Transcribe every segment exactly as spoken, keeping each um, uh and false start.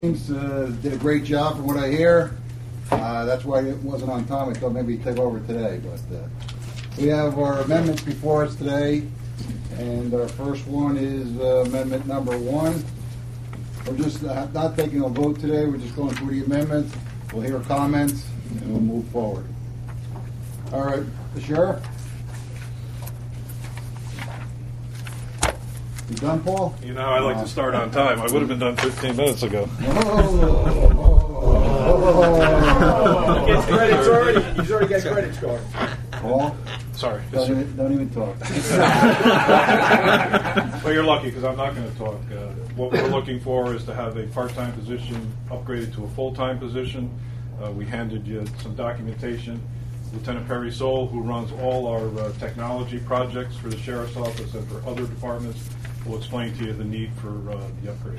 Uh, did a great job from what I hear. Uh, that's why it wasn't on time. I thought maybe he'd take over today. But uh, we have our amendments before us today. And our first one is uh, amendment number one. We're just uh, not taking a vote today. We're just going through the amendments. We'll hear comments and we'll move forward. All right, the sheriff. You done, Paul? You know how I like to start on time. I would have been done fifteen minutes ago. Oh, He gets credits already. He's already got credits going. Paul? Sorry. Don't even, don't even talk. Well, you're lucky because I'm not going to talk. Uh, what we're looking for is to have a part-time position upgraded to a full-time position. Uh, we handed you some documentation. Lieutenant Perry Soul, who runs all our uh, technology projects for the Sheriff's Office and for other departments, will explain to you the need for uh, the upgrade.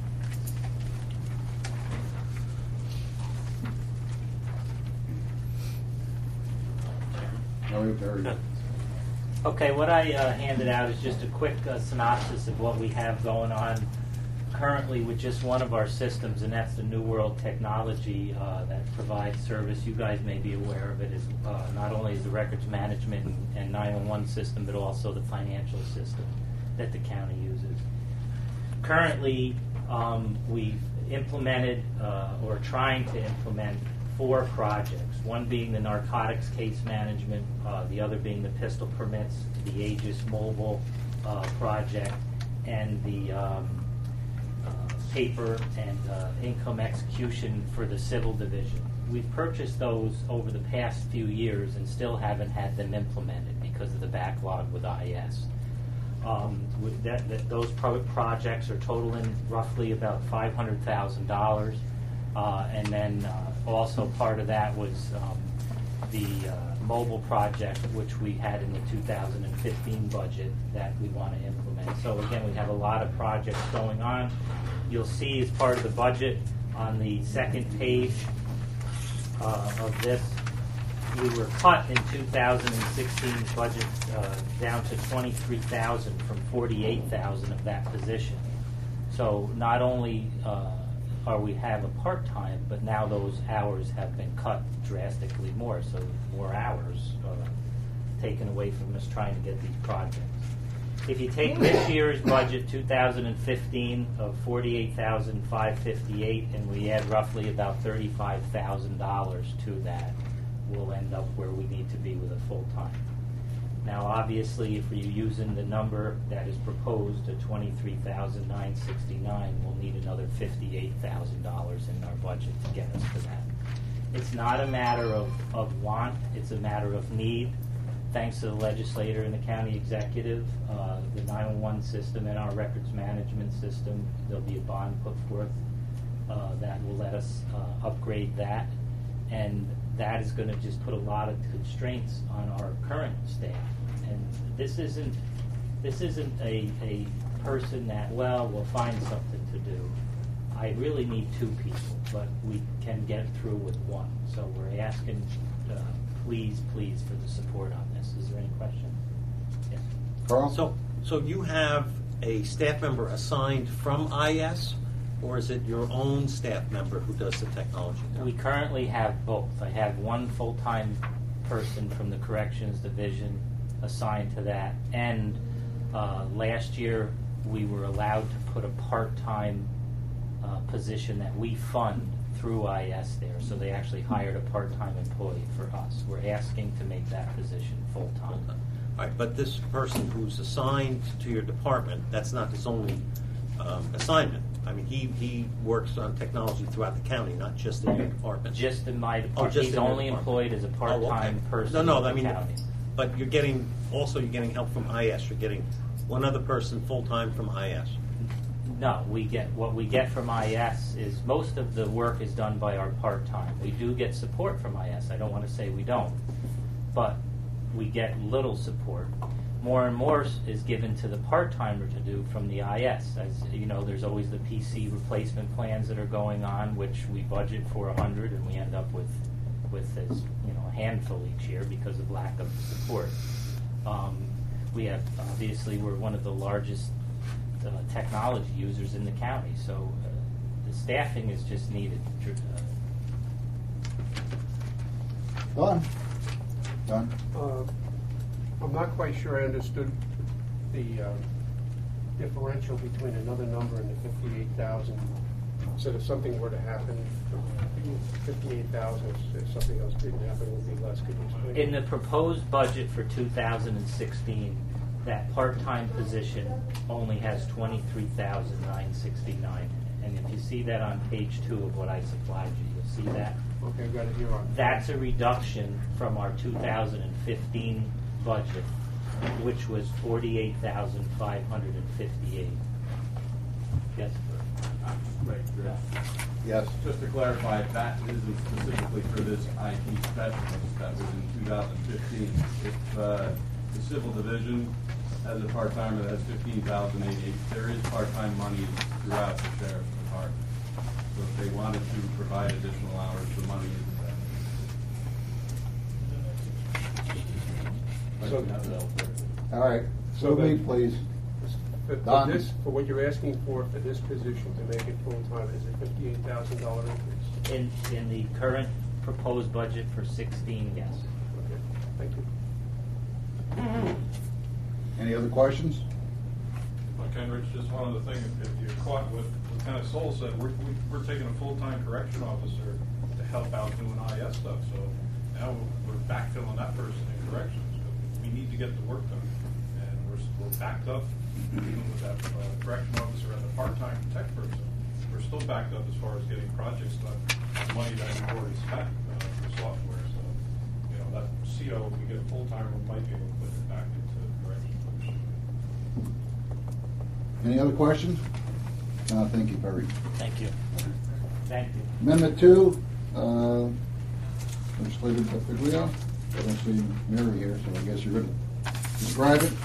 Okay, what I uh, handed out is just a quick uh, synopsis of what we have going on currently with just one of our systems, and that's the New World Technology uh, that provides service. You guys may be aware of it as uh, not only is the records management and, and nine one one system, but also the financial system that the county uses. Currently, um, we've implemented uh, or trying to implement four projects, one being the narcotics case management, uh, the other being the pistol permits, the Aegis mobile uh, project, and the um, uh, paper and uh, income execution for the civil division. We've purchased those over the past few years and still haven't had them implemented because of the backlog with I S. Um, with that, that, those pro- projects are totaling roughly about five hundred thousand dollars. Uh, and then uh, also part of that was um, the uh, mobile project, which we had in the two thousand fifteen budget that we want to implement. So again, we have a lot of projects going on. You'll see as part of the budget on the second page uh, of this, we were cut in two thousand sixteen's budget uh, down to twenty-three thousand from forty-eight thousand of that position. So not only uh, or we have a part-time, but now those hours have been cut drastically more, so more hours uh, taken away from us trying to get these projects. If you take this year's budget, two thousand fifteen, of forty-eight thousand five hundred fifty-eight, and we add roughly about thirty-five thousand dollars to that, we'll end up where we need to be with a full-time. Now, obviously, if you're using the number that is proposed at twenty-three thousand nine hundred sixty-nine, we'll need another fifty-eight thousand dollars in our budget to get us to that. It's not a matter of, of want, it's a matter of need. Thanks to the legislator and the county executive, uh, the nine one one system and our records management system, there'll be a bond put forth uh, that will let us uh, upgrade that. And that is going to just put a lot of constraints on our current staff. And this isn't this isn't a, a person that, well, we'll find something to do. I really need two people, but we can get through with one. So we're asking, uh, please, please, for the support on this. Is there any question? Yes. Carl? So, so you have a staff member assigned from I S, or is it your own staff member who does the technology now? We currently have both. I have one full-time person from the Corrections Division assigned to that, and uh, last year we were allowed to put a part-time uh, position that we fund through I S there, so they actually hired a part-time employee for us. We're asking to make that position full-time. All right, but this person who's assigned to your department, that's not his only um, assignment. I mean, he, he works on technology throughout the county, not just in your department. Just in my Oh, department. just He's in your only department. employed as a Oh, part-time okay. person No, no, in the I mean, county. but you're getting, also you're getting help from I S. You're getting one other person full-time from I S. No, we get what we get from I S is most of the work is done by our part-time. We do get support from I S. I don't want to say we don't, but we get little support. More and more is given to the part-timer to do from the I S. As you know, there's always the P C replacement plans that are going on, which we budget for a hundred, and we end up with with as you know a handful each year because of lack of support. Um, we have obviously we're one of the largest uh, technology users in the county, so uh, the staffing is just needed. Uh, Don? Don? Uh, I'm not quite sure I understood the uh, differential between another number and the fifty-eight thousand. So if something were to happen, fifty-eight thousand, if something else didn't happen, would be less. Could you explain? In the proposed budget for two thousand sixteen, that part-time position only has twenty-three thousand nine hundred sixty-nine. And if you see that on page two of what I supplied you, you'll see that. Okay, I've got it here on. That's a reduction from our two thousand fifteen budget, which was forty-eight thousand five hundred fifty-eight. Yes? Right, Chris. Yes. Just to clarify, that isn't specifically for this I T specialist that was in two thousand fifteen. If uh, the civil division has a part-timer that has fifteen thousand eight hundred eighty, there is part-time money throughout the sheriff's department. So if they wanted to provide additional hours, the money is there. So- All right. So So me, the- please. But for Don? this, for what you're asking for for this position to make it full-time, is a fifty-eight thousand dollar increase? In, in the current proposed budget for sixteen, yes. Okay, thank you. Any other questions? Well, Ken, Rich, just one other thing, if if you're caught with, Lieutenant Soul said, we're, we- we're taking a full-time correction officer to help out doing I S stuff, so now we're backfilling that person in corrections. We need to get the work done, and we're, we're backed up, even with that uh, correction officer and the part-time tech person. We're still backed up as far as getting projects done, on money that we've already spent uh, for software, so, you know, that C O, if we get a full-timer, we might be able to put it back into corrections. Any other questions? Uh, thank you, Barry. Thank you. Thank you. Amendment two, uh, legislator Papaglio. I don't see Mary here, so I guess you're going to describe it.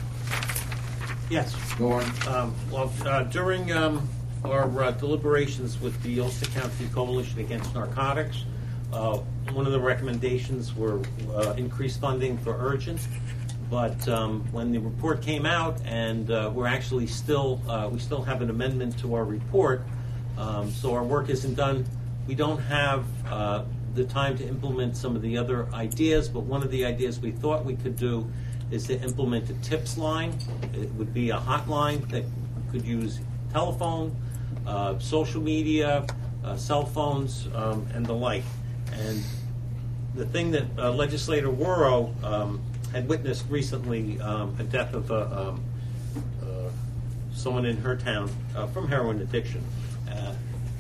Yes. Go on. Um, Well, uh, during um, our uh, deliberations with the Ulster County Coalition Against Narcotics, uh, one of the recommendations were uh, increased funding for urgent. But um, when the report came out, and uh, we're actually still, uh, we still have an amendment to our report, um, so our work isn't done. We don't have uh, the time to implement some of the other ideas, but one of the ideas we thought we could do is to implement a tips line. It would be a hotline that could use telephone, uh, social media, uh, cell phones, um, and the like. And the thing that uh, Legislator Worrow um, had witnessed recently, um, a death of a, um, uh, someone in her town uh, from heroin addiction. Uh,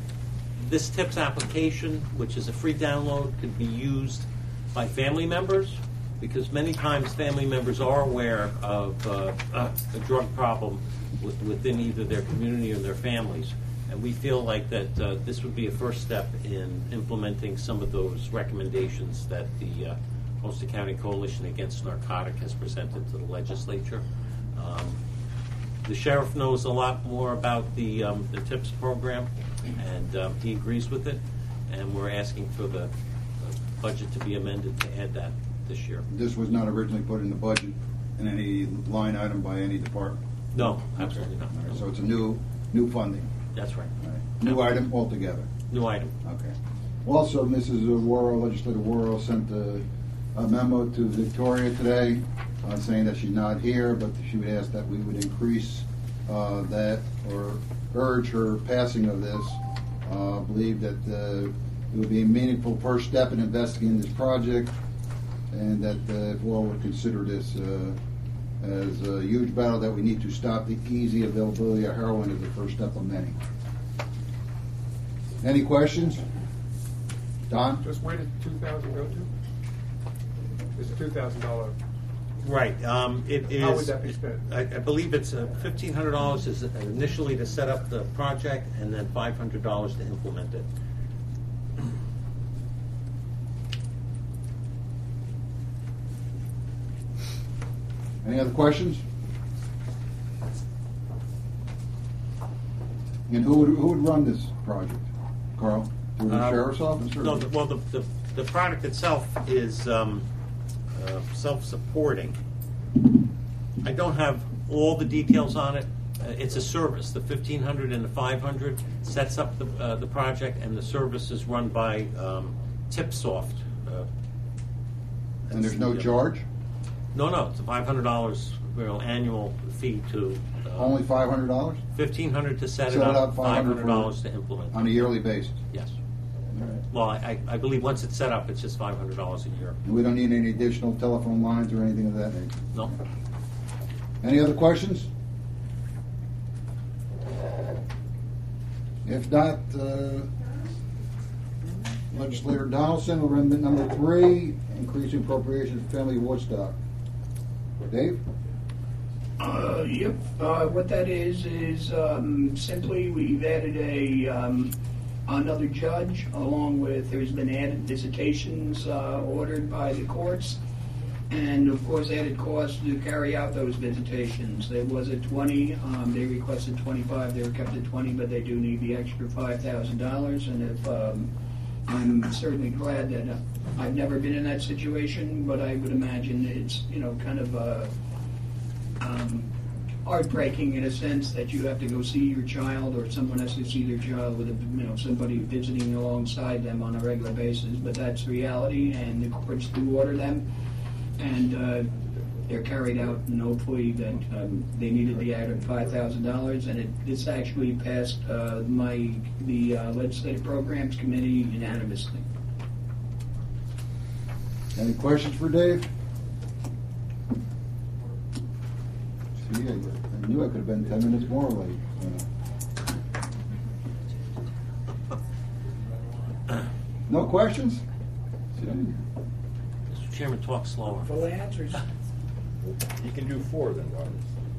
this tips application, which is a free download, could be used by family members, because many times family members are aware of uh, a drug problem with, within either their community or their families. And we feel like that uh, this would be a first step in implementing some of those recommendations that the uh, Ulster County Coalition Against Narcotic has presented to the legislature. Um, the sheriff knows a lot more about the, um, the TIPS program, and um, he agrees with it, and we're asking for the, the budget to be amended to add that this year. This was not originally put in the budget in any line item by any department. No, absolutely not. All right, so it's a new, new funding. That's right. All right. New item altogether. New item. Okay. Also, Missus Worrell, Legislator Worrell, sent a, a memo to Victoria today uh, saying that she's not here, but she would ask that we would increase uh, that or urge her passing of this. Uh, believe that uh, it would be a meaningful first step in investigating this project, and that uh, if all would consider this uh, as a huge battle that we need to stop the easy availability of heroin as the first step of many. Any questions? Don? Just where did two thousand go to? It's a two thousand dollar. Right. Um, it is. How would that be spent? I, I believe it's uh, fifteen hundred dollars is initially to set up the project, and then five hundred dollars to implement it. Any other questions? And who would, who would run this project? Carl? Through the Uh, sheriff's office? Or No, the, well, the, the the product itself is um, uh, self-supporting. I don't have all the details on it, uh, it's a service. The fifteen hundred and the five hundred sets up the uh, the project, and the service is run by um, TipSoft. Uh, And there's no that's- charge? No, no, it's a five hundred dollars you know, annual fee to. Uh, Only five hundred dollars Fifteen hundred to set, Set it it up, up, five hundred $500 dollars to implement. on a yearly basis? Yes. All right. Well, I, I believe once it's set up, it's just five hundred dollars a year. And we don't need any additional telephone lines or anything of that nature? No. Any other questions? If not, uh, Legislator Donaldson, amendment number three, increasing appropriations for family Woodstock. Dave? Uh, yep. Uh, what that is is um, simply we've added a um, another judge, along with there's been added visitations uh, ordered by the courts, and of course added costs to carry out those visitations. There was at twenty. Um, they requested twenty-five. They were kept at twenty, but they do need the extra five thousand dollars. And if um, I'm certainly glad that uh, I've never been in that situation, but I would imagine it's you know kind of. Uh, Um, heartbreaking in a sense that you have to go see your child, or someone has to see their child with a, you know somebody visiting alongside them on a regular basis. But that's reality, and the courts do order them, and uh, they're carried out. And hopefully, that um, they needed the added five thousand dollars, and it, this actually passed uh, my the uh, legislative programs committee unanimously. Any questions for Dave? See, I I knew I could have been ten minutes more late. Uh, No questions? Mister Chairman, talk slower. Full answers. You can do four then, Robert.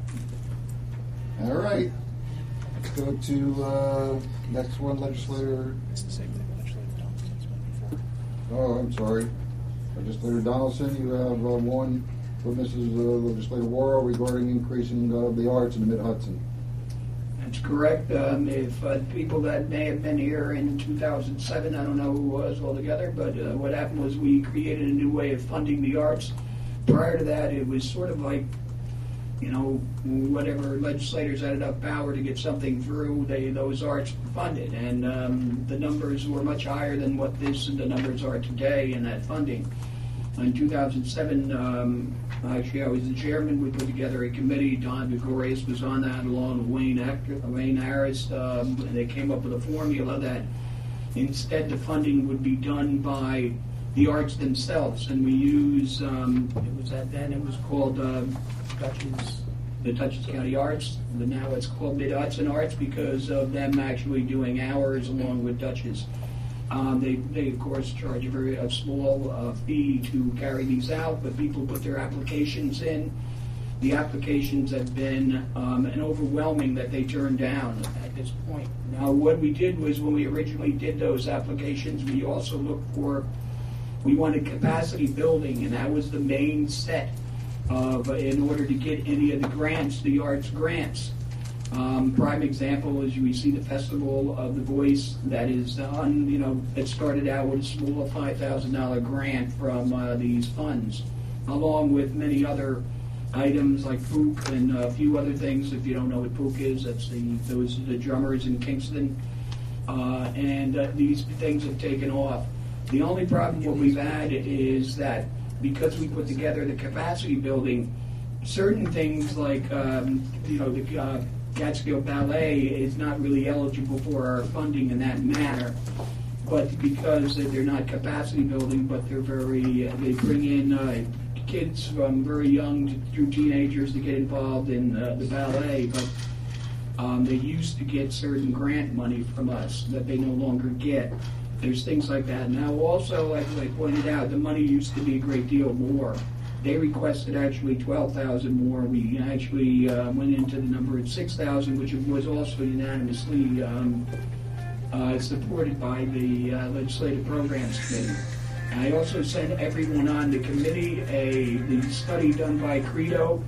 All right. Let's go to uh, next one, legislator. It's the same thing legislator Donaldson's been before. Oh, I'm sorry. Legislator Donaldson, you have uh, one for Missus Uh, Legislator Worrell regarding increasing uh, the arts in the Mid-Hudson. That's correct. Um, if uh, people that may have been here in two thousand seven, I don't know who was altogether, but uh, what happened was we created a new way of funding the arts. Prior to that, it was sort of like, you know, whatever legislators had enough power to get something through, they those arts were funded, and um, the numbers were much higher than what this the numbers are today in that funding. In two thousand seven, um, actually, I was the chairman. We put together a committee. Don Gregorius was on that, along with Wayne, Actor, Wayne Harris, um, and they came up with a formula that instead the funding would be done by the arts themselves, and we use um, it was at then it was called uh, Dutchess, the Dutchess County Arts, but now it's called Mid-Hudson Arts because of them actually doing hours along with Dutchess. Um, they, they, of course, charge a very a small uh, fee to carry these out, but people put their applications in. The applications have been um, an overwhelming that they turned down at this point. Now, what we did was when we originally did those applications, we also looked for, we wanted capacity building, and that was the main set of, in order to get any of the grants, the arts grants. Um, prime example is we see the Festival of the Voice that is on, you know, it started out with a small five thousand dollars grant from uh, these funds, along with many other items like P O O K and a few other things. If you don't know what P O O K is, that's the those are the drummers in Kingston, uh, and uh, these things have taken off. The only problem what we've had is that because we put together the capacity building, certain things like um, you know the uh, Catskill Ballet is not really eligible for our funding in that manner, but because they're not capacity building, but they're very, uh, they bring in uh, kids from very young to, through teenagers to get involved in uh, the ballet, but um, they used to get certain grant money from us that they no longer get. There's things like that. Now also, as I pointed out, the money used to be a great deal more. They requested actually twelve thousand more. We actually uh, went into the number of six thousand, which was also unanimously um, uh, supported by the uh, Legislative Programs Committee. And I also sent everyone on the committee a the study done by Credo,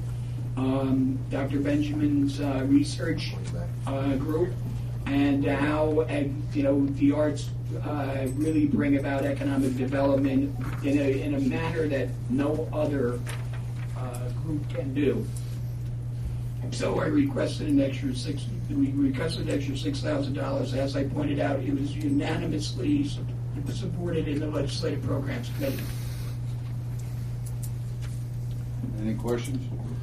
um, Doctor Benjamin's uh, research uh, group, and how uh, you know the arts Uh, really bring about economic development in a in a manner that no other uh, group can do. So I requested an extra six, we requested an extra six thousand dollars. As I pointed out, it was unanimously su- supported in the Legislative Programs Committee. Any questions?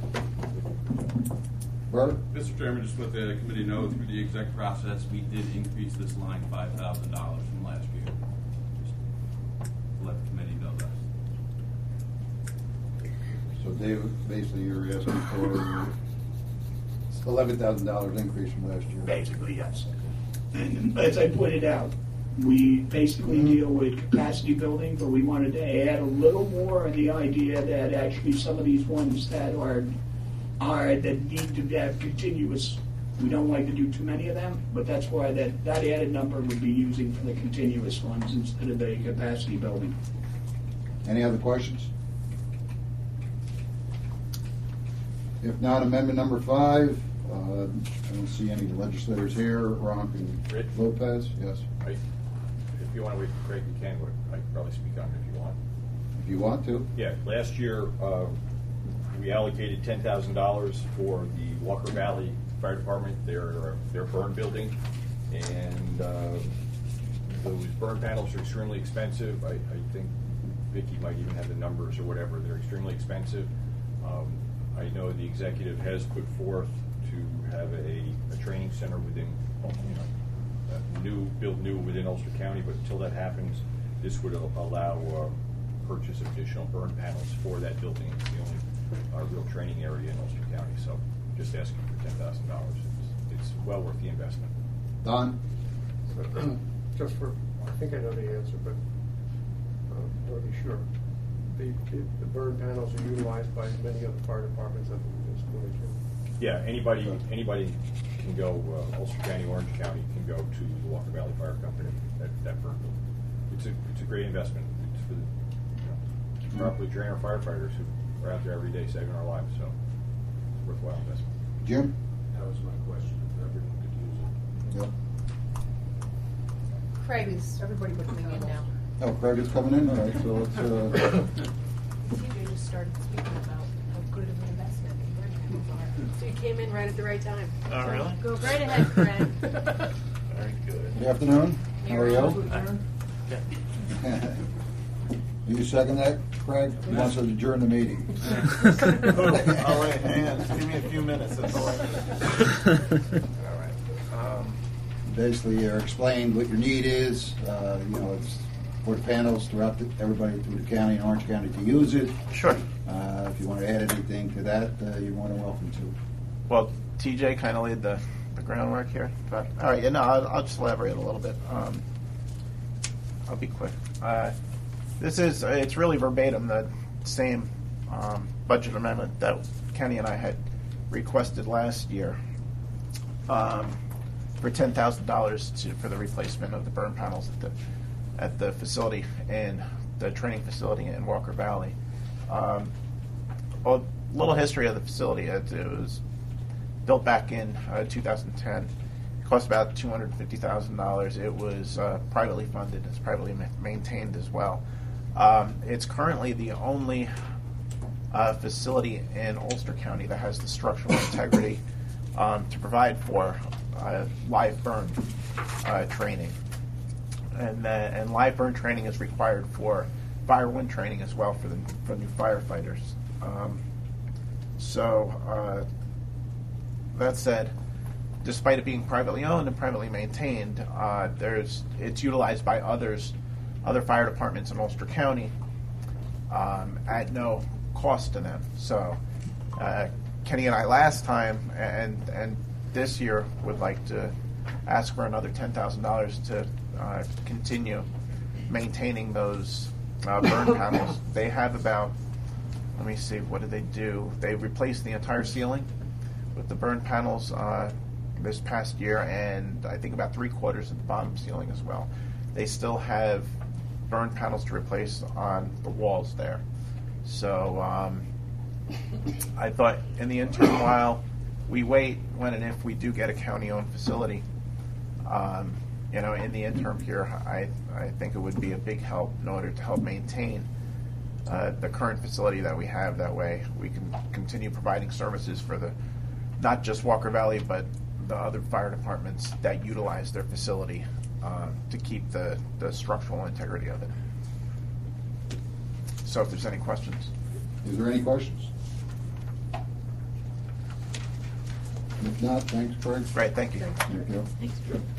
Bert? Mister Chairman, just let the committee know, through the exec process, we did increase this line five thousand dollars from last year. Just let the committee know that. So David, basically you're asking for eleven thousand dollars increase from last year. Basically, yes. And as I pointed out, we basically deal with capacity building, but we wanted to add a little more on the idea that actually some of these ones that are are that need to have continuous, we don't like to do too many of them, but that's why that, that added number would be using for the continuous ones instead of the capacity building. Any other questions? If not, amendment number five, uh, I don't see any legislators here. Ron and Rich? Lopez, yes. I, if you want to wait for Craig, you can, but I can probably speak on it if you want. If you want to. Yeah, last year, uh, we allocated ten thousand dollars for the Walker Valley Fire Department, their, their burn building, and uh, those burn panels are extremely expensive. I, I think Vicki might even have the numbers or whatever. They're extremely expensive. Um, I know the executive has put forth to have a, a training center within, you know, uh, new, build new within Ulster County, but until that happens, this would allow uh, purchase of additional burn panels for that building. It's the only uh, real training area in Ulster County, so just asking for ten thousand dollars. It's, it's well worth the investment. Don? So, just for, I think I know the answer, but uh, I want to be sure. The, the burn panels are utilized by many other fire departments at this point. Yeah, anybody anybody can go, uh, Ulster County, Orange County can go to the Walker Valley Fire Company, that, that burn building. It's a, it's a great investment. It's for the, you know, properly train our firefighters who are out there every day saving our lives, so it's a worthwhile investment. Jim? That was my question, if everyone could use it. Yep. Craig, is everybody looking in now? Oh, Craig is coming in? All right, so let's, uh, T J just started speaking about how good of an investment burn panels are. So you came in right at the right time. Oh, So really? Go right ahead, Craig. Very good. good afternoon. How are you? Yeah. You second that, Craig? He wants to adjourn the meeting. All right, hang on. Give me a few minutes. That's all I need. All right. Um, Basically, you explained what your need is. Uh, you know, it's for the panels throughout the, everybody through the county and Orange County to use it. Sure. Uh, if you want to add anything to that, uh, you're more than welcome to. Well, T J kind of laid the, the groundwork here. But, all right, yeah, no, I'll, I'll just elaborate a little bit. Um, I'll be quick. Uh, this is, it's really verbatim the same um, budget amendment that Kenny and I had requested last year um, for ten thousand dollars for the replacement of the burn panels at the at the facility in the training facility in Walker Valley. Um, a little history of the facility. It, it was built back in uh, two thousand ten. It cost about two hundred fifty thousand dollars. It was uh, privately funded. It's privately ma- maintained as well. Um, it's currently the only uh, facility in Ulster County that has the structural integrity um, to provide for uh, live burn uh, training. And, uh, and live burn training is required for fire wind training as well for the for new firefighters. Um, so uh, that said, despite it being privately owned and privately maintained, uh, there's it's utilized by others, other fire departments in Ulster County um, at no cost to them. So uh, Kenny and I last time and and this year would like to ask for another ten thousand dollars to uh, continue maintaining those uh, burn panels. They have about, let me see, what did they do? They replaced the entire ceiling with the burn panels uh, this past year, and I think about three quarters of the bottom ceiling as well. They still have burn panels to replace on the walls there. So um, I thought in the interim while we wait, when and if we do get a county-owned facility, um, you know, in the interim here, I I think it would be a big help in order to help maintain uh, the current facility that we have. That way, we can continue providing services for the not just Walker Valley, but the other fire departments that utilize their facility uh, to keep the, the structural integrity of it. So if there's any questions. Is there any questions? If not, thanks, Craig. Great, thank you. Thank you. Thanks.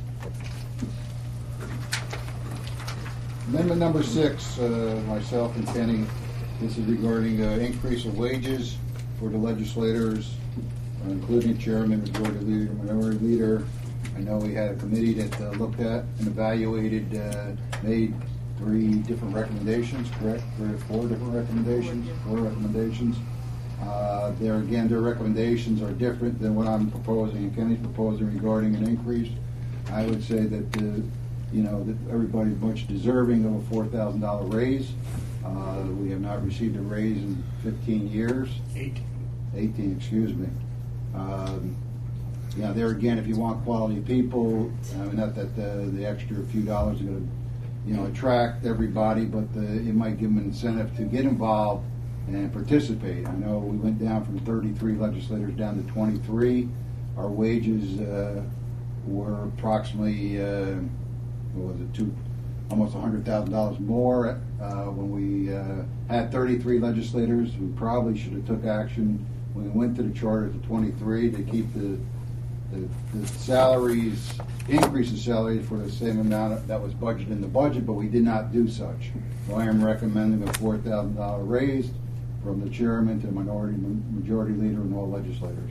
Amendment number six, uh, myself and Kenny, this is regarding uh, increase of wages for the legislators, uh, including chairman, majority leader, minority leader. I know we had a committee that uh, looked at and evaluated, uh, made three different recommendations, correct? Three or four different recommendations, four recommendations. Uh, there again, their recommendations are different than what I'm proposing and Kenny's proposing regarding an increase. I would say that, uh, you know, that everybody's much deserving of a four thousand dollar raise. Uh, we have not received a raise in fifteen years. Eight. eighteen, excuse me. Um, yeah, there again, if you want quality people, I mean, not that the, the extra few dollars are going to, you know, attract everybody, but the, it might give them an incentive to get involved and participate. I know we went down from thirty-three legislators down to twenty-three. Our wages uh, were approximately, uh, what was it, two, almost one hundred thousand dollars more uh, when we uh, had thirty-three legislators. We probably should have took action when we went to the charter to twenty-three to keep the, the, the salaries, increase the salaries for the same amount that was budgeted in the budget, but we did not do such. So I am recommending a four thousand dollar raise from the chairman to the minority, majority leader, and all legislators.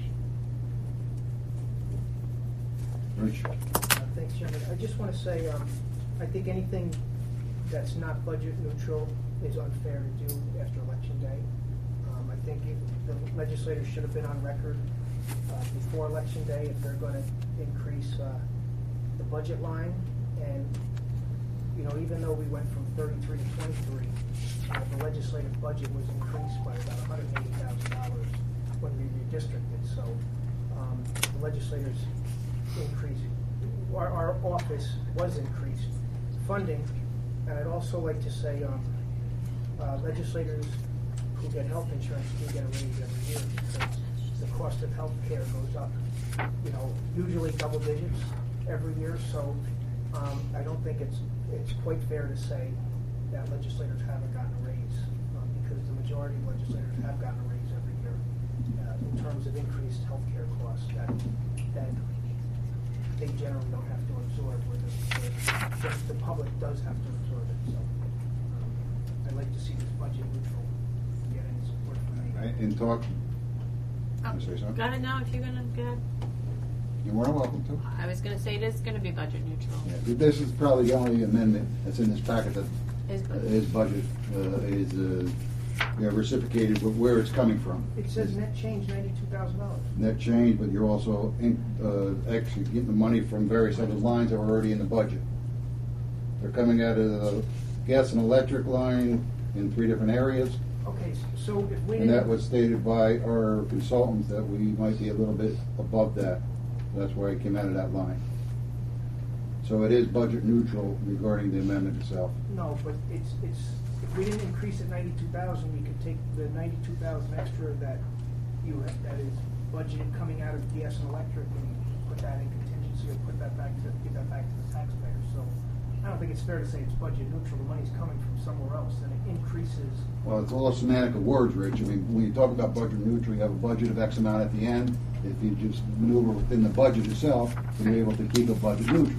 Rich? Uh, Thanks, Chairman. I just want to say, um, I think anything that's not budget neutral is unfair to do after Election Day. Um, I think it, the legislators should have been on record uh, before Election Day if they're going to increase uh, the budget line. And, you know, even though we went from thirty-three to twenty-three, uh, the legislative budget was increased by about one hundred eighty thousand dollars when we redistricted. So um, the legislators increased, our, our office was increased funding. And I'd also like to say um, uh, legislators who get health insurance do get a raise every year because the cost of health care goes up, you know, usually double digits every year. So um, I don't think it's it's quite fair to say that legislators haven't gotten a raise um, because the majority of legislators have gotten a raise every year uh, in terms of increased health care costs that, that they generally don't have to absorb, where the, the, the public does have to absorb it. So um, I'd like to see this budget neutral. Get any support from me. Right, and talk. Oh, Wanna say something? go ahead now if you're gonna go ahead. You're more than welcome to. I was gonna say it is gonna be budget neutral. Yeah, this is probably the only amendment that's in this packet that Is uh, budget. is budget, uh, is uh, yeah, reciprocated with where it's coming from. It says net change ninety-two thousand dollars. Net change, but you're also in, uh, actually getting the money from various other lines that were already in the budget. They're coming out of the gas and electric line in three different areas, Okay, so if we and that didn't, was stated by our consultants that we might be a little bit above that. That's why it came out of that line. So it is budget neutral regarding the amendment itself. no, but it's it's if we didn't increase it ninety-two thousand, we could take the ninety-two thousand extra that you have, that is budgeted coming out of gas and electric and put that in contingency or put that back to give that back to the taxpayers. So I don't think it's fair to say it's budget neutral. The money's coming from somewhere else, and it increases. Well, it's all a semantic of words, Rich. I mean, when you talk about budget neutral, you have a budget of X amount at the end. If you just maneuver within the budget itself, then you're able to keep a budget neutral.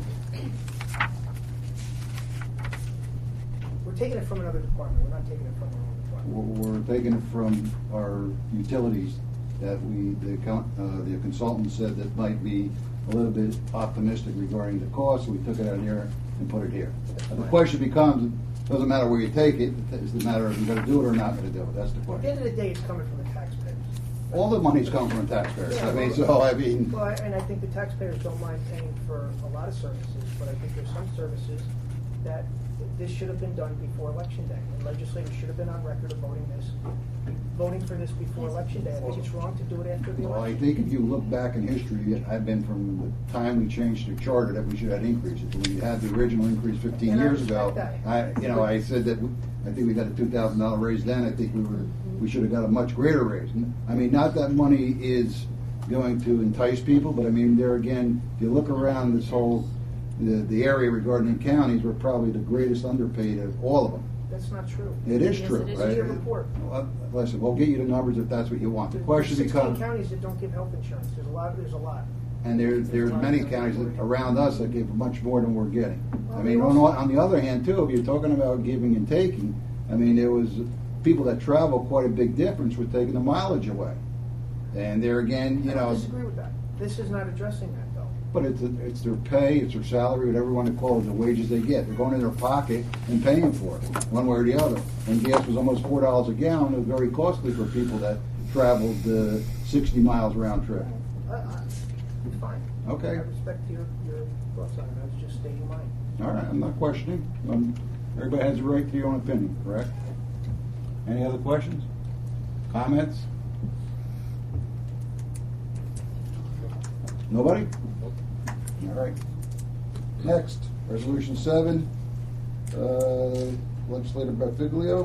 We're taking it from another department. We're not taking it from our own department. We're we're taking it from our utilities that we, the account, uh, the consultant said that might be a little bit optimistic regarding the cost, so we took it out here and put it here. Now, the question becomes, doesn't matter where you take it, it's the matter of you're gonna do it or not gonna do it, that's the At the end question. of the day, it's coming from the taxpayers. All the money's coming from taxpayers, I mean, so, I mean, Well, and I think the taxpayers don't mind paying for a lot of services, but I think there's some services that this should have been done before Election Day. And legislators should have been on record of voting this, voting for this before Election Day. I think it's wrong to do it after the well, I election. think if you look back in history, I've been from the time we changed the charter that we should have increases. When we had the original increase fifteen And I years ago, respect that. I, you know, I said that, we- I think we got a two thousand dollar raise then, I think we were, we should have got a much greater raise. I mean, not that money is going to entice people, but I mean, there again, if you look around this whole, the, the area regarding the counties, we're probably the greatest underpaid of all of them. That's not true. It is Yes, true. it is. right? It's your report. Well, listen, we'll get you the numbers if that's what you want. The There's question sixteen becomes, counties that don't give health insurance. There's a lot, there's a lot. and there, there's many counties that- around us that give much more than we're getting. I mean, on, on the other hand, too, if you're talking about giving and taking, I mean, there was people that travel quite a big difference with taking the mileage away. And there again, you I know, don't disagree with that. This is not addressing that, though. but it's, it's their pay, it's their salary, whatever you want to call it, the wages they get. They're going in their pocket and paying for it, one way or the other. And gas was almost four dollars a gallon. It was very costly for people that traveled uh, sixty miles round trip. I, I, it's fine. Okay. I respect your, your thoughts on it. I was just stating mine. All right, I'm not questioning. Um, everybody has a right to your own opinion, correct? Any other questions? Comments? Nobody? All right. Next, resolution seven, uh, legislator Barfiglio.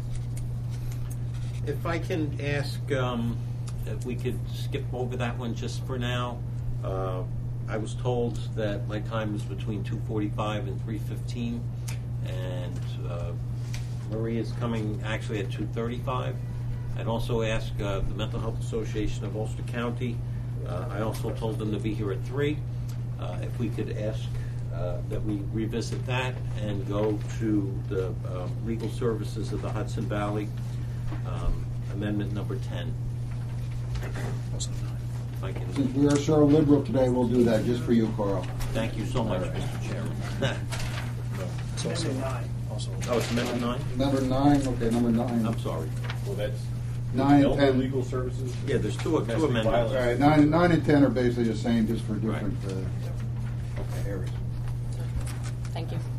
If I can ask, um, if we could skip over that one just for now. Uh, I was told that my time is between two forty-five and three fifteen, and uh, Marie is coming actually at two thirty-five. I'd also ask uh, the Mental Health Association of Ulster County. Uh, I also told them to be here at three. Uh, if we could ask uh, that we revisit that and go to the uh, legal services of the Hudson Valley, um, amendment number ten. If I can- Since we are so liberal today, we'll do that just for you, Carl. Thank you so much, Mister Chairman. Oh, it's amendment nine? Number nine, okay, number nine. I'm sorry. Well, that's Nine and elder ten. legal services. Yeah, there's two, two Domestic amendments. All violence. right, nine, nine and ten are basically the same, just for different uh, areas. Thank you.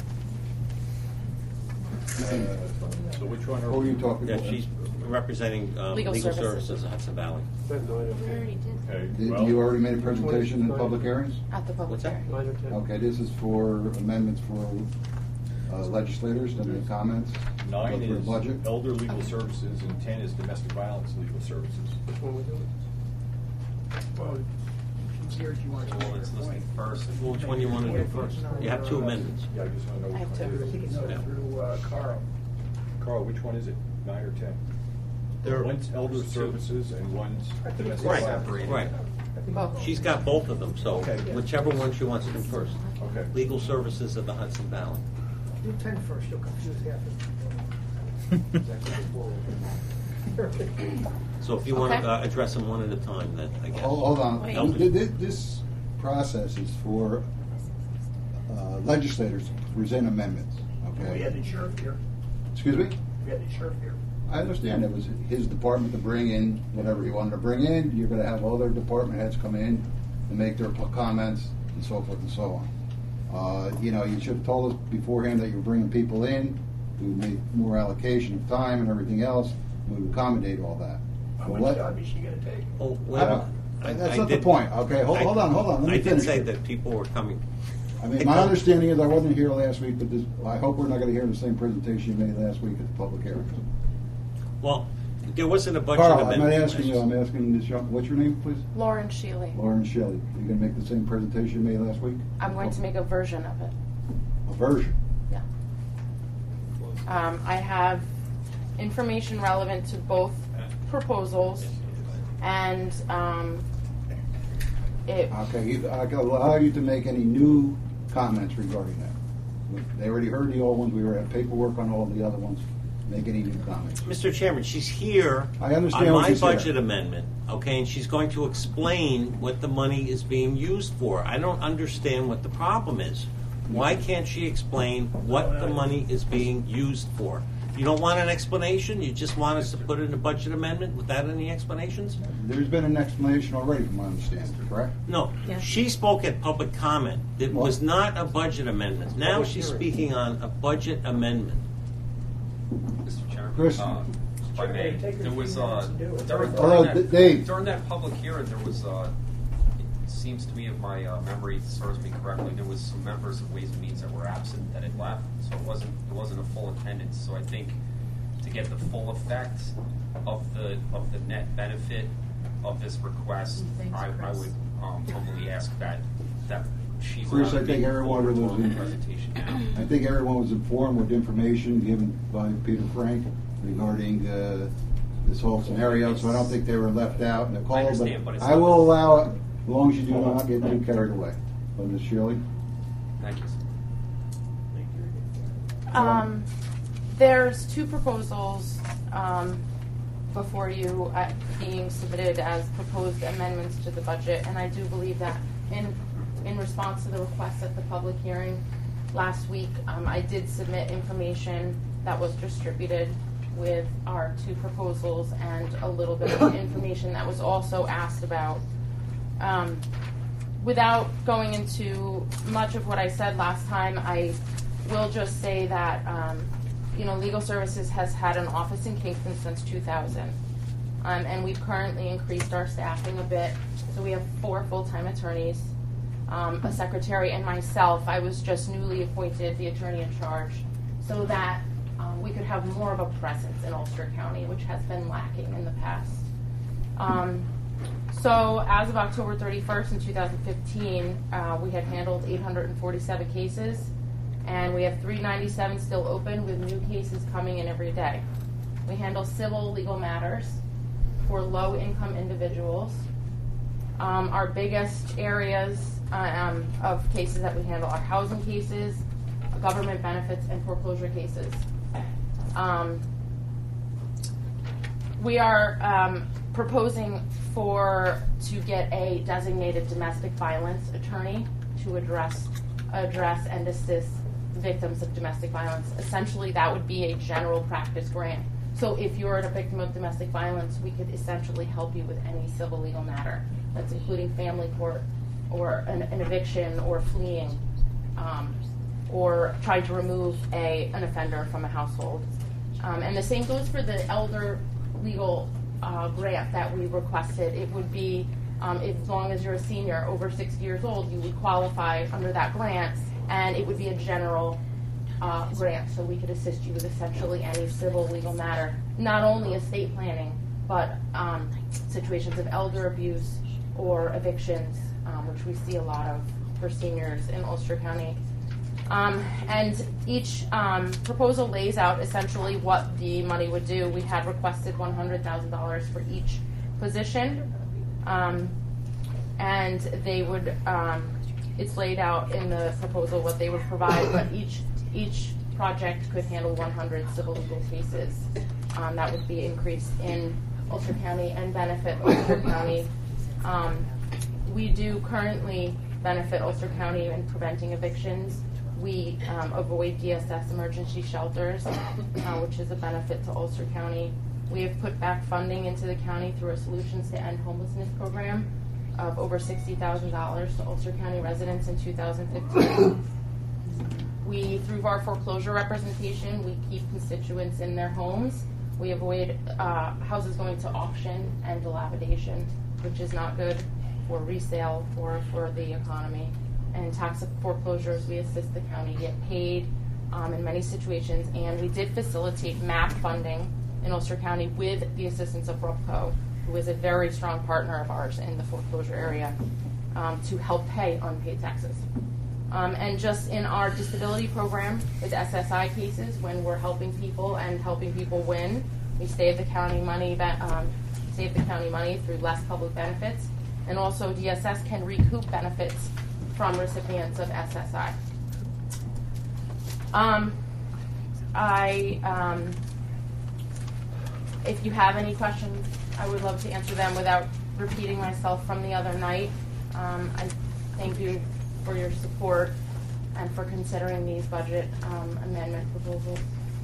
So which one are Who are you talking Yeah, about? she's representing um, Legal legal services. services of Hudson Valley. Then nine or We ten. already did. Okay, Did well, you already made a presentation in public hearings? At the public What's that? hearing. Nine or ten. Okay, this is for amendments for uh, legislators, any comments? nine For the is budget? elder legal services and ten is domestic violence legal services. Which one we doing? Well, it's yours, you want to Well, it's listed first. Which one you want to do first? You have two amendments. Yeah, I just want to know I have which two. one I it think is. it's Yeah. through uh, Carl. Carl, which one is it? Nine or ten? They're- One's elder services and one's domestic Right, violence. right. Both. She's got both of them, so Okay. whichever one she wants to do first. Okay. Legal services of the Hudson Valley. Do ten first. You'll confuse half of the So if you want Okay. to uh, address them one at a time, then I guess. Hold hold on. Wait. Th- th- This process is for uh, legislators to present amendments, We had okay? the sheriff here. Excuse me? We had the sheriff here. I understand it was his department to bring in whatever he wanted to bring in. You're going to have other department heads come in and make their comments and so forth and so on. Uh, You know, you should have told us beforehand that you're bringing people in. We would make more allocation of time and everything else. We would accommodate all that. How But much what- job is she gonna take? Oh, I well, don't- I- That's I not the did- point, okay? Hold I- hold on, hold on. Let me I did finish say it. that people were coming. I mean, my understanding is, I wasn't here last week, but this, I hope we're not gonna hear the same presentation you made last week at the public hearing. Well, there wasn't a budget Carl, I'm amendment. not asking you, I'm asking this young, what's your name, please? Lauren Shealy. Lauren Shelley. You gonna make the same presentation you made last week? I'm going to make a version of it. A version? Yeah. Um, I have information relevant to both proposals, and um, it. Okay, you, I can allow you to make any new comments regarding that. They already heard the old ones, we already have paperwork on all the other ones. Make any new comments. Mister Chairman, she's here I understand on what my she's here. budget amendment, okay, and she's going to explain what the money is being used for. I don't understand what the problem is. Why can't she explain what the money is being used for? You don't want an explanation? You just want us to put it in a budget amendment without any explanations? There's been an explanation already, from my understanding, correct? No. She spoke at public comment. It What? was not a budget amendment. Now Public she's hearing. speaking on a budget amendment. Mister Chairman. Chris. uh, If I may, Take her there was, few minutes uh, and do it. during, Hello, during D- that, Dave. during that public hearing, there was, uh, it seems to me if my uh, memory serves me correctly, there was some members of Ways and Means that were absent that had left, so it wasn't, it wasn't a full attendance. So I think to get the full effect of the, of the net benefit of this request, Thanks, I, I Chris. would um, humbly ask that that she Chris, I think everyone was forward in- the presentation now. I think everyone was informed with information given by Peter Frank regarding uh, this whole scenario, so I don't think they were left out in the cold. understand, but it's I not- will allow it, as long as you do not get too carried away. Uh, Miz Shirley? Thank you. Um, there's two proposals um, before you uh, being submitted as proposed amendments to the budget, and I do believe that in in response to the request at the public hearing last week, um, I did submit information that was distributed with our two proposals and a little bit of information that was also asked about. Um, without going into much of what I said last time, I will just say that um, you know, Legal Services has had an office in Kingston since two thousand, um, and we've currently increased our staffing a bit. So we have four full-time attorneys, um, a secretary, and myself. I was just newly appointed the attorney in charge, so that um, we could have more of a presence in Ulster County, which has been lacking in the past. Um, so as of October thirty-first in two thousand fifteen, uh, we had handled eight hundred forty-seven cases, and we have three hundred ninety-seven still open with new cases coming in every day. We handle civil legal matters for low-income individuals. Um, our biggest areas uh, um, of cases that we handle are housing cases, government benefits, and foreclosure cases. Um, we are um, proposing for to get a designated domestic violence attorney to address address and assist victims of domestic violence. Essentially, that would be a general practice grant. So if you're a victim of domestic violence, we could essentially help you with any civil legal matter. That's including family court or an, an eviction or fleeing um, or trying to remove a, an offender from a household. Um, and the same goes for the elder legal uh, grant that we requested. It would be, um, as long as you're a senior over sixty years old, you would qualify under that grant, and it would be a general uh, grant, so we could assist you with essentially any civil legal matter, not only estate planning, but um, situations of elder abuse or evictions, um, which we see a lot of for seniors in Ulster County. Um, and each um, proposal lays out essentially what the money would do. We had requested one hundred thousand dollars for each position, um, and they would, um, it's laid out in the proposal what they would provide, but each each project could handle one hundred civil legal cases. Um, that would be increased in Ulster County and benefit Ulster County. Um, we do currently benefit Ulster County in preventing evictions. We um, avoid D S S emergency shelters, uh, which is a benefit to Ulster County. We have put back funding into the county through a Solutions to End Homelessness program of over sixty thousand dollars to Ulster County residents in two thousand fifteen. We, through our foreclosure representation, we keep constituents in their homes. We avoid uh, houses going to auction and dilapidation, which is not good for resale or for the economy. And tax foreclosures, we assist the county get paid um, in many situations, and we did facilitate M A P funding in Ulster County with the assistance of RUPCO, who is a very strong partner of ours in the foreclosure area, um, to help pay unpaid taxes. Um, and just in our disability program with S S I cases, when we're helping people and helping people win, we save the county money, that, um, save the county money through less public benefits, and also D S S can recoup benefits from recipients of S S I. Um, I, um, if you have any questions, I would love to answer them without repeating myself from the other night. Um, I thank you for your support and for considering these budget um, amendment proposals.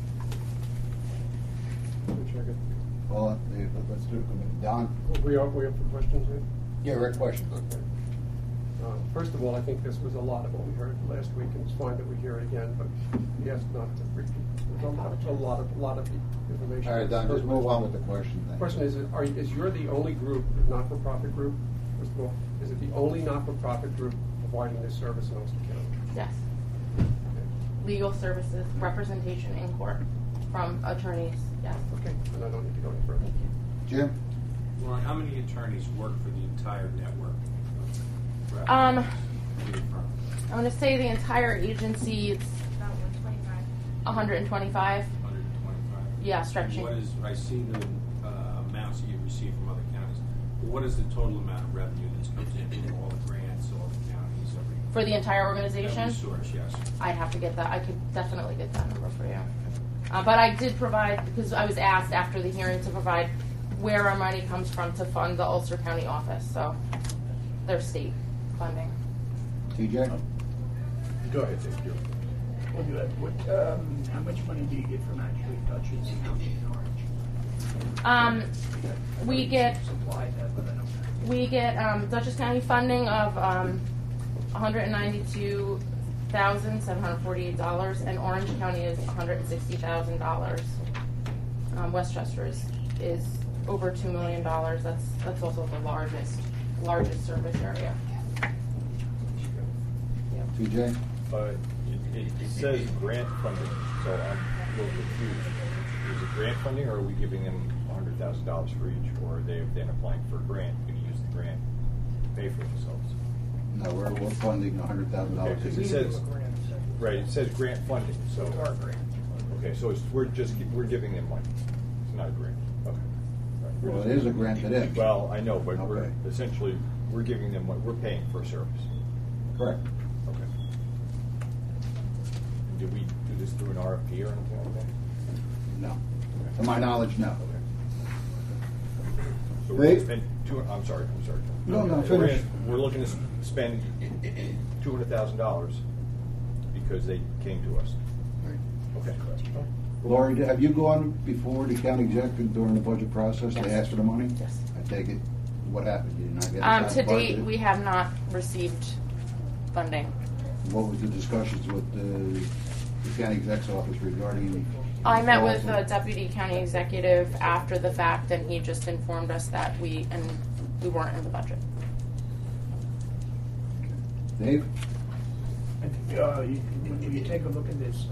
Well, let's do it. Don? We are, we have for questions here? Yeah, Rick, question. Uh, First of all, I think this was a lot of what we heard last week, and it's fine that we hear it again, but yes, not to repeat. There's a lot, a lot of, a lot of information. All right, Don, just move on with the question. The question is, are, is you're the only group, not-for-profit group, first of all, is it the only not-for-profit group providing this service in Ulster County? Yes. Legal services, representation in court from attorneys, yes. Okay, and I don't need to go any further. Jim? Lauren, how many attorneys work for the entire network? Right. Um, Where are you from? I want to say the entire agency, it's About one twenty-five. one hundred twenty-five. one hundred twenty-five. Yeah, stretching. What is, I see the uh, amounts that you receive from other counties. But what is the total amount of revenue that's comes in from all the grants, all the counties, every For the entire organization? every source? Yes. I'd have to get that. I could definitely get that number for you. Uh, but I did provide, because I was asked after the hearing to provide where our money comes from to fund the Ulster County office. So their state funding. T J? Go ahead, Dave. You. Well, good. What, um, how much money do you get from actually Dutchess County in Orange? Um, we get Supply that, but I don't. we get um, Dutchess County funding of um, one hundred ninety-two thousand seven hundred forty-eight dollars, and Orange County is one hundred sixty thousand dollars. Um, Westchester is, is over two million dollars. That's that's also the largest largest service area. T J? Uh, it, it, it says grant funding, so I'm a little confused. Is it grant funding, or are we giving them one hundred thousand dollars for each, or are they then applying for a grant, going to use the grant to pay for themselves? No, we're, we're funding one hundred thousand dollars. Okay, 'cause it says, right, it says grant funding, so. Our grant. Okay, so it's, we're just, gi- we're giving them money. It's not a grant. Okay. Right, we're Well, just- it is a grant to them. Well, I know, but we're, Okay. essentially, we're giving them what, we're paying for a service. Correct. Okay. Did we do this through an R F P or anything like that? No. To my knowledge, no. So we're going Dave? to spend two, I'm sorry, I'm sorry. No, no, So we're finish. gonna- We're looking to s- spend two hundred thousand dollars because they came to us. Okay. Lori, have you gone before the county executive during the budget process to Yes. ask for the money? Yes. I take it, what happened? You did not get it Um, out to of date, budget? we have not received funding. What was the discussions with the, the county exec's office regarding? I met with the deputy county executive after the fact, and he just informed us that we and we weren't in the budget. Dave? I think, uh, you, when you take a look at this,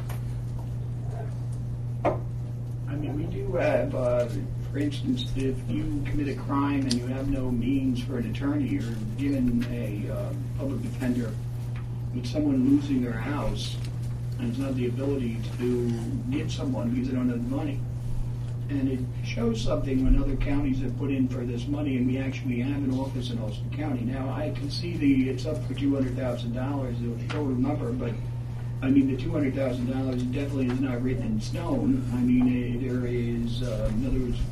um, I mean, we do have, uh, for instance, if you commit a crime and you have no means for an attorney, you're given a uh, public defender with someone losing their house and does not have the ability to get someone because they don't have the money. And it shows something when other counties have put in for this money, and we actually have an office in Ulster County. Now, I can see the, it's up for two hundred thousand dollars, the total number, but, I mean, the two hundred thousand dollars definitely is not written in stone. I mean, eh, there is, uh, in other words,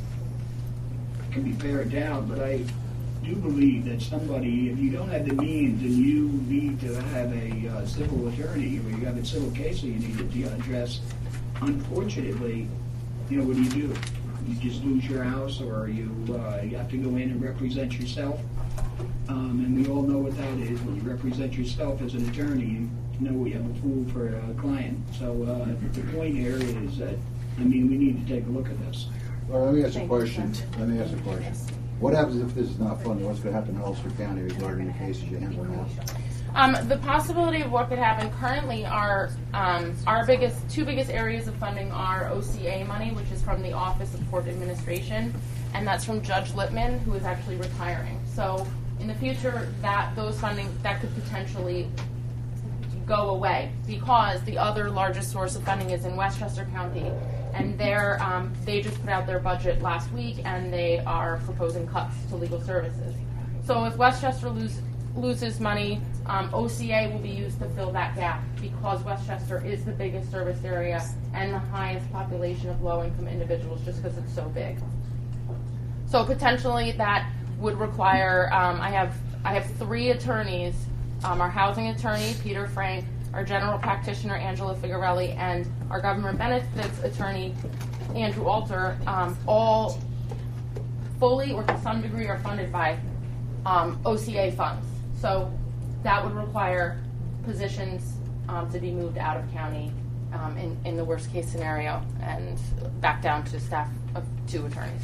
it can be pared down, but I do believe that somebody, if you don't have the means and you need to have a uh, civil attorney, or you have a civil case that you need to address, unfortunately, you know, what do you do? You just lose your house, or you uh, you have to go in and represent yourself. Um, and we all know what that is. When you represent yourself as an attorney, you know we have a fool for a client. So uh, the point here is that, I mean, we need to take a look at this. Well, let me ask a Thank you, question. sir. Let me ask a question. What happens if this is not funded? What's going to happen in Ulster County regarding the cases you handle now? Um, the possibility of what could happen currently are um, our biggest two biggest areas of funding are O C A money, which is from the Office of Court Administration, and that's from Judge Lippman, who is actually retiring. So in the future, that those funding that could potentially go away because the other largest source of funding is in Westchester County, and they're, um, they just put out their budget last week, and they are proposing cuts to legal services. So if Westchester lose, loses money, um, O C A will be used to fill that gap because Westchester is the biggest service area and the highest population of low-income individuals just because it's so big. So potentially that would require, um, I have I have three attorneys, um, our housing attorney, Peter Frank, our general practitioner, Angela Figarelli, and our government benefits attorney, Andrew Alter, um, all fully or to some degree are funded by um, O C A funds. So that would require positions um, to be moved out of county um, in, in the worst case scenario and back down to staff of two attorneys.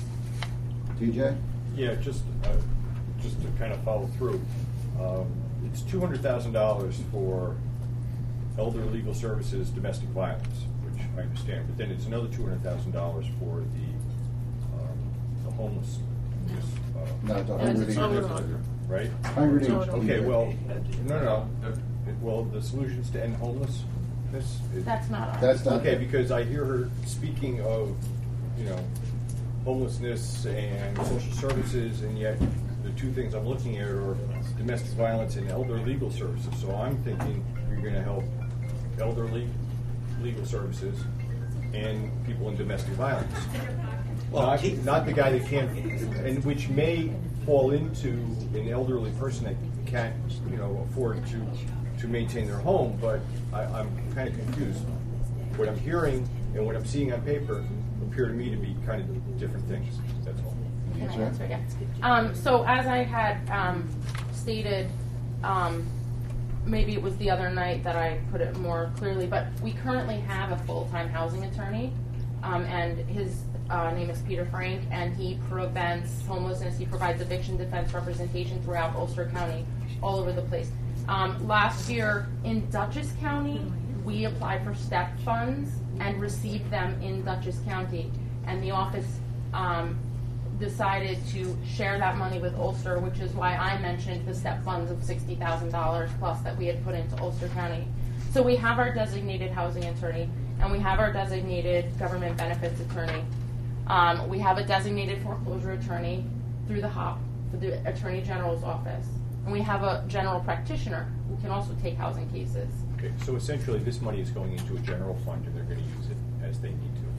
T J? Yeah, just uh, just to kind of follow through. Um, it's two hundred thousand dollars for elder legal services, domestic violence, which I understand. But then it's another two hundred thousand dollars for the um, the homeless No, it's a That's hundred a each. total. Right? Hundred each. Okay, well, no, no, no. Well, the solutions to end homelessness? is- That's not ours. That's not. Okay, because I hear her speaking of, you know, homelessness and social services, and yet the two things I'm looking at are domestic violence and elder legal services. So I'm thinking you're going to help elderly legal services and people in domestic violence. Well, not, keep- not the guy that can't, and which may fall into an elderly person that can't, you know, afford to to maintain their home. But I, I'm kind of confused. What I'm hearing and what I'm seeing on paper appear to me to be kind of different things. That's all. Can I answer? Yeah. Um, so as I had um, stated, um, maybe it was the other night that I put it more clearly, but we currently have a full-time housing attorney, um, and his uh, name is Peter Frank, and he prevents homelessness. He provides eviction defense representation throughout Ulster County, all over the place. Um, last year in Dutchess County, we applied for STEP funds and received them in Dutchess County, and the office um, decided to share that money with Ulster, which is why I mentioned the STEP funds of sixty thousand dollars plus that we had put into Ulster County. So we have our designated housing attorney, and we have our designated government benefits attorney. Um, we have a designated foreclosure attorney through the H O P, for the Attorney General's office. And we have a general practitioner who can also take housing cases. Okay, so essentially this money is going into a general fund and they're going to use it as they need to.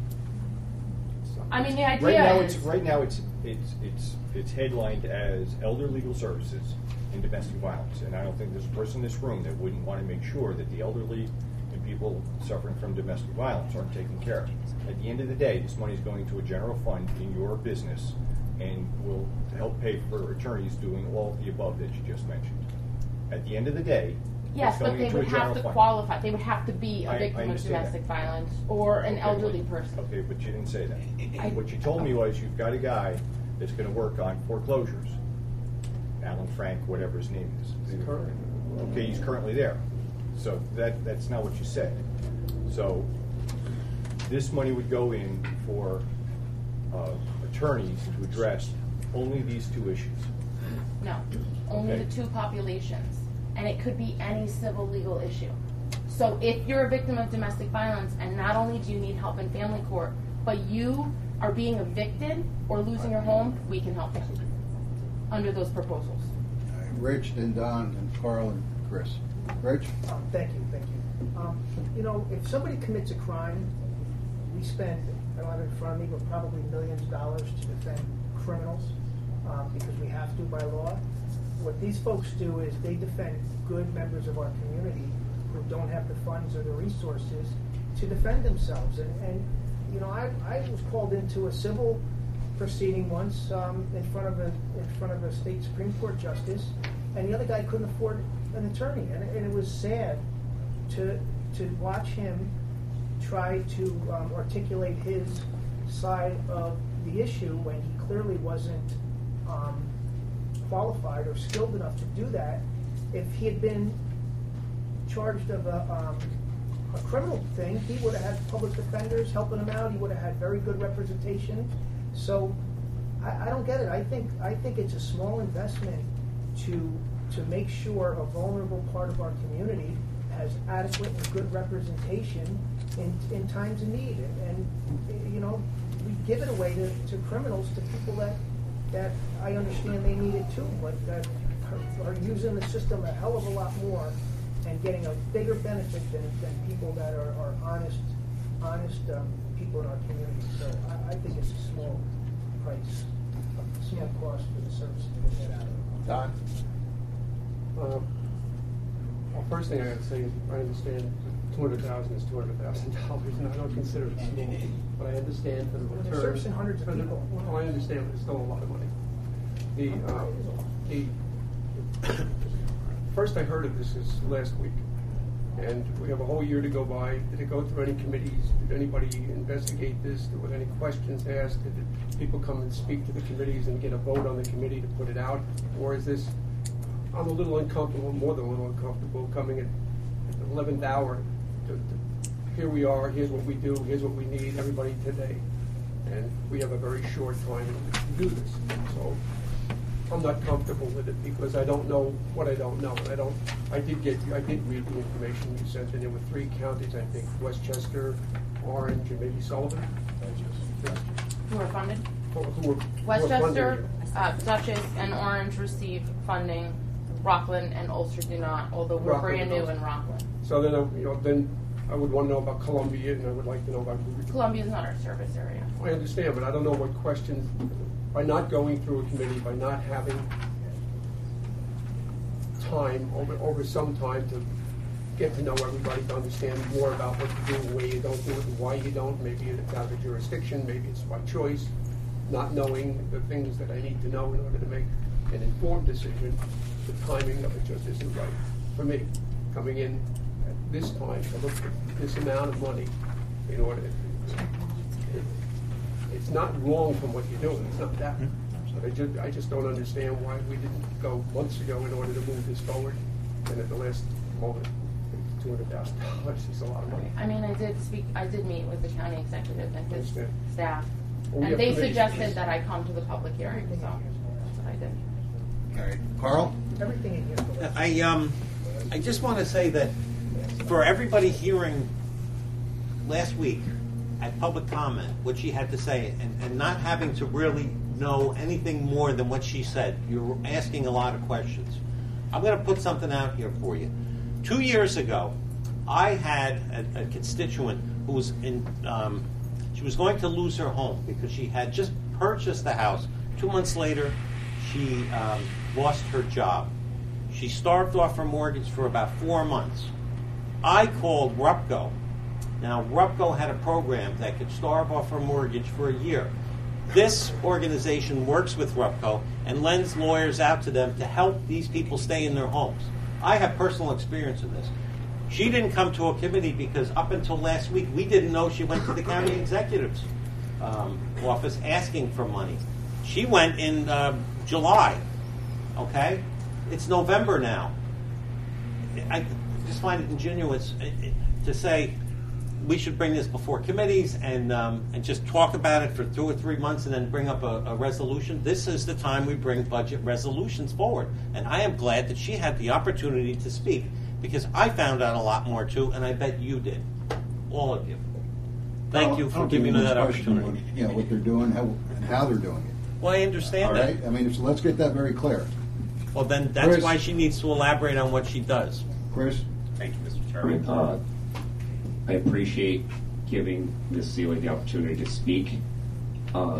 I mean, the idea Right now, is... it's right now it's it's it's it's headlined as elder legal services and domestic violence, and I don't think there's a person in this room that wouldn't want to make sure that the elderly and people suffering from domestic violence aren't taken care of. At the end of the day, this money is going to a general fund in your business and will help pay for attorneys doing all of the above that you just mentioned. At the end of the day, Yes, it's but going they into would a have general to fund. qualify. They would have to be a I- I victim of understand domestic that. violence or an Okay, elderly but- person. Okay, but you didn't say that. I- What you told me was you've got a guy that's going to work on foreclosures. Alan Frank, whatever his name is. Okay, he's currently there. So that that's not what you said. So this money would go in for uh, attorneys to address only these two issues. No, only Okay. the two populations. And it could be any civil legal issue. So if you're a victim of domestic violence, and not only do you need help in family court, but you are being evicted or losing your home, we can help you under those proposals. Rich, then Don, and Carl, and Chris. Rich? Um, thank you, thank you. Um, you know, if somebody commits a crime, we spend, I don't have it in front of me, but probably millions of dollars to defend criminals um, because we have to by law. What these folks do is they defend good members of our community who don't have the funds or the resources to defend themselves. And, and you know, I, I was called into a civil proceeding once um, in front of a in front of a state Supreme Court justice, and the other guy couldn't afford an attorney, and, and it was sad to to watch him try to um, articulate his side of the issue when he clearly wasn't um, qualified or skilled enough to do that. If he had been charged of a, um, a criminal thing, he would have had public defenders helping him out. He would have had very good representation. So I, I don't get it. I think I think it's a small investment to to make sure a vulnerable part of our community has adequate and good representation in, in times of need. And, and you know, we give it away to, to criminals, to people that that I understand they need it too, but that are, are using the system a hell of a lot more and getting a bigger benefit than, than people that are, are honest, honest um, people in our community. So I, I think it's a small price, a small cost for the services we get out of it. Don? Uh, Well, first thing I gotta say is I understand two hundred thousand is two hundred thousand dollars, and I don't consider it small, but I understand for the Well, return. they're servicing hundreds of for the- people. Well, I understand, but it's still a lot of money. The, uh, the, first I heard of this is last week, and we have a whole year to go by. Did it go through any committees? Did anybody investigate this? Were there any questions asked? Did the people come and speak to the committees and get a vote on the committee to put it out? Or is this, I'm a little uncomfortable, more than a little uncomfortable, coming at the eleventh hour to, to, here we are, here's what we do, here's what we need, everybody today. and we have a very short time to do this. So I'm not comfortable with it because I don't know what I don't know. And I don't. I did get. I did read the information you sent, and there were three counties. I think Westchester, Orange, and maybe Sullivan. Who are funded? Who, who were, Westchester, who were uh, Dutchess, and Orange receive funding. Rockland and Ulster do not, although we're Rockland brand new and in Rockland. So then, uh, you know, then I would want to know about Columbia, and I would like to know about. Columbia is not our service area. I understand, but I don't know what questions. By not going through a committee, by not having time over over some time to get to know everybody, to understand more about what you do, where you don't do it, and why you don't. Maybe it's out of jurisdiction, maybe it's by choice. Not knowing the things that I need to know in order to make an informed decision. The timing of it just isn't right for me. Coming in at this time to look at this amount of money in order to, it, it's not wrong from what you're doing. It's not that. But I just, I just don't understand why we didn't go months ago in order to move this forward. And at the last moment, two hundred thousand dollars is a lot of money. I mean, I did speak, I did meet with the county executive and his Understand. staff. Well, we And have they committees. suggested that I come to the public hearing, so that's what I did. All right, Carl? Everything in here. I um, I just want to say that for everybody hearing last week at public comment what she had to say, and, and not having to really know anything more than what she said, you're asking a lot of questions. I'm going to put something out here for you. Two years ago, I had a, a constituent who was in. Um, she was going to lose her home because she had just purchased the house. Two months later, she um, lost her job. She starved off her mortgage for about four months. I called RUPCO. Now, RUPCO had a program that could starve off her mortgage for a year. This organization works with RUPCO and lends lawyers out to them to help these people stay in their homes. I have personal experience in this. She didn't come to a committee because up until last week, we didn't know she went to the county executive's um, office asking for money. She went in uh, July, okay? It's November now. I just find it ingenuous to say we should bring this before committees and um, and just talk about it for two or three months and then bring up a, a resolution. This is the time we bring budget resolutions forward. And I am glad that she had the opportunity to speak because I found out a lot more too, and I bet you did. All of you. Thank Well, you I for don't giving think me that anyone's questioning opportunity. what- You know, what they're doing, how, and how they're doing it. Well, I understand All that. right? I mean, so let's get that very clear. Well, then that's Chris. why she needs to elaborate on what she does. Chris? Thank you, Mister Chairman. Uh, I appreciate giving Miz Seeley the opportunity to speak. Uh,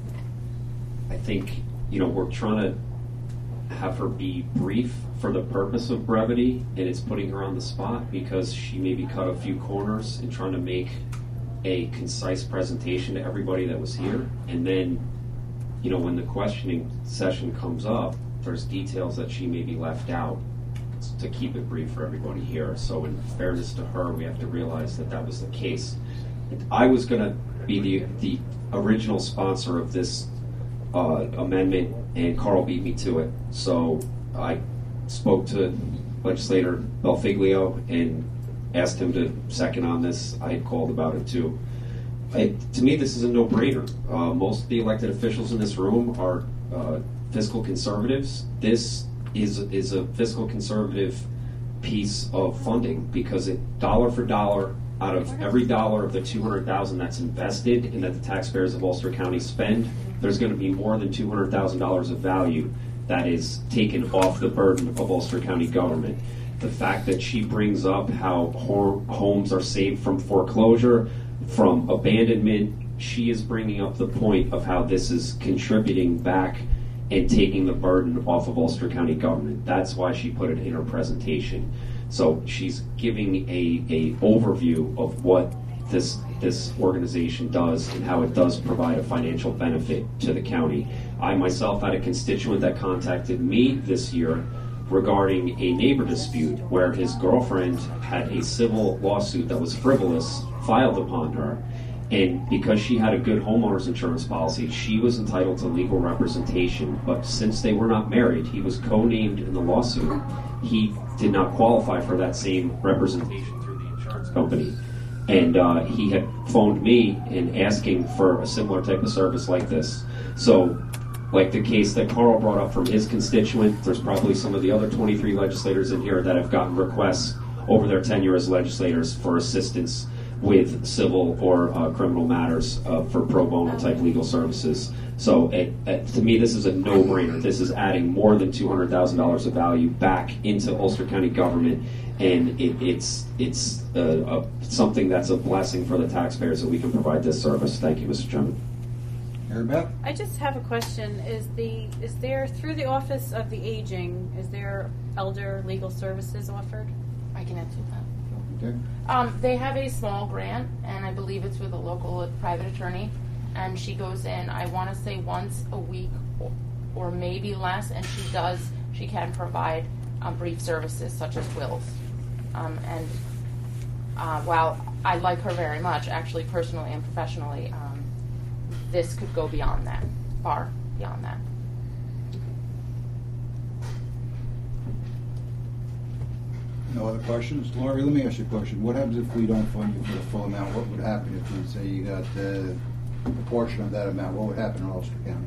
I think, you know, we're trying to have her be brief for the purpose of brevity, and it's putting her on the spot because she maybe cut a few corners in trying to make a concise presentation to everybody that was here. And then, you know, when the questioning session comes up, there's details that she maybe left out to keep it brief for everybody here. So in fairness to her, we have to realize that that was the case. I was going to be the, the original sponsor of this uh, amendment, and Carl beat me to it. So I spoke to legislator Belfiglio and asked him to second on this. I had called about it too. I, to me, this is a no-brainer. Uh, most of the elected officials in this room are uh, fiscal conservatives. This is is a fiscal conservative piece of funding because it dollar for dollar out of every dollar of the two hundred thousand that's invested and that the taxpayers of Ulster County spend, there's going to be more than two hundred thousand dollars of value that is taken off the burden of Ulster County government. The fact that she brings up how hor- homes are saved from foreclosure, from abandonment, she is bringing up the point of how this is contributing back and taking the burden off of Ulster County government. That's why she put it in her presentation. So she's giving a, a overview of what this this organization does and how it does provide a financial benefit to the county. I myself had a constituent that contacted me this year regarding a neighbor dispute where his girlfriend had a civil lawsuit that was frivolous filed upon her. And because she had a good homeowner's insurance policy, she was entitled to legal representation. But since they were not married, he was co-named in the lawsuit. He did not qualify for that same representation through the insurance company. and uh, he had phoned me and asking for a similar type of service like this. So, like the case that Carl brought up from his constituent, there's probably some of the other twenty-three legislators in here that have gotten requests over their tenure as legislators for assistance with civil or uh, criminal matters uh, for pro bono type legal services. So it, it, to me, this is a no-brainer. This is adding more than two hundred thousand dollars of value back into Ulster County government, and it, it's it's uh, a, something that's a blessing for the taxpayers that we can provide this service. Thank you, Mister Chairman. Mary Beth? I just have a question. Is the is there through the Office of the Aging, is there elder legal services offered? I can answer that. Okay. Um, they have a small grant, and I believe it's with a local private attorney. And she goes in, I want to say once a week, or, or maybe less. And she does, she can provide um, brief services such as wills. Um, and uh, while I like her very much, actually personally and professionally, um, this could go beyond that, far beyond that. No other questions? Laurie, let me ask you a question. What happens if we don't fund you for the full amount? What would happen if you say you got uh, a portion of that amount? What would happen in Ulster County?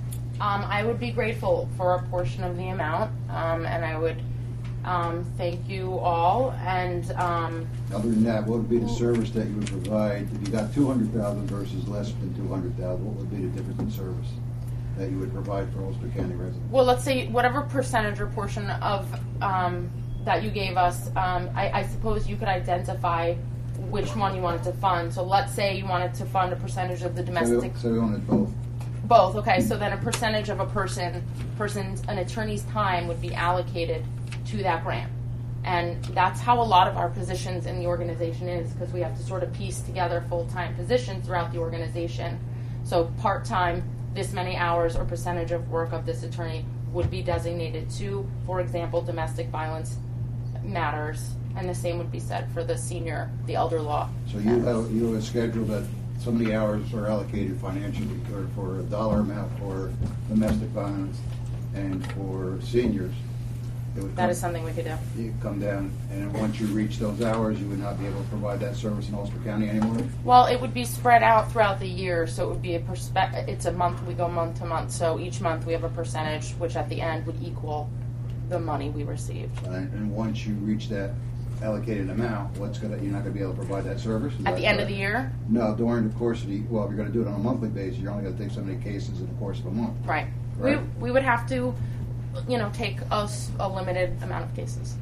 Um, I would be grateful for a portion of the amount, um, and I would um, thank you all. And um, Other than that, what would be the service that you would provide if you got two hundred thousand versus less than two hundred thousand? What would be the difference in service that you would provide for Ulster County residents? well, let's say whatever percentage or portion of um, that you gave us, um, I, I suppose you could identify which one you wanted to fund. So let's say you wanted to fund a percentage of the domestic. So we, so we wanted both. Both, okay. So then a percentage of a person, person's, an attorney's time would be allocated to that grant. And that's how a lot of our positions in the organization is, because we have to sort of piece together full-time positions throughout the organization. So part-time, this many hours or percentage of work of this attorney would be designated to, for example, domestic violence matters. And the same would be said for the senior, the elder law. So you have, you have a schedule that so many hours are allocated financially for, for a dollar amount for domestic violence and for seniors. It would That come, is something we could do. You come down, and once you reach those hours, you would not be able to provide that service in Ulster County anymore? Well, it would be spread out throughout the year, so it would be a perspe- it's a month, we go month to month, so each month we have a percentage, which at the end would equal the money we received. And, and once you reach that allocated amount, what's gonna, you're not gonna be able to provide that service? Is At that the end of correct? the year? No, during the course of the, well, if you're gonna do it on a monthly basis, you're only gonna take so many cases in the course of a month. Right. Right. We, we would have to, you know, take us a limited amount of cases.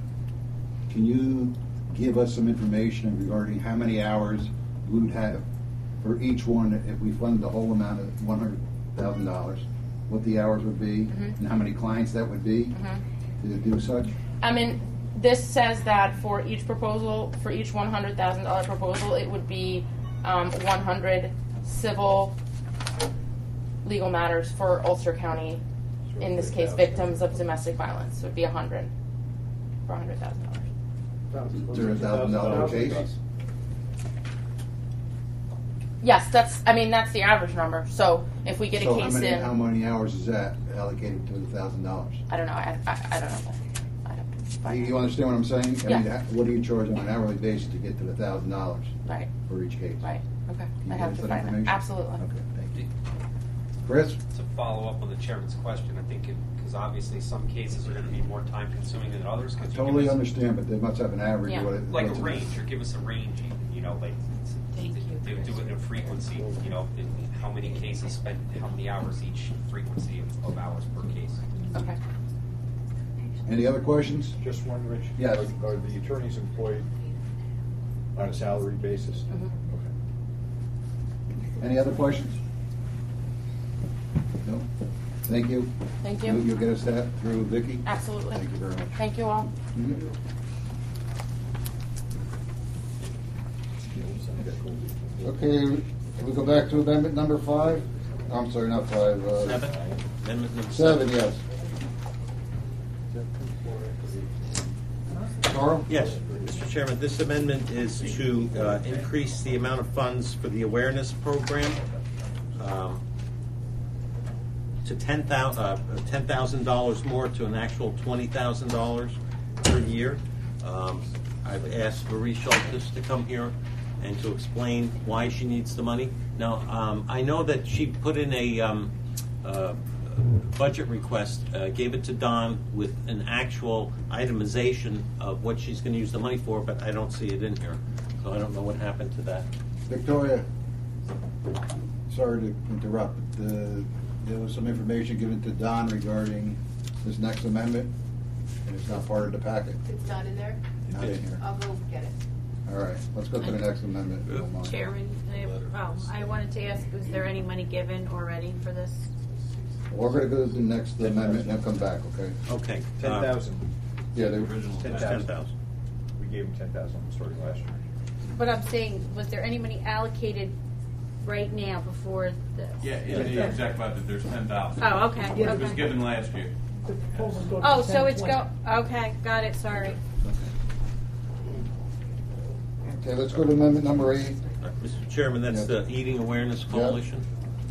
Can you give us some information regarding how many hours we would have for each one if we fund the whole amount of one hundred thousand dollars? What the hours would be, Mhm. and how many clients that would be Mhm. to do such? I mean, this says that for each proposal, for each one hundred thousand dollars proposal, it would be um, one hundred civil legal matters for Ulster County, in this case, victims of domestic violence. It would be one hundred for one hundred thousand dollars. Is there a thousand dollar case? Yes, that's, I mean, that's the average number. So if we get So a how case many, in, how many hours is that allocated to the thousand dollars? I don't know, I, I, I don't know. I'd have to You, find you out. understand what I'm saying? I mean, Yeah. ha- what do you charge on an hourly basis to get to the thousand dollars Right, for each case? right, okay. Can you I'd give have us to that find that. information? Absolutely. Okay, thank you. Chris? To follow up on the chairman's question, I think because obviously some cases are going to be more time consuming than others. I Could you totally give us, understand, but they must have an average. Yeah. Of what it, like a what's it- range, or give us a range, even, you know, like Thank you. do, do it in a frequency, you know, in how many cases spent, how many hours each frequency of, of hours per case. Okay. Any other questions? Just one, Rich. Yes. Are, are the attorneys employed on a salary basis? Mhm. Okay. Any other questions? No? Thank you. Thank you. You'll get us that through Vicky? Absolutely. Thank you very much. Thank you all. Mhm. Okay, can we go back to amendment number five? I'm sorry, not five. Uh, Seven. Amendment number Seven, yes. Carl? Yes, Mister Chairman, this amendment is to uh, increase the amount of funds for the awareness program um, to ten thousand uh, ten thousand dollars more to an actual twenty thousand dollars per year. Um, I've asked Marie Schultes to come here and to explain why she needs the money. Now, um, I know that she put in a um, uh, budget request, uh, gave it to Don with an actual itemization of what she's going to use the money for, but I don't see it in here. So I don't know what happened to that. Victoria, sorry to interrupt, but uh, there was some information given to Don regarding this next amendment, and it's not part of the packet. It's not in there? Not in here. I'll go get it. All right, let's go to the next amendment. if you don't mind. Chairman, I, oh, I wanted to ask, was there any money given already for this? We're going to go to the next amendment and then come back, okay? Okay. Ten thousand. Yeah, the original ten thousand. We gave him ten thousand starting last year. But I'm saying, was there any money allocated right now before this? Yeah, in the exact budget, there's ten thousand. Oh, okay, It was okay. given last year. Oh, so it's go, okay, got it, sorry. Okay, let's go to amendment number eight. Mister Chairman, that's Yeah. the Eating Awareness Coalition.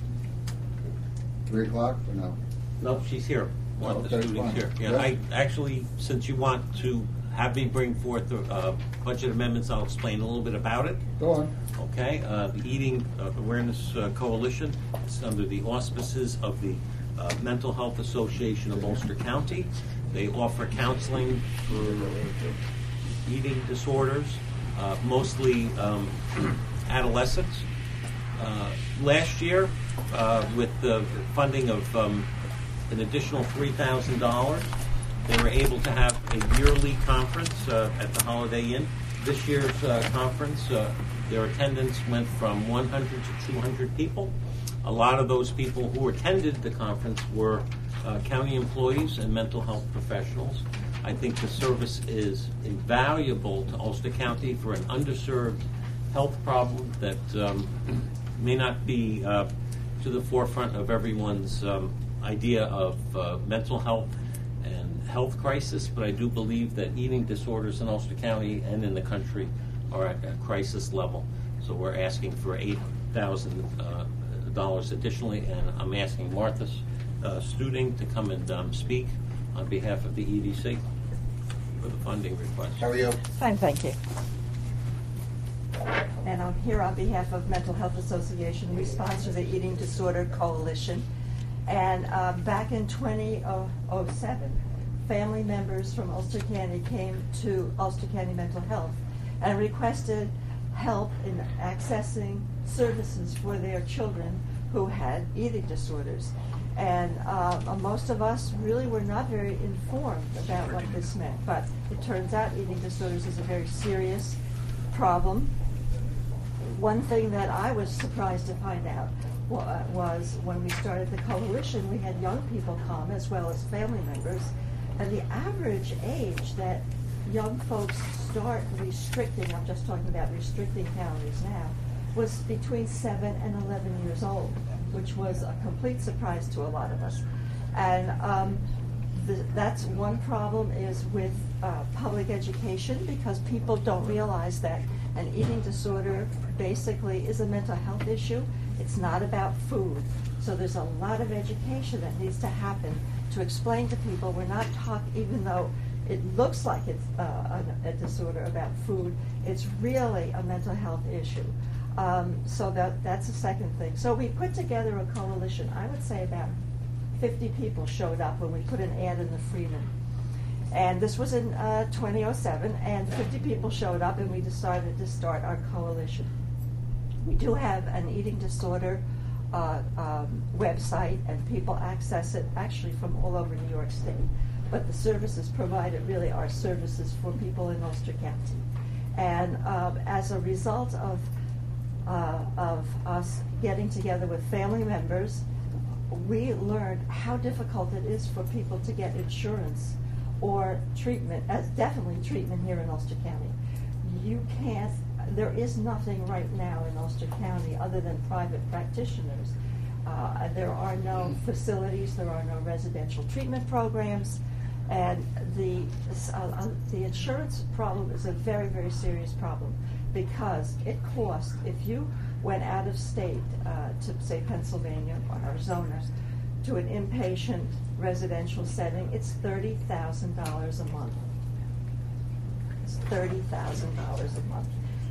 Three o'clock or no? No, she's here. One of the Okay, students fine. here. Yeah, Yeah. I actually, since you want to have me bring forth the uh, budget amendments, I'll explain a little bit about it. Go on. Okay, uh, the Eating uh, Awareness uh, Coalition is under the auspices of the uh, Mental Health Association of Ulster County. They offer counseling for eating disorders, uh, mostly um, adolescents. Uh, last year, uh, with the funding of um, an additional three thousand dollars, they were able to have a yearly conference uh, at the Holiday Inn. This year's uh, conference, uh, their attendance went from one hundred to two hundred people. A lot of those people who attended the conference were uh, county employees and mental health professionals. I think the service is invaluable to Ulster County for an underserved health problem that um, may not be uh, to the forefront of everyone's um, idea of uh, mental health and health crisis, but I do believe that eating disorders in Ulster County and in the country are at a crisis level. So we're asking for eight thousand dollars additionally, and I'm asking Martha uh, Studing to come and um, speak on behalf of the E D C for the funding request. How are you? Fine, thank you. And I'm here on behalf of Mental Health Association. We sponsor the Eating Disorder Coalition. And uh, back in twenty oh seven, family members from Ulster County came to Ulster County Mental Health and requested help in accessing services for their children who had eating disorders. And uh, most of us really were not very informed about what this meant. But it turns out eating disorders is a very serious problem. One thing that I was surprised to find out wa- was when we started the coalition, we had young people come as well as family members, and the average age that young folks start restricting, I'm just talking about restricting calories now, was between seven and eleven years old, which was a complete surprise to a lot of us. And um, th- that's one problem is with uh, public education, because people don't realize that an eating disorder basically is a mental health issue. It's not about food. So there's a lot of education that needs to happen to explain to people we're not talking, even though it looks like it's uh, a, a disorder about food, it's really a mental health issue. Um, so that that's the second thing. So we put together a coalition. I would say about fifty people showed up when we put an ad in the Freeman. And this was in uh, twenty oh seven, and fifty people showed up, and we decided to start our coalition. We do have an eating disorder uh, um, website, and people access it actually from all over New York State. But the services provided really are services for people in Ulster County. And um, as a result of uh, of us getting together with family members, we learned how difficult it is for people to get insurance or treatment, as definitely treatment here in Ulster County. You can't, there is nothing right now in Ulster County other than private practitioners. Uh, there are no facilities, there are no residential treatment programs, and the, uh, the insurance problem is a very, very serious problem, because it costs, if you went out of state uh, to, say, Pennsylvania or Arizona, to an inpatient residential setting, it's thirty thousand dollars a month. It's thirty thousand dollars a month.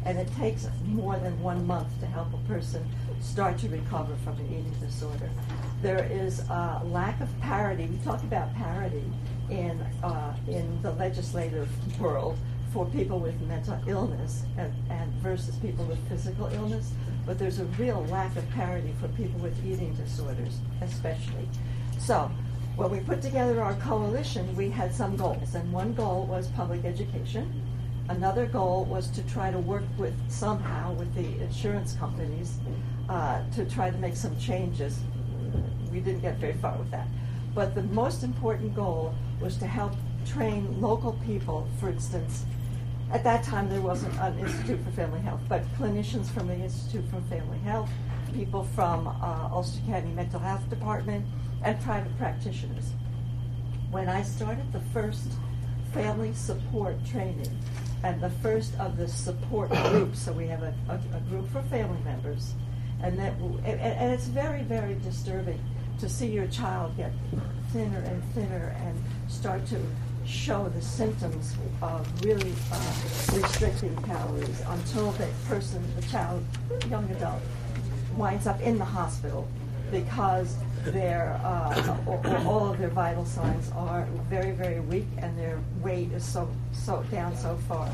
And it takes more than one month to help a person start to recover from an eating disorder. There is a lack of parity. We talk about parity in uh, in the legislative world for people with mental illness and, and versus people with physical illness, but there's a real lack of parity for people with eating disorders, especially. So, when we put together our coalition, we had some goals, and one goal was public education. Another goal was to try to work with somehow with the insurance companies uh, to try to make some changes. We didn't get very far with that. But the most important goal was to help train local people. For instance, at that time there wasn't an Institute for Family Health, but clinicians from the Institute for Family Health, people from uh, Ulster County Mental Health Department, and private practitioners. When I started the first family support training, and the first of the support groups, so we have a, a, a group for family members, and that and, and it's very, very disturbing to see your child get thinner and thinner and start to show the symptoms of really uh, restricting calories until the person, the child, young adult, winds up in the hospital because their uh, all of their vital signs are very, very weak and their weight is so so down so far.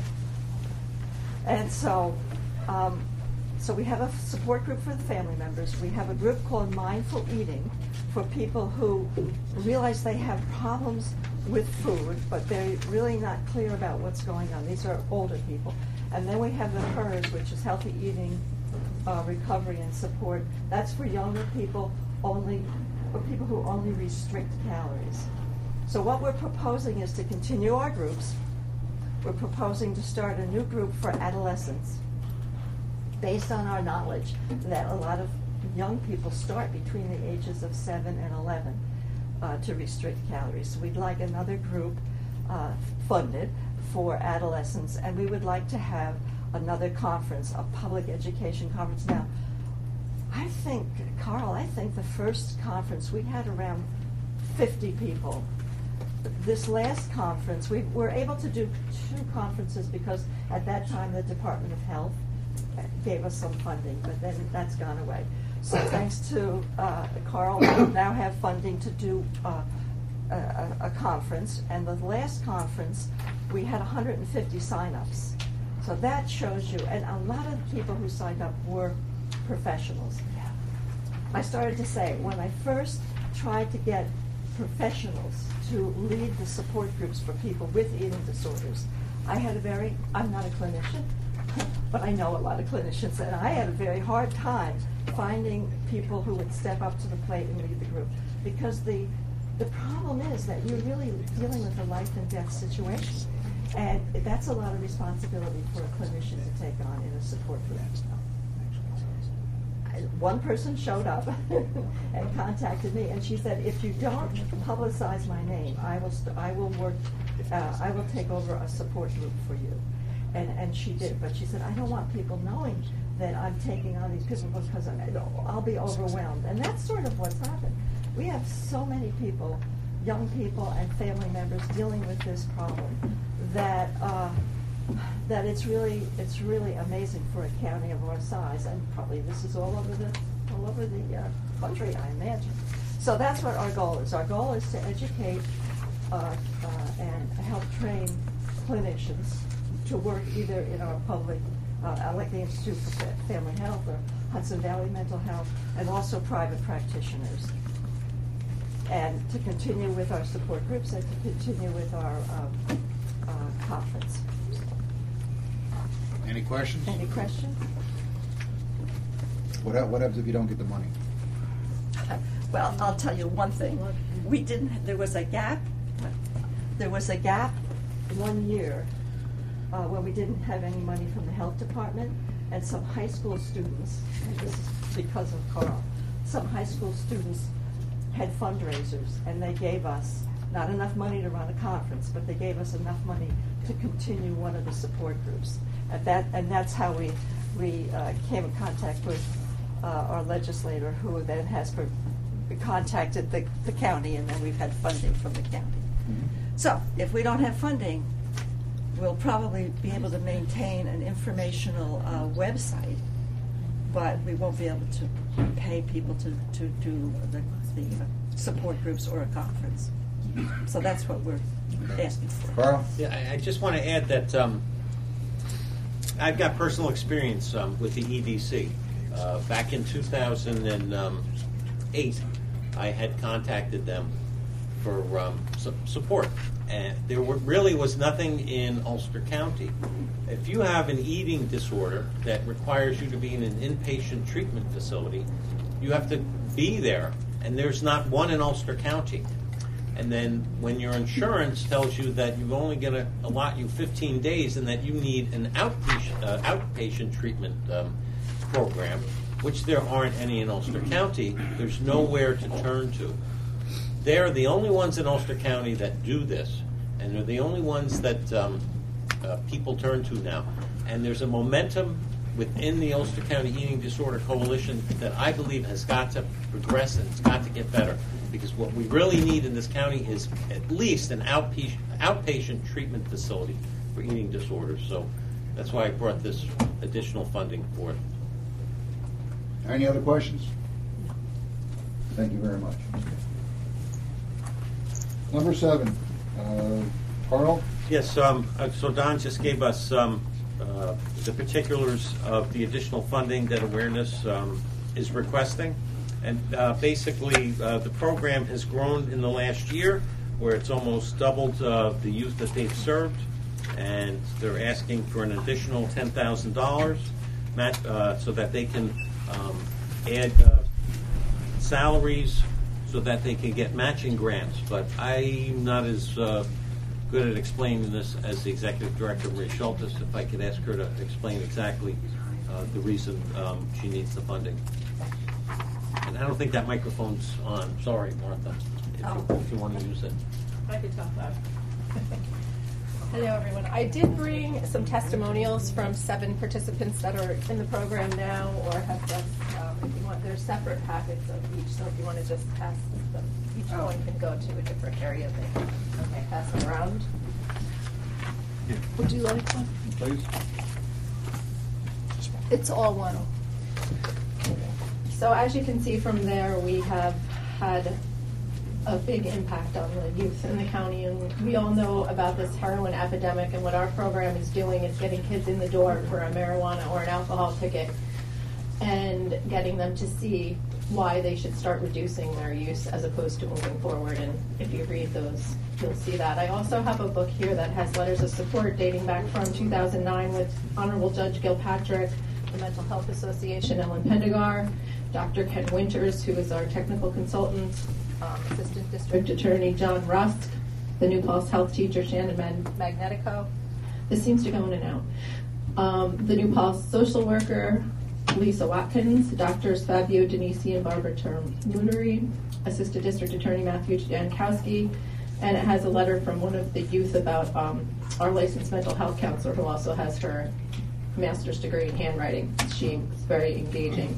And so, um, so we have a support group for the family members. We have a group called Mindful Eating for people who realize they have problems with food, but they're really not clear about what's going on. These are older people. And then we have the HERS, which is Healthy Eating, uh, Recovery and Support. That's for younger people only, for people who only restrict calories. So what we're proposing is to continue our groups. We're proposing to start a new group for adolescents based on our knowledge that a lot of young people start between the ages of seven and eleven uh, to restrict calories. So we'd like another group uh, funded for adolescents, and we would like to have another conference, a public education conference. Now, I think, Carl, I think the first conference, we had around fifty people. This last conference, we were able to do two conferences because at that time the Department of Health gave us some funding, but then that's gone away. So thanks to uh, Carl, we now have funding to do uh, a, a conference. And the last conference, we had one hundred fifty signups. So that shows you, and a lot of people who signed up were professionals. I started to say, when I first tried to get professionals to lead the support groups for people with eating disorders, I had a very, I'm not a clinician, but I know a lot of clinicians, and I had a very hard time finding people who would step up to the plate and lead the group. Because the the problem is that you're really dealing with a life and death situation. And that's a lot of responsibility for a clinician to take on in a support group. One person showed up and contacted me, and she said, "If you don't publicize my name, I will st- I will work. Uh, I will take over a support group for you." And and she did, but she said, "I don't want people knowing that I'm taking on these people because I, I'll be overwhelmed." And that's sort of what's happened. We have so many people, young people and family members, dealing with this problem that. Uh, that it's really it's really amazing for a county of our size, and probably this is all over the all over the uh, country, I imagine. So that's what our goal is. Our goal is to educate uh, uh, and help train clinicians to work either in our public, uh, like the Institute for Family Health or Hudson Valley Mental Health, and also private practitioners. And to continue with our support groups and to continue with our um, uh, conference. Any questions? Any questions? What, hap- what happens if you don't get the money? Well, I'll tell you one thing. We didn't. There was a gap. There was a gap one year uh, when we didn't have any money from the health department, and some high school students. And this is because of Carl. Some high school students had fundraisers, and they gave us not enough money to run a conference, but they gave us enough money to continue one of the support groups. At that, and that's how we we uh, came in contact with uh, our legislator, who then has per- contacted the, the county, and then we've had funding from the county. Mm-hmm. So if we don't have funding, we'll probably be able to maintain an informational uh, website, but we won't be able to pay people to, to do the, the uh, support groups or a conference. So that's what we're asking for. Carl? Yeah, I, I just want to add that um, I've got personal experience um, with the E D C. Uh, back in two thousand eight, I had contacted them for um, su- support. And there were, really was nothing in Ulster County. If you have an eating disorder that requires you to be in an inpatient treatment facility, you have to be there, and there's not one in Ulster County. And then when your insurance tells you that you're only going to allot you fifteen days and that you need an outpatient, uh, outpatient treatment um, program, which there aren't any in Ulster County, there's nowhere to turn to. They're the only ones in Ulster County that do this, and they're the only ones that um, uh, people turn to now. And there's a momentum within the Ulster County Eating Disorder Coalition that I believe has got to progress and it's got to get better. Because what we really need in this county is at least an outpatient, outpatient treatment facility for eating disorders. So that's why I brought this additional funding forth. Any other questions? Thank you very much. Number seven, uh, Carl? Yes, um, uh, so Don just gave us um, uh, the particulars of the additional funding that Awareness um, is requesting. And uh, basically, uh, the program has grown in the last year, where it's almost doubled uh, the youth that they've served, and they're asking for an additional ten thousand dollars uh, so that they can um, add uh, salaries so that they can get matching grants. But I'm not as uh, good at explaining this as the Executive Director, Maria Schultes. If I could ask her to explain exactly uh, the reason um, she needs the funding. And I don't think that microphone's on. Sorry, Martha, if, Oh. you, if you want to use it. I could talk loud. Hello, everyone. I did bring some testimonials from seven participants that are in the program now or have just, um, if you want, there's separate packets of each, so if you want to just pass them, each Oh. one can go to a different area. They can, okay, pass them around. Would you like one? Please. It's all one. So as you can see from there, we have had a big impact on the youth in the county, and we all know about this heroin epidemic, and what our program is doing is getting kids in the door for a marijuana or an alcohol ticket and getting them to see why they should start reducing their use as opposed to moving forward. And if you read those, you'll see that. I also have a book here that has letters of support dating back from two thousand nine with Honorable Judge Gilpatrick, the Mental Health Association, Ellen Pendegar, Doctor Ken Winters, who is our technical consultant, um, Assistant District Attorney John Rusk, the New Paltz Health teacher Shannon Man- Magnetico. This seems to go in and out. Um, the New Paltz social worker Lisa Watkins, Doctors Fabio Denisi and Barbara Termuteri, Assistant District Attorney Matthew Jankowski, and it has a letter from one of the youth about um, our licensed mental health counselor, who also has her master's degree in handwriting. She's very engaging.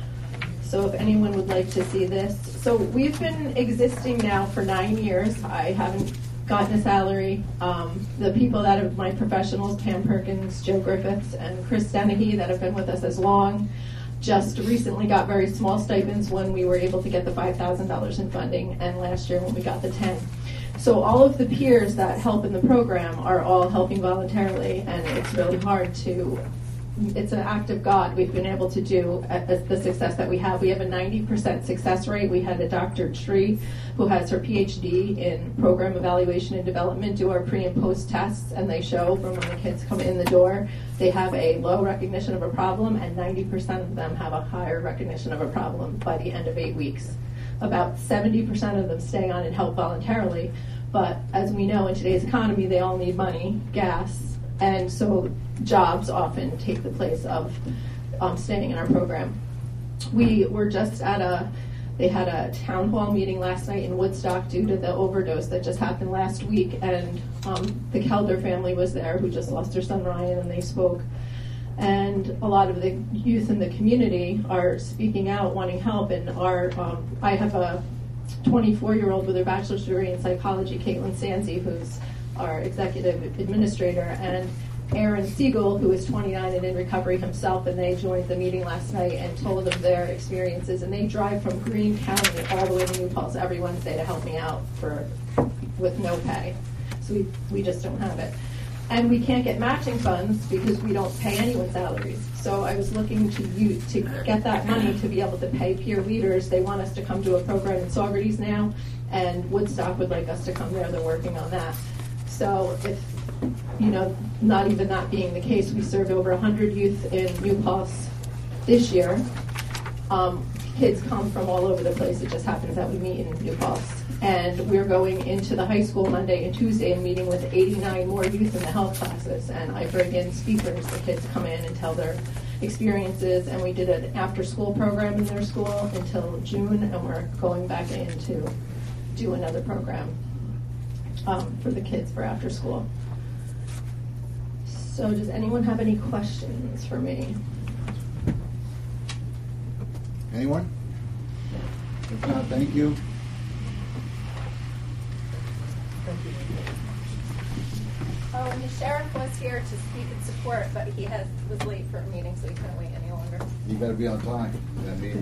So if anyone would like to see this. So we've been existing now for nine years. I haven't gotten a salary. Um, the people that are my professionals, Pam Perkins, Joe Griffiths, and Chris Dennehy, that have been with us as long, just recently got very small stipends when we were able to get the five thousand dollars in funding, and last year when we got the ten. So all of the peers that help in the program are all helping voluntarily, and it's really hard to, it's an act of God we've been able to do at the success that we have. We have a ninety percent success rate. We had a Doctor Tree, who has her P H D in program evaluation and development, do our pre and post tests, and they show from when the kids come in the door, they have a low recognition of a problem, and ninety percent of them have a higher recognition of a problem by the end of eight weeks. About seventy percent of them stay on and help voluntarily, but as we know in today's economy, they all need money, gas, and so jobs often take the place of um, staying in our program. We were just at a, they had a town hall meeting last night in Woodstock due to the overdose that just happened last week, and um, the Kelder family was there who just lost their son Ryan, and they spoke. And a lot of the youth in the community are speaking out, wanting help, and our, um, I have a twenty-four-year-old with her bachelor's degree in psychology, Caitlin Sanzi, who's our executive administrator, and Aaron Siegel, who is twenty-nine and in recovery himself, and they joined the meeting last night and told of their experiences. And they drive from Greene County all the way to New Paltz every Wednesday to help me out for with no pay. So we, we just don't have it. And we can't get matching funds because we don't pay anyone's salaries. So I was looking to use, to get that money to be able to pay peer leaders. They want us to come to a program in Saugerties now, and Woodstock would like us to come there. They're working on that. So if, you know, not even that being the case, we served over one hundred youth in New Paltz this year. Um, kids come from all over the place. It just happens that we meet in New Paltz. And we're going into the high school Monday and Tuesday and meeting with eighty-nine more youth in the health classes. And I bring in speakers. The kids come in and tell their experiences. And we did an after-school program in their school until June, and we're going back in to do another program um, for the kids for after school. So does anyone have any questions for me? Anyone? If not, thank you. Oh, and the sheriff was here to speak in support, but he has was late for a meeting, so he couldn't wait any longer. You got to be on time for that meeting.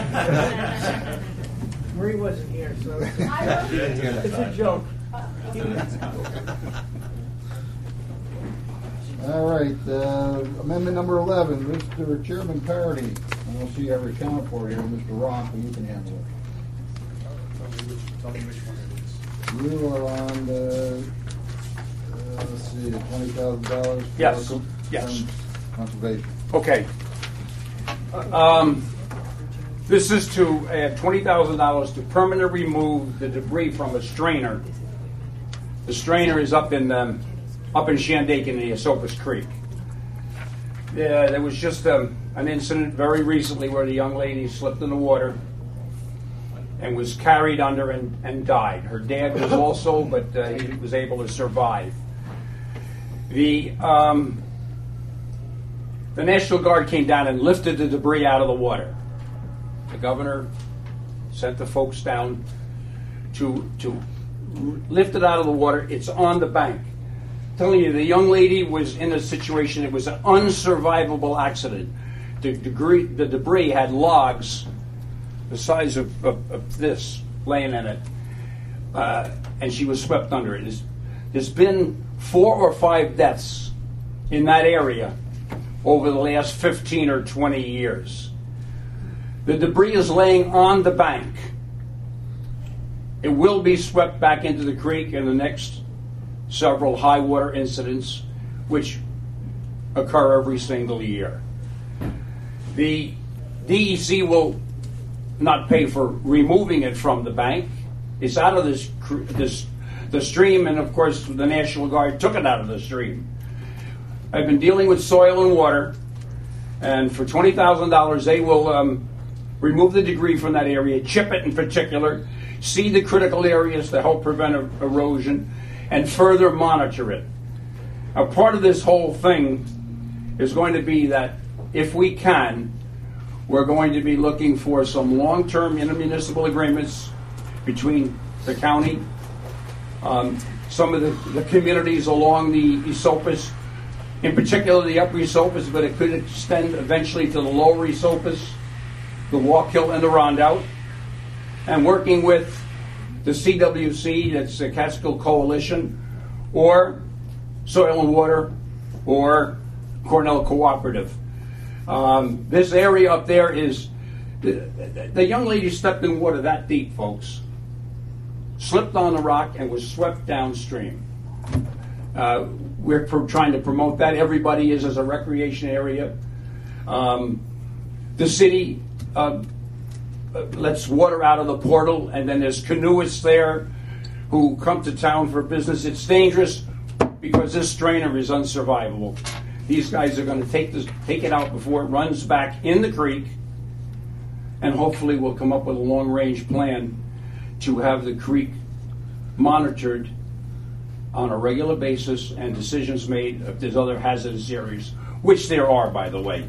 Marie wasn't here, so I wasn't. it's a joke. All right, uh, amendment number eleven, Mister Chairman Parity. I don't see every account for here, Mister Rock, but you can handle it. Tell me which one it is. You are on the, uh, let's see, twenty thousand dollars. Yes, yes. Conservation. Okay. Um, this is to add twenty thousand dollars to permanently remove the debris from a strainer. The strainer is up in um, up in Shandaken in the Esopus Creek. Yeah, there was just um, an incident very recently where the young lady slipped in the water and was carried under and, and died. Her dad was also, but uh, he was able to survive. The um, the National Guard came down and lifted the debris out of the water. The governor sent the folks down to to lift it out of the water. It's on the bank. I'm telling you, the young lady was in a situation, it was an unsurvivable accident. The debris, the debris had logs the size of, of, of this laying in it, uh, and she was swept under it. There's, there's been four or five deaths in that area over the last fifteen or twenty years. The debris is laying on the bank. It will be swept back into the creek in the next several high water incidents, which occur every single year. The D E C will not pay for removing it from the bank. It's out of this, this the stream, and of course the National Guard took it out of the stream. I've been dealing with soil and water, and for twenty thousand dollars they will um, remove the debris from that area, chip it in particular, see the critical areas to help prevent er- erosion, and further monitor it. A part of this whole thing is going to be that if we can, we're going to be looking for some long-term intermunicipal agreements between the county, um, some of the, the communities along the Esopus, in particular the upper Esopus, but it could extend eventually to the lower Esopus, the Wallkill and the Rondout, and working with the C W C, that's the Catskill Coalition, or Soil and Water, or Cornell Cooperative. Um, this area up there is, the, the young lady stepped in water that deep, folks, slipped on the rock and was swept downstream. Uh, we're pro- trying to promote that. Everybody is as a recreation area. Um, the city uh, lets water out of the portal, and then there's canoeists there who come to town for business. It's dangerous because this strainer is unsurvivable. These guys are going to take this, take it out before it runs back in the creek, and hopefully we'll come up with a long-range plan to have the creek monitored on a regular basis and decisions made if there's other hazardous areas, which there are, by the way.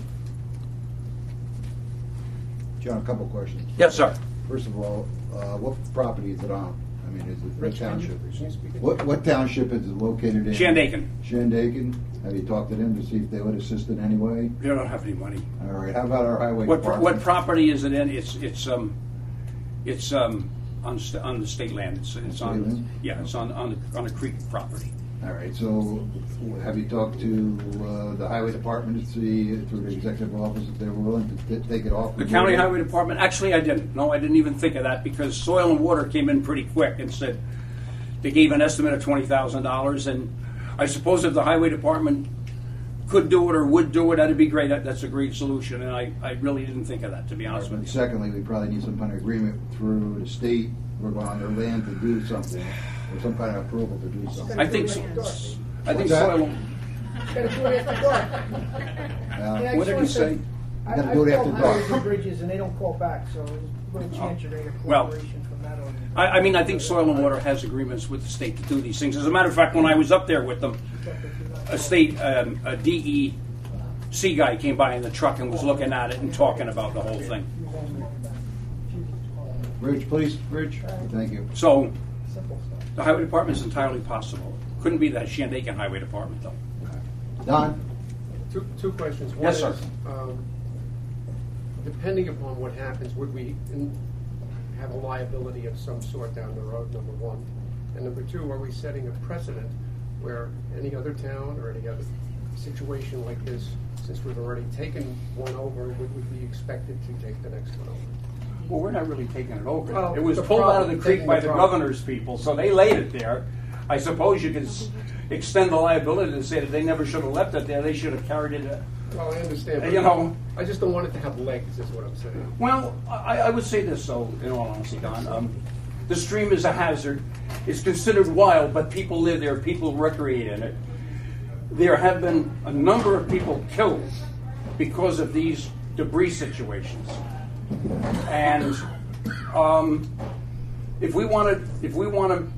John, a couple questions. Yes, sir. First of all, uh, what property is it on? I mean, is it what Rich, can you- township? can you speak into What, what township is it located in? Shandaken. Shandaken. Have you talked to them to see if they would assist in any way? They don't have any money. All right. How about our highway What, pro- department? what property is it in? It's, it's, um, it's, um, on, st- on the state land. It's, it's State on, land? yeah, it's on, on, the- on a creek property. All right. So, have you talked to uh, the highway department to see through the executive office if they were willing to t- take it off? The county highway department, actually I didn't. No, I didn't even think of that because Soil and Water came in pretty quick and said, they gave an estimate of twenty thousand dollars, and I suppose if the highway department could do it or would do it, that'd be great. That, that's a great solution, and I, I really didn't think of that, to be honest with And you. secondly, we probably need some kind of agreement through the state. We're going on their land to do something, or some kind of approval to do something. I think, so- I think What's that? Soil, Gotta do it after dark. Uh, Yeah, I what just did he wanna say? I, Gotta I do it call after highways dark. and bridges and they don't call back, so there's a little chance you're gonna Well, cooperation from that on. I, I mean, I think Soil and Water has agreements with the state to do these things. As a matter of fact, when I was up there with them, a state, um, a D E C guy came by in the truck and was looking at it and talking about the whole thing. Bridge, please, Bridge. Thank you. So, the highway department is entirely possible. Couldn't be that Shandaken Highway Department, though. Don? Two, two questions. One Yes, sir. is, um, depending upon what happens, would we in- have a liability of some sort down the road, number one? And number two, are we setting a precedent where any other town or any other situation like this, since we've already taken one over, would we be expected to take the next one over? Well, we're not really taking it over. Well, It was the pulled out of problem, the creek taking by the the problem. governor's people, so they laid it there. I suppose you could s- extend the liability to say that they never should have left it there. They should have carried it. uh, Well, I understand. but You know- I just don't want it to have legs, is what I'm saying. Well, I, I would say this, though, in all honesty, Don. Um, the stream is a hazard. It's considered wild, but people live there. People recreate in it. There have been a number of people killed because of these debris situations. And um, if we want to, if we want to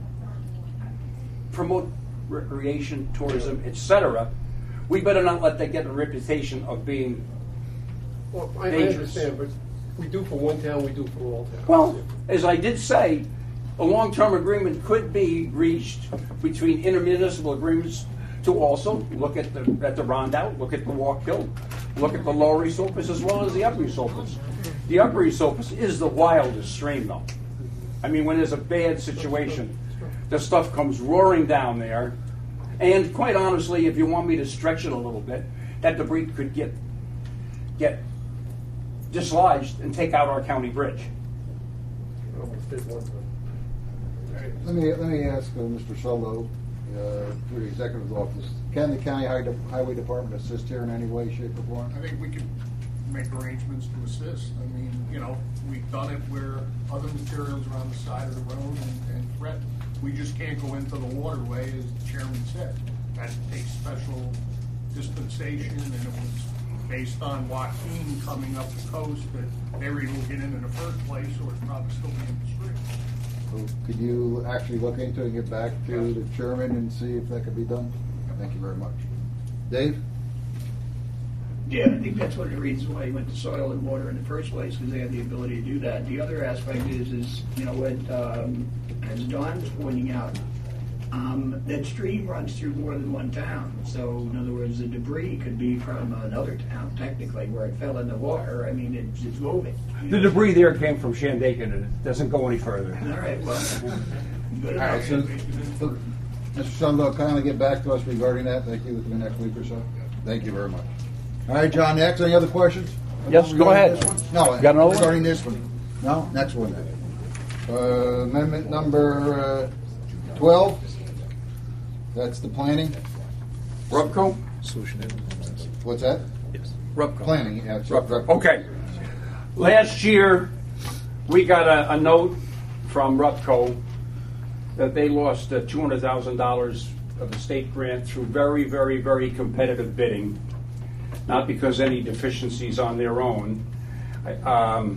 promote recreation, tourism, et cetera, we better not let that get a reputation of being Well, I I dangerous. understand, but we do for one town, we do for all towns. Well, as I did say, a long-term agreement could be reached between intermunicipal agreements to also look at the at the Rondout, look at the Walk-Hill, look at the Lower East Opus as well as the Upper East Opus. The Upper East Opus is the wildest stream, though. I mean, when there's a bad situation, the stuff comes roaring down there. And quite honestly, if you want me to stretch it a little bit, that debris could get get dislodged and take out our county bridge. Almost did one time. Let me, let me ask uh, Mister Solo, uh, through the executive office, can the county Hi- highway department assist here in any way, shape, or form? I think we could make arrangements to assist. I mean, you know, we've done it where other materials are on the side of the road and, and threatened. We just can't go into the waterway, as the chairman said. That takes special dispensation, and it was based on Joaquin coming up the coast that they were able to get in in the first place, or it's probably still be in the street. So could you actually look into it and get back to the chairman and see if that could be done? Thank you very much. Dave? Yeah, I think that's one of the reasons why he went to Soil and Water in the first place, because they had the ability to do that. The other aspect is, is you know, what, um, as Don was pointing out, um, that stream runs through more than one town. So, in other words, the debris could be from another town, technically, where it fell in the water. I mean, it's, it's moving. The debris there came from Shandaken, and it doesn't go any further. All right, well, good All right, so, so, Mister Sundell, kindly get back to us regarding that, thank you, within the next week or so. Thank you very much. All right, John, next, any other questions? Yes, go Regarding ahead. this one? No, Got another one? regarding this one. No, next one then. Uh, amendment number uh, twelve, that's the planning. Rubco? What's that? Yes. Rubco. Planning, yeah. it's Rubco. Okay. Last year, we got a, a note from Rubco that they lost uh, two hundred thousand dollars of a state grant through very, very, very competitive bidding, not because any deficiencies on their own, um,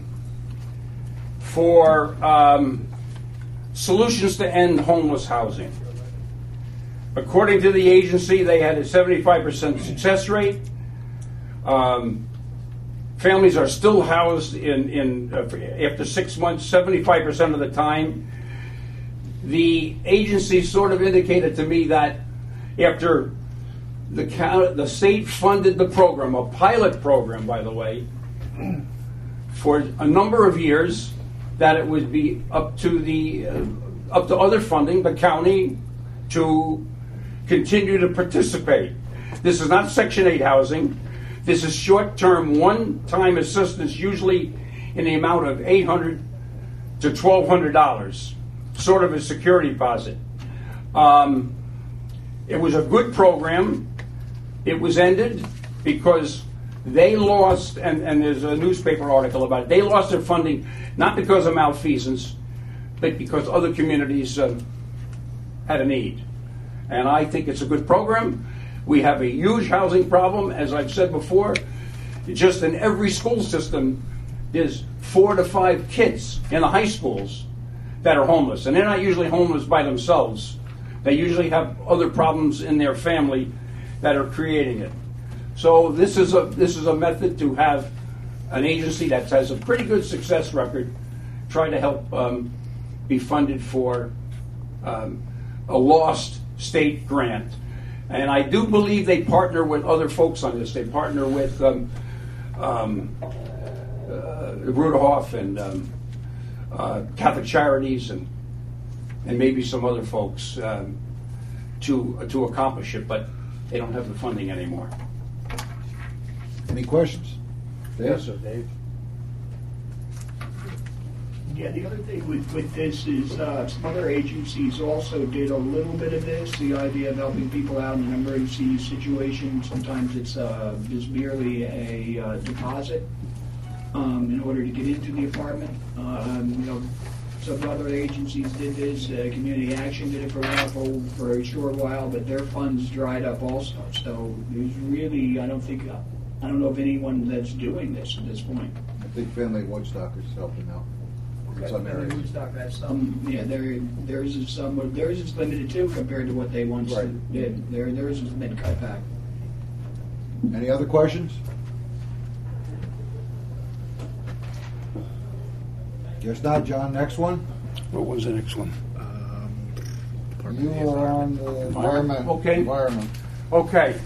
for um, solutions to end homeless housing. According to the agency, they had a seventy-five percent success rate. Um, families are still housed in, in uh, after six months, seventy-five percent of the time. the agency sort of indicated to me that after the county, the state funded the program, a pilot program, by the way, for a number of years, that it would be up to the uh, up to other funding, the county, to continue to participate. This is not Section eight housing. This is short-term, one-time assistance, usually in the amount of eight hundred to twelve hundred dollars, sort of a security deposit. Um, it was a good program. It was ended because they lost, and, and there's a newspaper article about it, they lost their funding not because of malfeasance, but because other communities uh, had a need. And I think it's a good program. We have a huge housing problem, as I've said before. Just in every school system, there's four to five kids in the high schools that are homeless. And they're not usually homeless by themselves. They usually have other problems in their family that are creating it. So this is a this is a method to have an agency that has a pretty good success record try to help um, be funded for um, a lost state grant. And I do believe they partner with other folks on this. They partner with um, um, uh, Ruderhoff and um, uh, Catholic Charities and and maybe some other folks um, to to accomplish it, but they don't have the funding anymore. Any questions? Yes, sir, Dave. Yeah, the other thing with, with this is uh, some other agencies also did a little bit of this, the idea of helping people out in an emergency situation. Sometimes it's uh, just merely a uh, deposit um, in order to get into the apartment. Um, you know, some other agencies did this. Uh, Community Action did it for a while, for, for a short while, but their funds dried up also. So there's really, I don't think, I don't know of anyone that's doing this at this point. I think Family Woodstock is helping out. In some areas. Woodstock has some, yeah, their, theirs is some, theirs is limited too compared to what they once Right. did. Their, theirs has been cut back. Any other questions? Guess not, John. Next one. What was the next one? You were on the environment. Okay. Environment. Okay.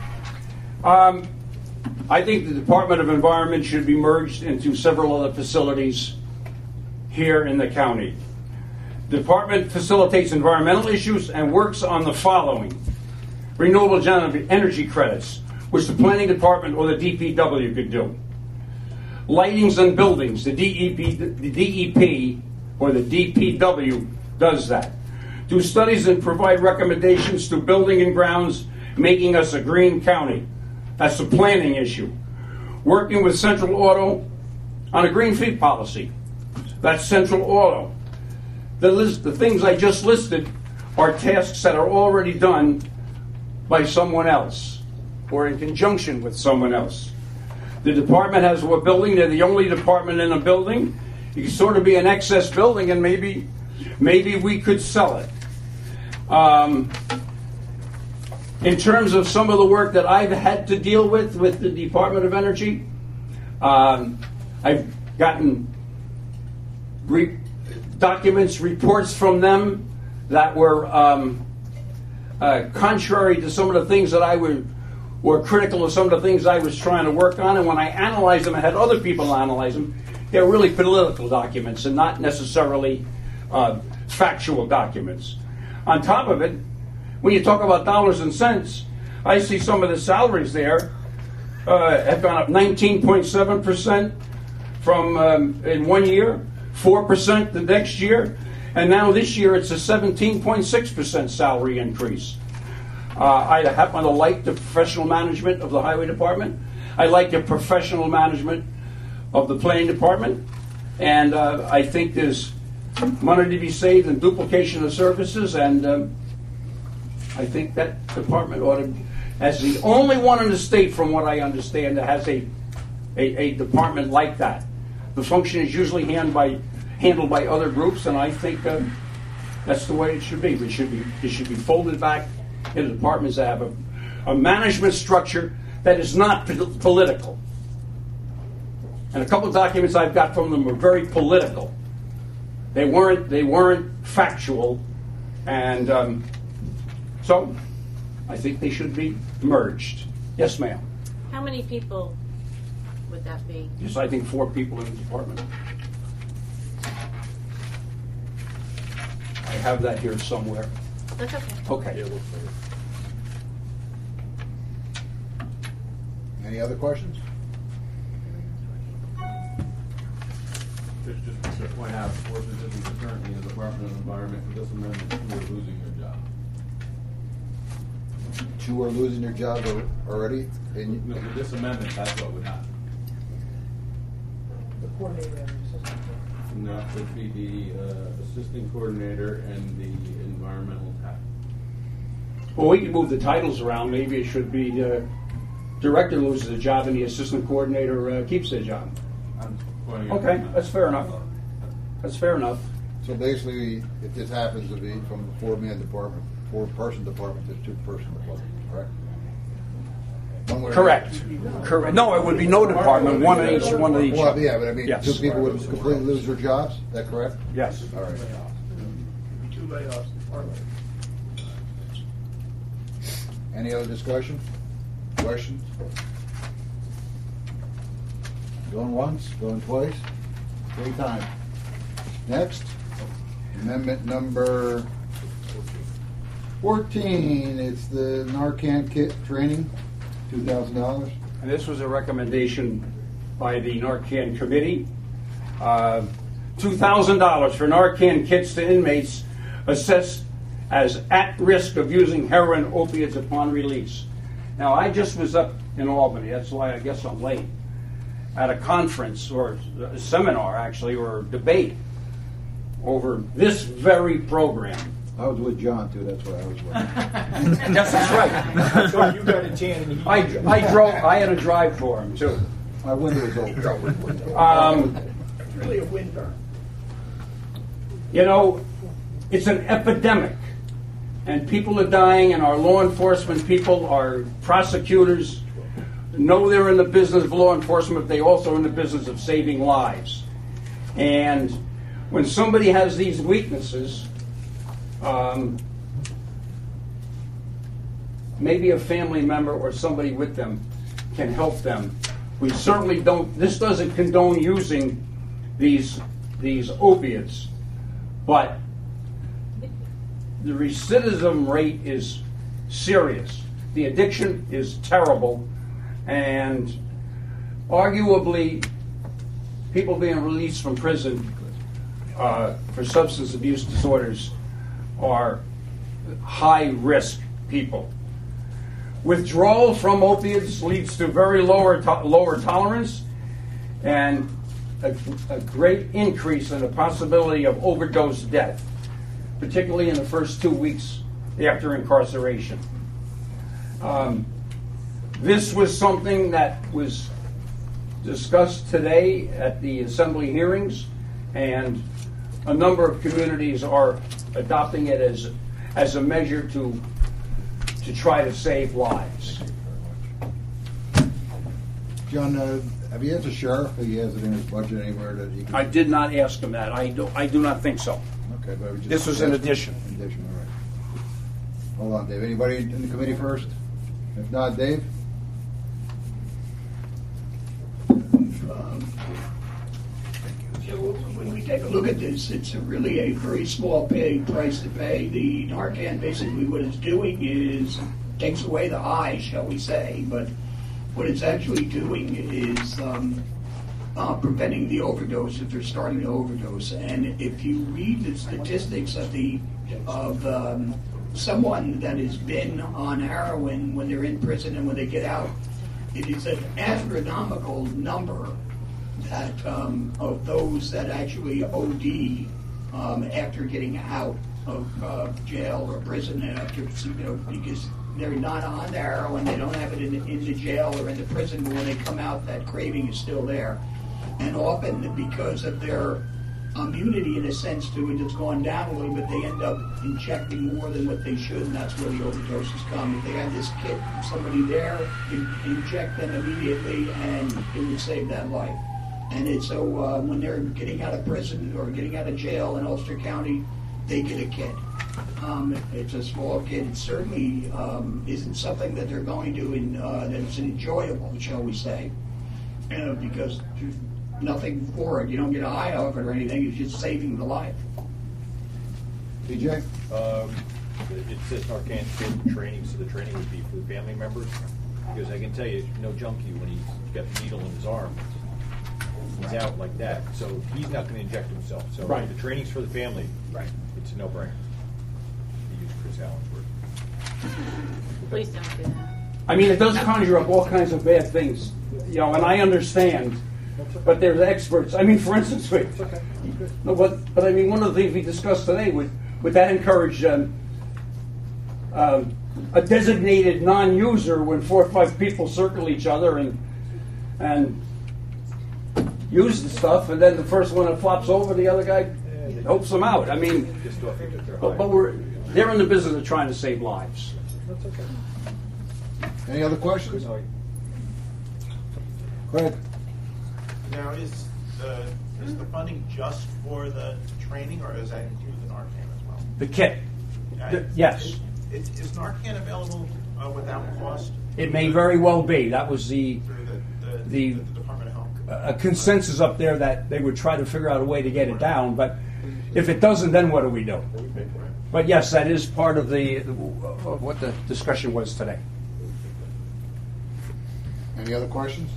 Um, I think the Department of Environment should be merged into several other facilities here in the county. The department facilitates environmental issues and works on the following: renewable energy credits, which the planning department or the D P W could do. Lightings and buildings, the D E P, the D E P or the D P W does that. Do studies and provide recommendations to building and grounds, making us a green county. That's a planning issue. Working with Central Auto on a green fleet policy. That's Central Auto. The list, the things I just listed are tasks that are already done by someone else or in conjunction with someone else. The department has a building. They're the only department in a building. You can sort of be an excess building, and maybe maybe we could sell it. Um, in terms of some of the work that I've had to deal with with the Department of Energy, um, I've gotten re- documents, reports from them that were um, uh, contrary to some of the things that I would, were critical of some of the things I was trying to work on. And when I analyzed them, I had other people analyze them. They're really political documents and not necessarily uh, factual documents. On top of it, when you talk about dollars and cents, I see some of the salaries there uh, have gone up nineteen point seven percent from um, in one year, four percent the next year, and now this year it's a seventeen point six percent salary increase. Uh, I happen to like the professional management of the highway department. I like the professional management of the planning department, and uh, I think there's money to be saved in duplication of services, and um, I think that department ought to, as the only one in the state, from what I understand, that has a a, a department like that. The function is usually hand by, handled by other groups, and I think uh, that's the way it should be. It should be it should be folded back into departments that have a, a management structure that is not p- political. And a couple of documents I've got from them were very political. They weren't they weren't factual. And um, so I think they should be merged. Yes, ma'am. How many people would that be? Yes, I think four people in the department. I have that here somewhere. That's okay. Okay. Any other questions? Just, just to point out, four positions are currently in the Department of Environment. For this amendment, two are losing their job. Two are losing their jobs al- already? And No, with this amendment, that's what would happen. The coordinator and the assistant. And that would be the uh, assistant coordinator and the environmental tax. Well, we can move the titles around. Maybe it should be the director loses a job and the assistant coordinator uh, keeps their job. I'm pointing out Okay, that. that's fair enough. That's fair enough. So basically, if this happens to be from the four-man department, four-person department to two-person department, correct? One way or the Correct. Correct. No, it would be no department, one of each, one of each. Well, yeah, but I mean, Yes. two people would completely lose their jobs, is that correct? Yes. All right. Two layoffs, department. Any other discussion? Questions? Going once, going twice? Three times. Next, amendment number fourteen, it's the Narcan kit training, two thousand dollars. And this was a recommendation by the Narcan committee. Uh, two thousand dollars for Narcan kits to inmates assessed as at risk of using heroin opiates upon release. Now, I just was up in Albany, that's why I guess I'm late, at a conference or a seminar, actually, or a debate over this very program. I was with John, too, that's why I was with. Yes, that's right. So you got a tan and he. I, I drove. I had a drive for him too. My window was open. Um, It's really a wind burn. you know, it's an epidemic, and people are dying. And our law enforcement people, our prosecutors, know they're in the business of law enforcement. But they also are in the business of saving lives. And when somebody has these weaknesses, um, maybe a family member or somebody with them can help them. We certainly don't. This doesn't condone using these these opiates, but the recidivism rate is serious. The addiction is terrible, and arguably, people being released from prison uh, for substance abuse disorders are high-risk people. Withdrawal from opiates leads to very lower to- lower tolerance and a, a great increase in the possibility of overdose death, particularly in the first two weeks after incarceration. Um, this was something that was discussed today at the assembly hearings, and a number of communities are adopting it as as a measure to to try to save lives. John, uh, have you asked the sheriff if he has it in his budget anywhere that he can? I did not ask him that. I do, I do not think so. Okay, but we just. This was an addition. Addition, all right. Hold on, Dave. Anybody in the committee first? If not, Dave? So when we take a look at this, it's a really a very small pay price to pay. The Narcan, basically what it's doing is takes away the high, shall we say, but what it's actually doing is um, uh, preventing the overdose if they're starting to overdose. And if you read the statistics of the of um, someone that has been on heroin when they're in prison and when they get out, it is an astronomical number that um, of those that actually O D um, after getting out of uh, jail or prison, after you know, because they're not on the heroin, they don't have it in the, in the jail or in the prison, but when they come out, that craving is still there, and often because of their immunity, in a sense, to it, it's gone down a little bit. They end up injecting more than what they should, and that's where the overdoses come. If they had this kit, somebody there, in, inject them immediately, and it would save that life. And it's so uh, when they're getting out of prison or getting out of jail in Ulster County, they get a kit. Um, it's a small kid. It certainly um, isn't something that they're going to, in, uh, that's enjoyable, shall we say, uh, because there's nothing for it. You don't get a high off it or anything. It's just saving the life. D J? Um, it says Narcan kid training, so the training would be for the family members. Because I can tell you, no junkie when he's got the needle in his arm. He's out like that. So he's not going to inject himself. So Right. the training's for the family. Right. It's a no-brainer. To use Chris Allen's word. Please don't do that. I mean, it does conjure up all kinds of bad things, you know, and I understand, but there's experts. I mean, for instance, wait, no, but, but I mean, one of the things we discussed today, would, would that encourage um, um, a designated non-user when four or five people circle each other and and use the stuff, and then the first one that flops over, the other guy helps them out. I mean, but, but we're they're in the business of trying to save lives. That's okay. Any other questions? Go ahead. Now, is the is the funding just for the training, or does that include the Narcan as well? The kit, Yeah, The- is- yes. Is, is, is Narcan available uh, without cost? It may very well be. That was the Through the, the, the, the Department of Health. a consensus up there that they would try to figure out a way to get it down. But if it doesn't, then what do we do? But yes, that is part of the of what the discussion was today. Any other questions?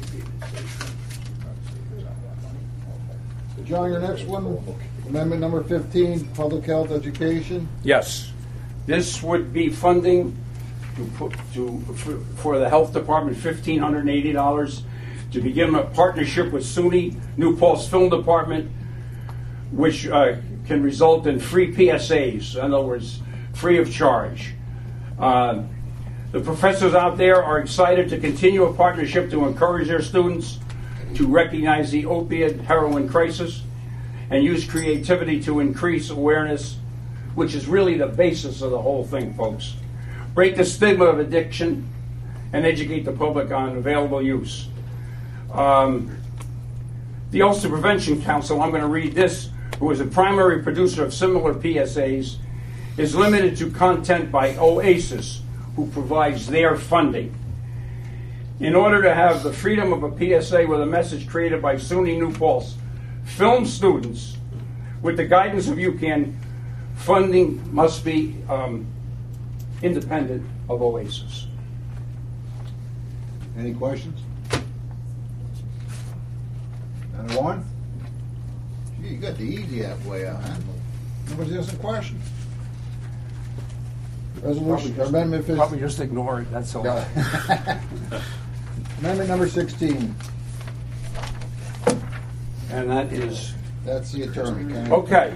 John, your next one, amendment number fifteen, public health education. Yes, this would be funding to put to for, for the health department, fifteen hundred and eighty dollars to begin a partnership with SUNY New Paltz Film Department, which uh, can result in free P S As. In other words, free of charge. Uh, the professors out there are excited to continue a partnership to encourage their students to recognize the opiate heroin crisis and use creativity to increase awareness, which is really the basis of the whole thing, folks. Break the stigma of addiction and educate the public on available use. Um, the Ulster Prevention Council, I'm going to read this, who is a primary producer of similar P S As, is limited to content by OASIS, who provides their funding. In order to have the freedom of a P S A with a message created by SUNY New Paltz film students, with the guidance of UCAN, funding must be um, independent of OASIS. Any questions? Number one? Gee, you got the easy way out, huh? Nobody's asking questions. Resolution, Probably amendment just, fifteen. probably just ignore it, that's all. Amendment number sixteen. And that is... That's the attorney. Can I- Okay.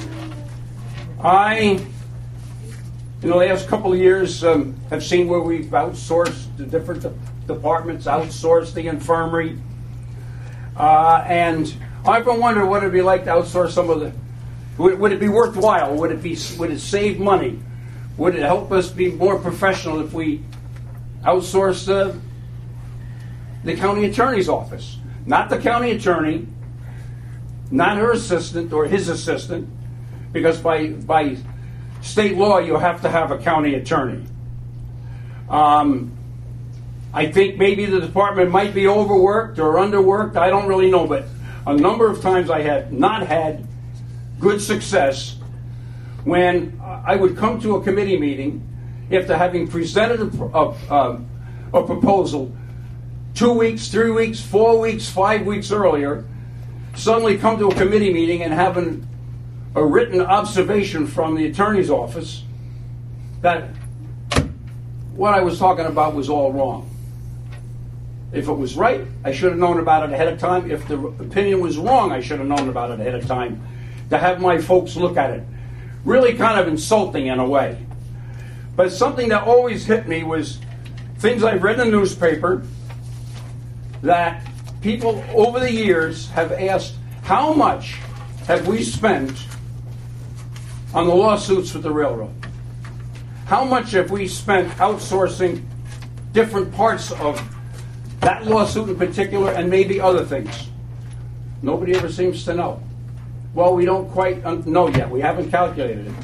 I, in the last couple of years, um, have seen where we've outsourced the different de- departments, outsourced the infirmary. Uh, and I've been wondering what it would be like to outsource some of the... Would, would it be worthwhile? Would it be? Would it save money? Would it help us be more professional if we outsourced the, the county attorney's office? Not the county attorney, not her assistant or his assistant, because by by state law you have to have a county attorney. Um, I think maybe the department might be overworked or underworked. I don't really know, but a number of times I had not had good success when I would come to a committee meeting after having presented a, a, um, a proposal two weeks, three weeks, four weeks, five weeks earlier, suddenly come to a committee meeting and have an, a written observation from the attorney's office that what I was talking about was all wrong. If it was right, I should have known about it ahead of time. If the opinion was wrong, I should have known about it ahead of time to have my folks look at it. Really kind of insulting in a way. But something that always hit me was things I've read in the newspaper that people over the years have asked, how much have we spent on the lawsuits with the railroad? How much have we spent outsourcing different parts of that lawsuit in particular and maybe other things? Nobody ever seems to know. Well, we don't quite know yet. We haven't calculated it.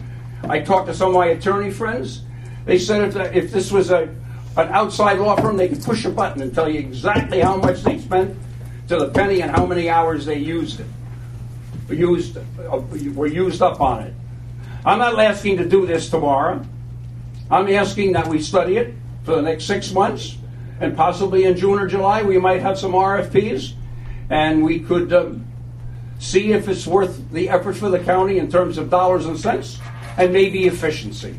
I talked to some of my attorney friends. They said if, the, if this was a, an outside law firm, they could push a button and tell you exactly how much they spent to the penny and how many hours they used it, used, uh, were used up on it. I'm not asking to do this tomorrow. I'm asking that we study it for the next six months, and possibly in June or July we might have some R F Ps, and we could um, see if it's worth the effort for the county in terms of dollars and cents, and maybe efficiency.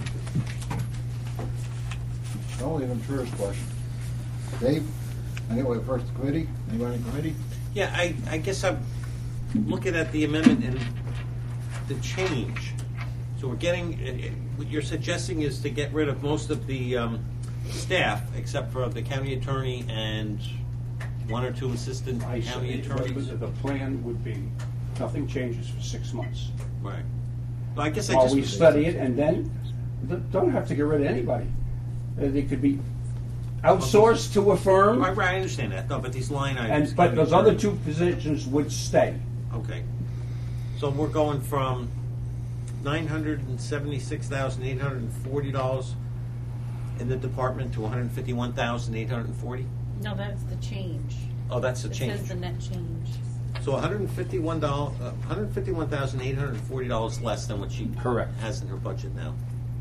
Only an insurance question. Dave, anyway, first the committee. Anybody in the committee? Yeah, I, I guess I'm looking at the amendment and the change. So we're getting, what you're suggesting is to get rid of most of the um, staff, except for the county attorney and one or two assistant I county say, attorneys. The plan would be nothing changes for six months. Right. Well, I guess I While just we study it, and then don't have to get rid of anybody. Uh, They could be outsourced to a firm. Right, right, I understand that. No, but these line items. And, but county those other attorney- two positions would stay. Okay. So we're going from nine hundred and seventy-six thousand eight hundred and forty dollars in the department to one hundred fifty-one thousand eight hundred and forty. No, that's the change. Oh, that's the It change. says the net change. So one hundred fifty-one dollars, uh, one hundred fifty-one thousand eight hundred and forty dollars less than what she Correct. has in her budget now.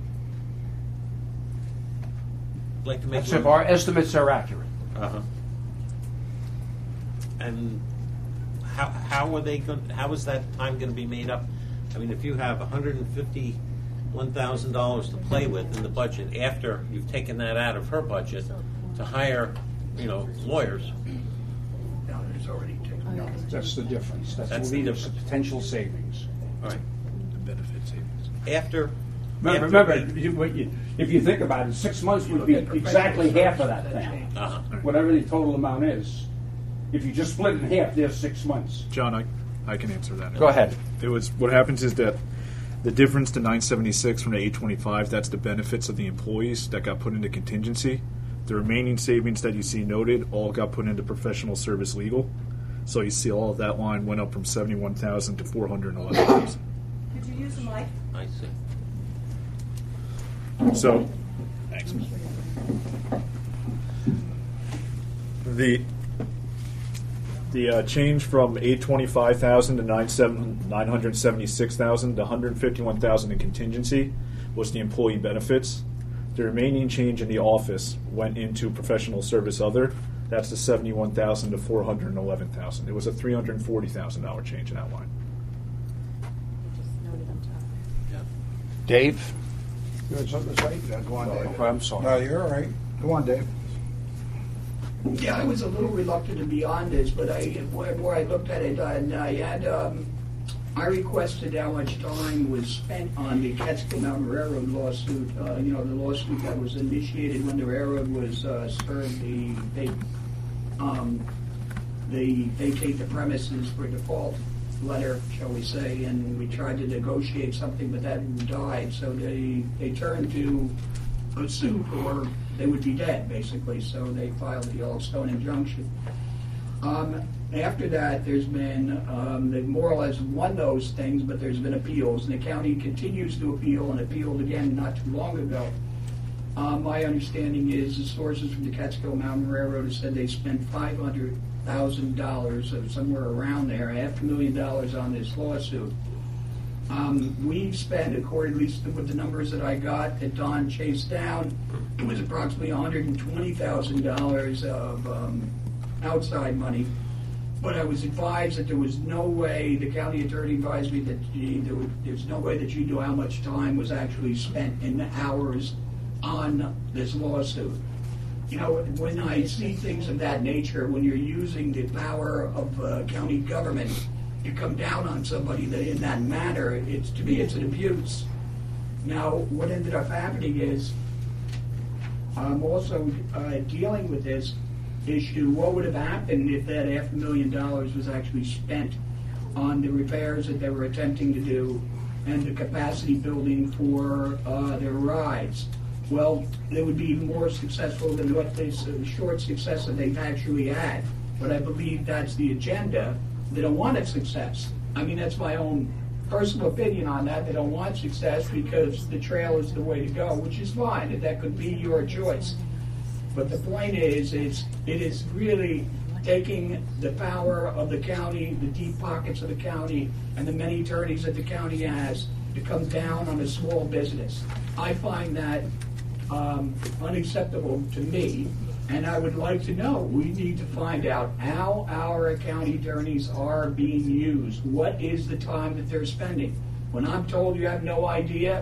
I'd like to make. That's if our estimates are accurate. Uh huh. And how how are they going? How is that time going to be made up? I mean, if you have one hundred and fifty-one thousand dollars to play with in the budget after you've taken that out of her budget to hire, you know, lawyers. No, there's already taken out. That's the difference. That's, That's what the we need difference. potential savings. All right. The benefit savings. After. Remember, after remember we- you- what you- if you think about it, six months would be exactly half of that thing, Uh-huh. whatever the total amount is. If you just split it in half, there's six months. John, I, I can answer that. Go ahead. It was what happens is that the difference to nine seventy-six from the eight twenty-five, that's the benefits of the employees that got put into contingency. The remaining savings that you see noted all got put into professional service legal. So you see all of that line went up from seventy-one thousand to four hundred eleven thousand. Could you use the mic? I see. So, thanks. The the uh, change from eight twenty five thousand to nine seven nine hundred seventy six thousand to one hundred fifty one thousand in contingency was the employee benefits. The remaining change in the office went into professional service other. That's the seventy one thousand to four hundred eleven thousand. It was a three hundred forty thousand dollar change in that line. Just noted on top. Yeah. Dave? You had something to say? Yeah, go on, Dave. Okay, I'm sorry. No, you're all right. Go on, Dave. Yeah, I was a little reluctant to be on this, but I, where where I looked at it, and I had, um, I requested how much time was spent on the Catskill Mountain Railroad lawsuit. Uh, you know, the lawsuit that was initiated when the railroad was uh, spurred the they, um, they vacate the premises for default letter, shall we say, and we tried to negotiate something, but that died. So they they turned to a suit, or they would be dead, basically. So they filed the Yellowstone injunction. Um, after that, there's been, um, they more or less won those things, but there's been appeals, and the county continues to appeal, and appealed again not too long ago. Uh, my understanding is the sources from the Catskill Mountain Railroad have said they spent five hundred thousand dollars, or somewhere around there, half a million dollars on this lawsuit. Um, we've spent, according at least with the numbers that I got that Don chased down, it was approximately one hundred twenty thousand dollars of um, outside money. But I was advised that there was no way, the county attorney advised me that gee, there would, there's no way that you knew how much time was actually spent in hours on this lawsuit. You know, when I see things of that nature, when you're using the power of uh, county government, you come down on somebody that in that manner, it's, to me, it's an abuse. Now, what ended up happening is, I'm also uh, dealing with this issue. What would have happened if that half a million dollars was actually spent on the repairs that they were attempting to do and the capacity building for uh, their rides? Well, they would be more successful than what this uh, short success that they've actually had. But I believe that's the agenda. They don't want a success. I mean, that's my own personal opinion on that. They don't want success because the trail is the way to go, which is fine, and that could be your choice. But the point is, it's, it is really taking the power of the county, the deep pockets of the county, and the many attorneys that the county has to come down on a small business. I find that um, unacceptable to me, and I would like to know, we need to find out how our county attorneys are being used. What is the time that they're spending? When I'm told you have no idea,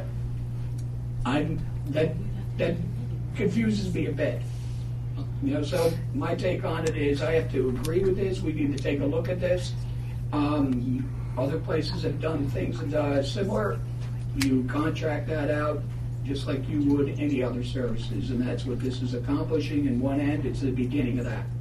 I'm that that confuses me a bit. You know, so my take on it is I have to agree with this. We need to take a look at this. Um, other places have done things uh, similar. You contract that out just like you would any other services, and that's what this is accomplishing. In one end, it's the beginning of that.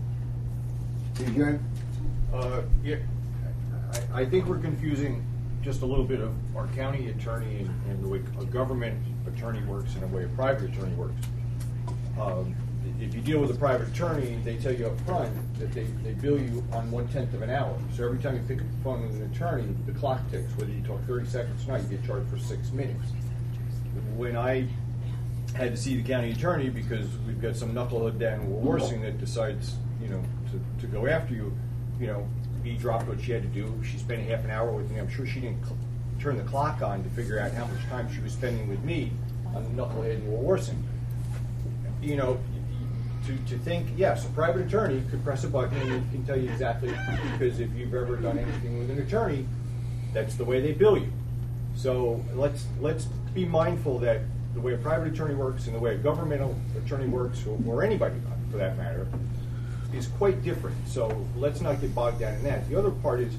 T J? Uh, yeah, I, I think we're confusing just a little bit of our county attorney and, and the way a government attorney works and the way a private attorney works. Um, if you deal with a private attorney, they tell you up front that they, they bill you on one-tenth of an hour. So every time you pick up the phone with an attorney, the clock ticks. Whether you talk thirty seconds or not, you get charged for six minutes. When I had to see the county attorney because we've got some knucklehead down in Warsing that decides, you know, to, to go after you, you know, he dropped what she had to do. She spent a half an hour with me. I'm sure she didn't cl- turn the clock on to figure out how much time she was spending with me on the knucklehead in Warsing. You know, to, to think, yes, a private attorney could press a button and it can tell you exactly, because if you've ever done anything with an attorney, that's the way they bill you. So let's let's be mindful that the way a private attorney works and the way a governmental attorney works, or, or anybody for that matter, is quite different. So let's not get bogged down in that. The other part is,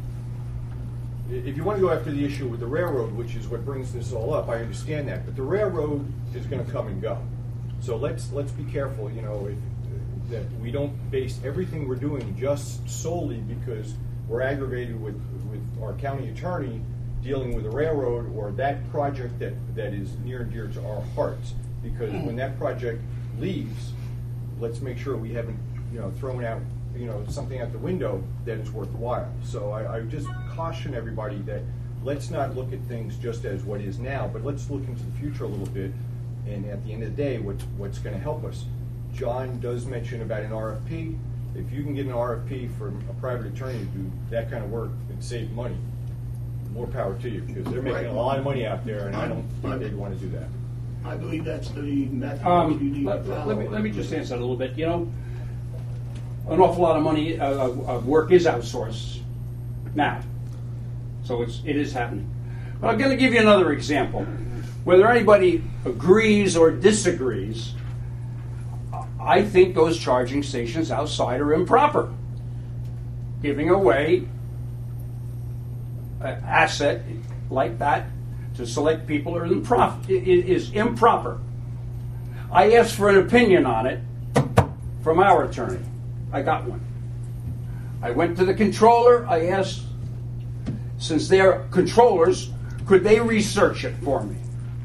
if you want to go after the issue with the railroad, which is what brings this all up, I understand that. But the railroad is going to come and go. So let's let's be careful, you know, if, that we don't base everything we're doing just solely because we're aggravated with, with our county attorney dealing with a railroad or that project that, that is near and dear to our hearts. Because when that project leaves, let's make sure we haven't, you know, thrown out, you know, something out the window that is worthwhile. So I, I just caution everybody that let's not look at things just as what is now, but let's look into the future a little bit. And at the end of the day, what's what's going to help us? John does mention about an R F P. If you can get an R F P from a private attorney to do that kind of work and save money, more power to you, because they're making a lot of money out there, and I don't think they'd want to do that. I believe that's the method Um, you need let, to let follow. me, let me just answer that a little bit. You know, an awful lot of money uh, of, of work is outsourced now, so it's it is happening. But I'm going to give you another example. Whether anybody agrees or disagrees, I think those charging stations outside are improper. Giving away an asset like that to select people are improper, is improper. I asked for an opinion on it from our attorney. I got one. I went to the controller. I asked, since they're controllers, could they research it for me?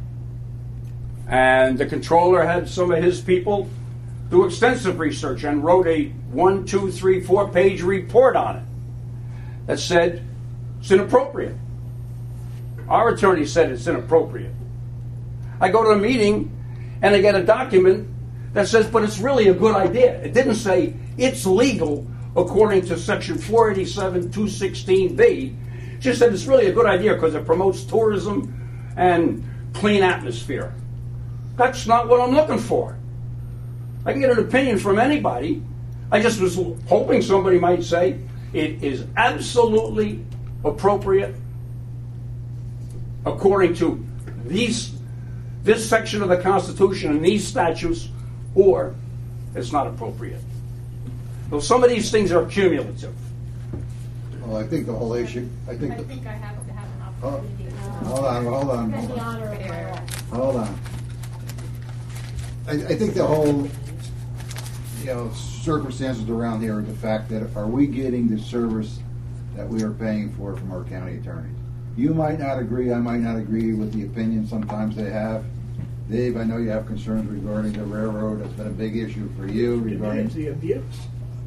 And the controller had some of his people do extensive research and wrote a one, two, three, four page report on it that said it's inappropriate. Our attorney said it's inappropriate. I go to a meeting and I get a document that says, but it's really a good idea. It didn't say it's legal according to section four eighty-seven two sixteen B. It just said it's really a good idea because it promotes tourism and clean atmosphere. That's not what I'm looking for. I can get an opinion from anybody. I just was hoping somebody might say it is absolutely appropriate according to these, this section of the Constitution and these statutes, or it's not appropriate. So some of these things are cumulative. Well, I think the whole issue, I think, I the, think I have to have an oh, opportunity. hold on, hold on, It's hold the on. honor of my role. Hold on. I, I think the whole, you know, circumstances around here are the fact that are we getting the service that we are paying for from our county attorneys? You might not agree, I might not agree with the opinion sometimes they have. Dave, I know you have concerns regarding the railroad. That's been a big issue for you regarding. It's the abuse.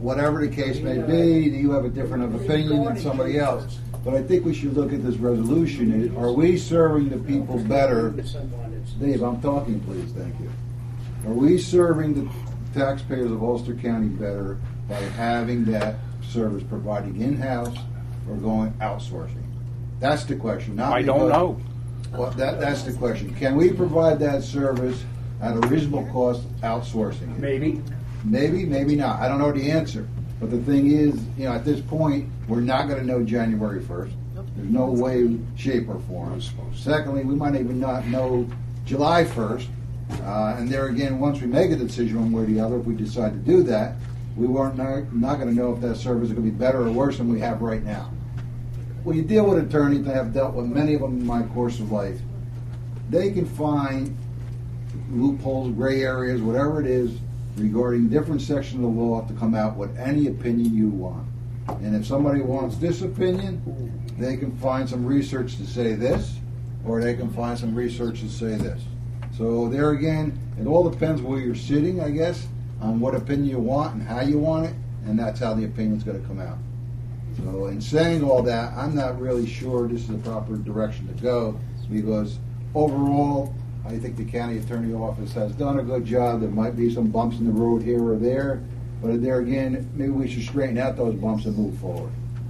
whatever the case may be, you have a different of opinion than somebody else. But I think we should look at this resolution. Are we serving the people better? Dave, I'm talking, please. Thank you. Are we serving the taxpayers of Ulster County better by having that service provided in-house or going outsourcing? That's the question. Not I don't because- know. Well, that, that's the question. Can we provide that service at a reasonable cost outsourcing it? Maybe. Maybe, maybe not. I don't know the answer. But the thing is, you know, at this point, we're not going to know January first. There's no way, shape, or form. Secondly, we might even not know July first. Uh, and there again, once we make a decision one way or the other, if we decide to do that, we weren't not, not going to know if that service is going to be better or worse than we have right now. When you deal with attorneys, and I have dealt with many of them in my course of life, they can find loopholes, gray areas, whatever it is, regarding different sections of the law to come out with any opinion you want. And if somebody wants this opinion, they can find some research to say this, or they can find some research to say this. So there again, it all depends where you're sitting, I guess, on what opinion you want and how you want it, and that's how the opinion's going to come out. So in saying all that, I'm not really sure this is the proper direction to go, because overall, I think the county attorney office has done a good job. There might be some bumps in the road here or there, but there again, maybe we should straighten out those bumps and move forward.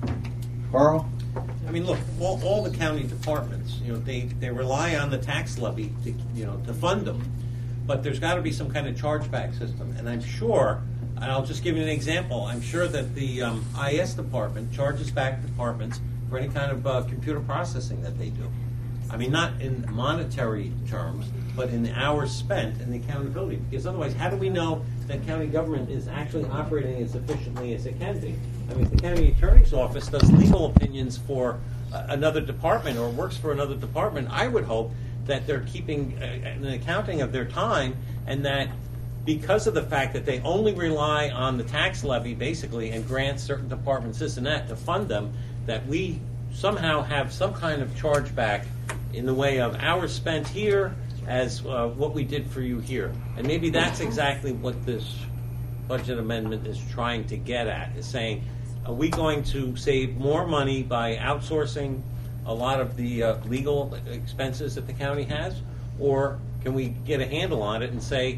Carl? I mean, look, all, all the county departments, you know, they, they rely on the tax levy to, you know, to fund them. But there's got to be some kind of chargeback system. And I'm sure, and I'll just give you an example, I'm sure that the um, I S department charges back departments for any kind of uh, computer processing that they do. I mean, not in monetary terms, but in the hours spent and the accountability. Because otherwise, how do we know that county government is actually operating as efficiently as it can be? I mean, if the county attorney's office does legal opinions for uh, another department or works for another department, I would hope that they're keeping uh, an accounting of their time, and that because of the fact that they only rely on the tax levy, basically, and grant certain departments this and that to fund them, that we somehow have some kind of chargeback in the way of hours spent here as uh, what we did for you here. And maybe that's exactly what this budget amendment is trying to get at, is saying, are we going to save more money by outsourcing a lot of the uh, legal expenses that the county has? Or can we get a handle on it and say,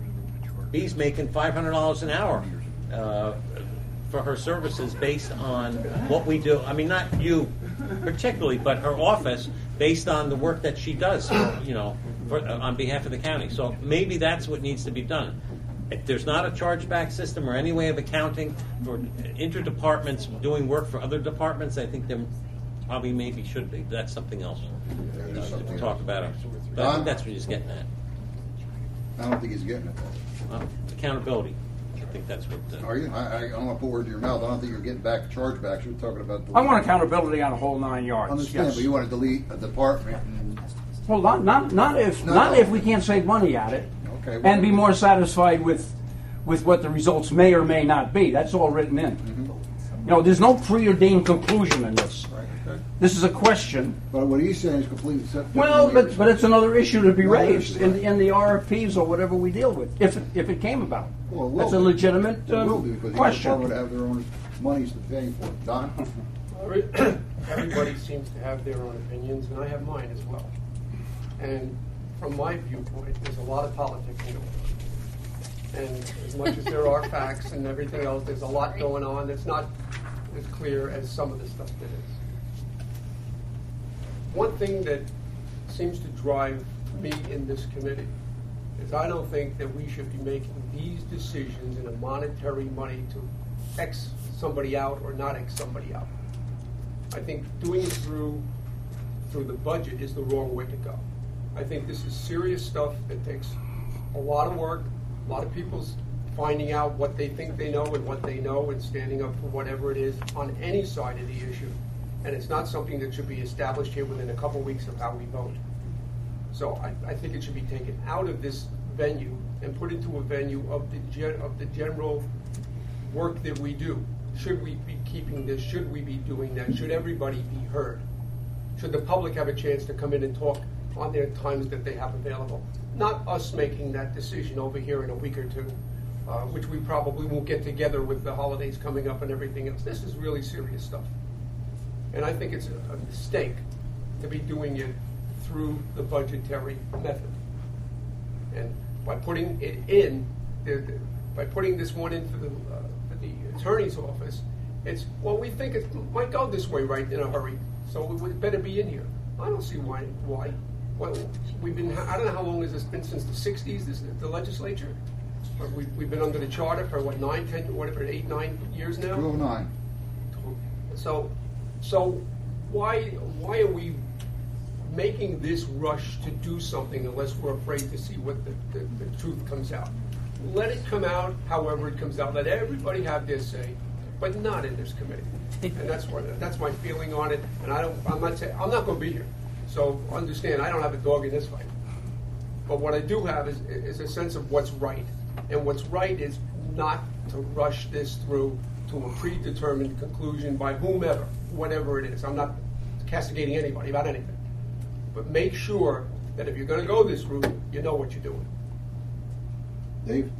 B's making five hundred dollars an hour uh, for her services based on what we do? I mean, not you particularly, but her office, based on the work that she does, for, you know, for, uh, on behalf of the county. So maybe that's what needs to be done. If there's not a chargeback system or any way of accounting for interdepartments doing work for other departments, I think there probably maybe should be. That's something else uh, to talk about. But I think that's what he's getting at. I don't think he's getting it. Uh, accountability. I think that's what. Uh, Are you? I, I don't want to put words in your mouth. I don't think you're getting back chargebacks. You're talking about. I want accountability on a whole nine yards. I understand, yes. but you want to delete a department. And, Well, not not not if No, not no. if we can't save money at it, Okay, well- and be more satisfied with with what the results may or may not be. That's all written in. Mm-hmm. You know, there's no preordained conclusion in this. This is a question. But what he's saying is completely separate. Well, but but it's another issue to be Another raised issue, in, right. in the R F Ps or whatever we deal with, if it, if it came about. Well, it will That's a be. legitimate It uh, will be, because each question. department have their own monies to pay for it. Don? Everybody seems to have their own opinions, and I have mine as well. And from my viewpoint, there's a lot of politics going on. And as much as there are facts and everything else, there's a lot going on that's not as clear as some of the stuff that is. One thing that seems to drive me in this committee is I don't think that we should be making these decisions in a monetary money to X somebody out or not X somebody out. I think doing it through through the budget is the wrong way to go. I think this is serious stuff that takes a lot of work, a lot of people's finding out what they think they know and what they know and standing up for whatever it is on any side of the issue. And it's not something that should be established here within a couple weeks of how we vote. So I, I think it should be taken out of this venue and put into a venue of the gen, of the general work that we do. Should we be keeping this? Should we be doing that? Should everybody be heard? Should the public have a chance to come in and talk on their times that they have available? Not us making that decision over here in a week or two uh, which we probably won't get together with the holidays coming up and everything else. This is really serious stuff. And I think it's a, a mistake to be doing it through the budgetary method. And by putting it in, the, the, by putting this one in for the, uh, for the attorney's office, it's, well, we think it might go this way right in a hurry, so it would better be in here. I don't see why. Why? Well, we've been, I don't know how long has this been, since the sixties, this, the legislature? Or we, we've been under the charter for, what, nine, ten, whatever, eight, nine years now? two oh nine. So, so why, why are we making this rush to do something unless we're afraid to see what the, the, the truth comes out? Let it come out however it comes out. Let everybody have their say, but not in this committee. And that's what, that's my feeling on it. And I don't, I'm not saying, I'm not going to be here. So understand, I don't have a dog in this fight. But what I do have is, is a sense of what's right. And what's right is not to rush this through to a predetermined conclusion by whomever, whatever it is. I'm not castigating anybody about anything. But make sure that if you're going to go this route, you know what you're doing. Dave?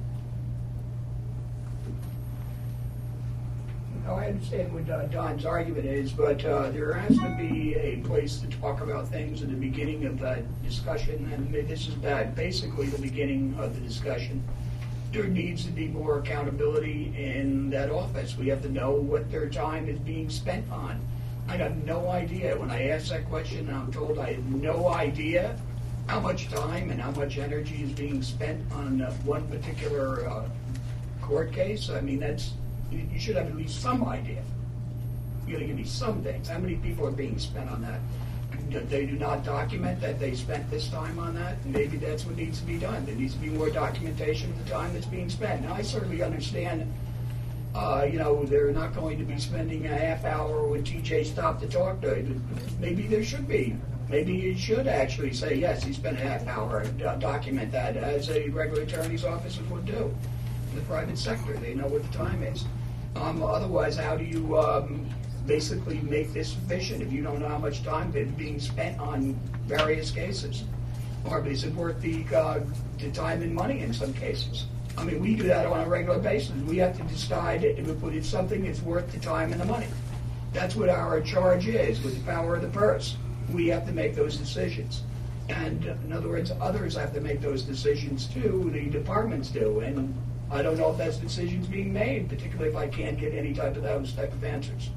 No, I understand what uh, Don's argument is, but uh, there has to be a place to talk about things in the beginning of that discussion, and this is bad. Basically, the beginning of the discussion. There needs to be more accountability in that office. We have to know what their time is being spent on. I have no idea. When I ask that question, I'm told I have no idea how much time and how much energy is being spent on uh, one particular uh, court case. I mean, that's you, you should have at least some idea. You got to give me some things. How many people are being spent on that? They do not document that they spent this time on that. Maybe that's what needs to be done. There needs to be more documentation of the time that's being spent. Now, I certainly understand. Uh, you know, they're not going to be spending a half hour when T J stopped to talk to him. Maybe there should be. Maybe you should actually say, yes, he spent a half hour and uh, document that as a regular attorney's office would do. In the private sector, they know what the time is. Um, otherwise, how do you um, basically make this efficient if you don't know how much time is being spent on various cases? Or is it worth the, uh, the time and money in some cases? I mean, we do that on a regular basis. We have to decide if it's something that's worth the time and the money. That's what our charge is, with the power of the purse. We have to make those decisions. And in other words, others have to make those decisions too, the departments do. And I don't know if that's decisions being made, particularly if I can't get any type of those type of answers.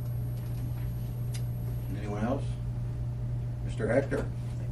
Anyone else? Mister Hector?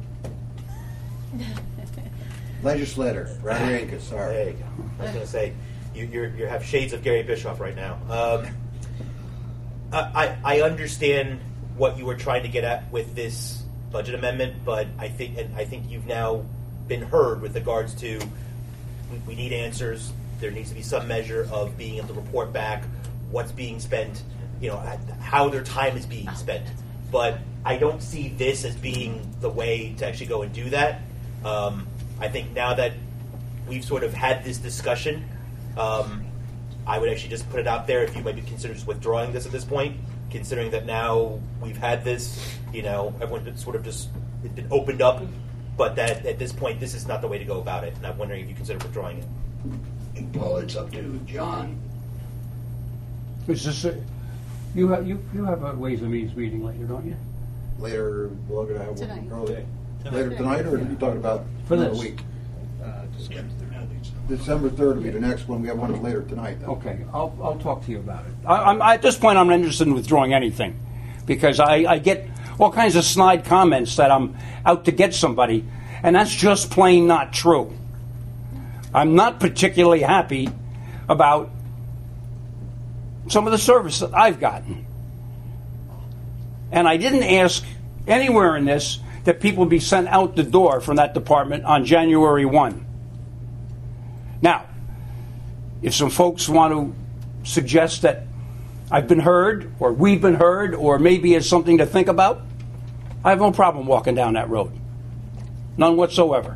Legislator, Rodriguez, sorry. There you go. I was going to say, you you're, you have shades of Gary Bischoff right now. Um, I, I understand what you were trying to get at with this budget amendment, but I think and I think you've now been heard with regards to we, we need answers. There needs to be some measure of being able to report back what's being spent, you know, how their time is being spent. But I don't see this as being the way to actually go and do that. Um, I think now that we've sort of had this discussion, um, I would actually just put it out there if you might be considering just withdrawing this at this point, considering that now we've had this, you know, everyone's been sort of just it's been opened up, but that at this point this is not the way to go about it, and I'm wondering if you consider withdrawing it. Well, it's up to John. Is this a, you have you, you have a Ways and Means meeting later, don't you? Later, we're going to have Tonight. one early. Tonight. Later tonight, or are you talking about For another this. week? December third will be the next one. We have one later tonight, though. Okay, I'll, I'll talk to you about it. I, I'm, at this point, I'm not interested in withdrawing anything because I, I get all kinds of snide comments that I'm out to get somebody, and that's just plain not true. I'm not particularly happy about some of the service that I've gotten. And I didn't ask anywhere in this that people be sent out the door from that department on January first. Now, if some folks want to suggest that I've been heard, or we've been heard, or maybe it's something to think about, I have no problem walking down that road. None whatsoever.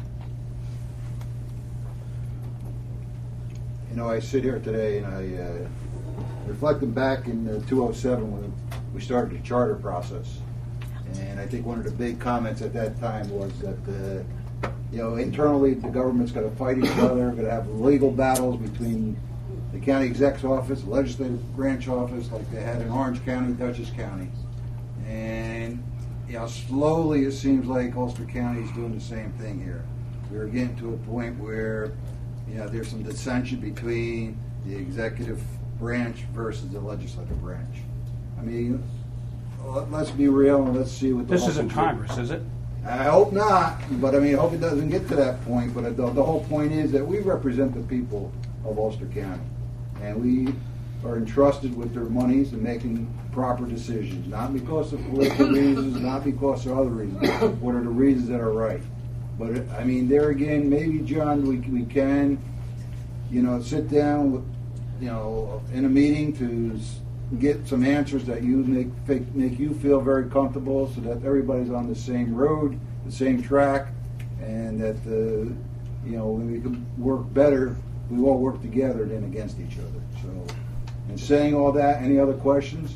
You know, I sit here today and I, uh, reflecting back in uh, two oh seven when we started the charter process. And I think one of the big comments at that time was that uh, you know, internally the government's going to fight each other, going to have legal battles between the county exec's office, the legislative branch office, like they had in Orange County, Dutchess County. And, you know, slowly it seems like Ulster County is doing the same thing here. We're getting to a point where, you know, there's some dissension between the executive branch versus the legislative branch. I mean, let's be real and let's see what the This isn't do. Congress, is it? I hope not, but I mean, I hope it doesn't get to that point. But the, the whole point is that we represent the people of Ulster County, and we are entrusted with their monies and making proper decisions, not because of political reasons, not because of other reasons. What are the reasons that are right? But I mean, there again, maybe John, we we can, you know, sit down with, you know, in a meeting to get some answers that you make make you feel very comfortable, so that everybody's on the same road, the same track, and that uh, you know, when we can work better, we all work together than against each other. So, in saying all that, any other questions?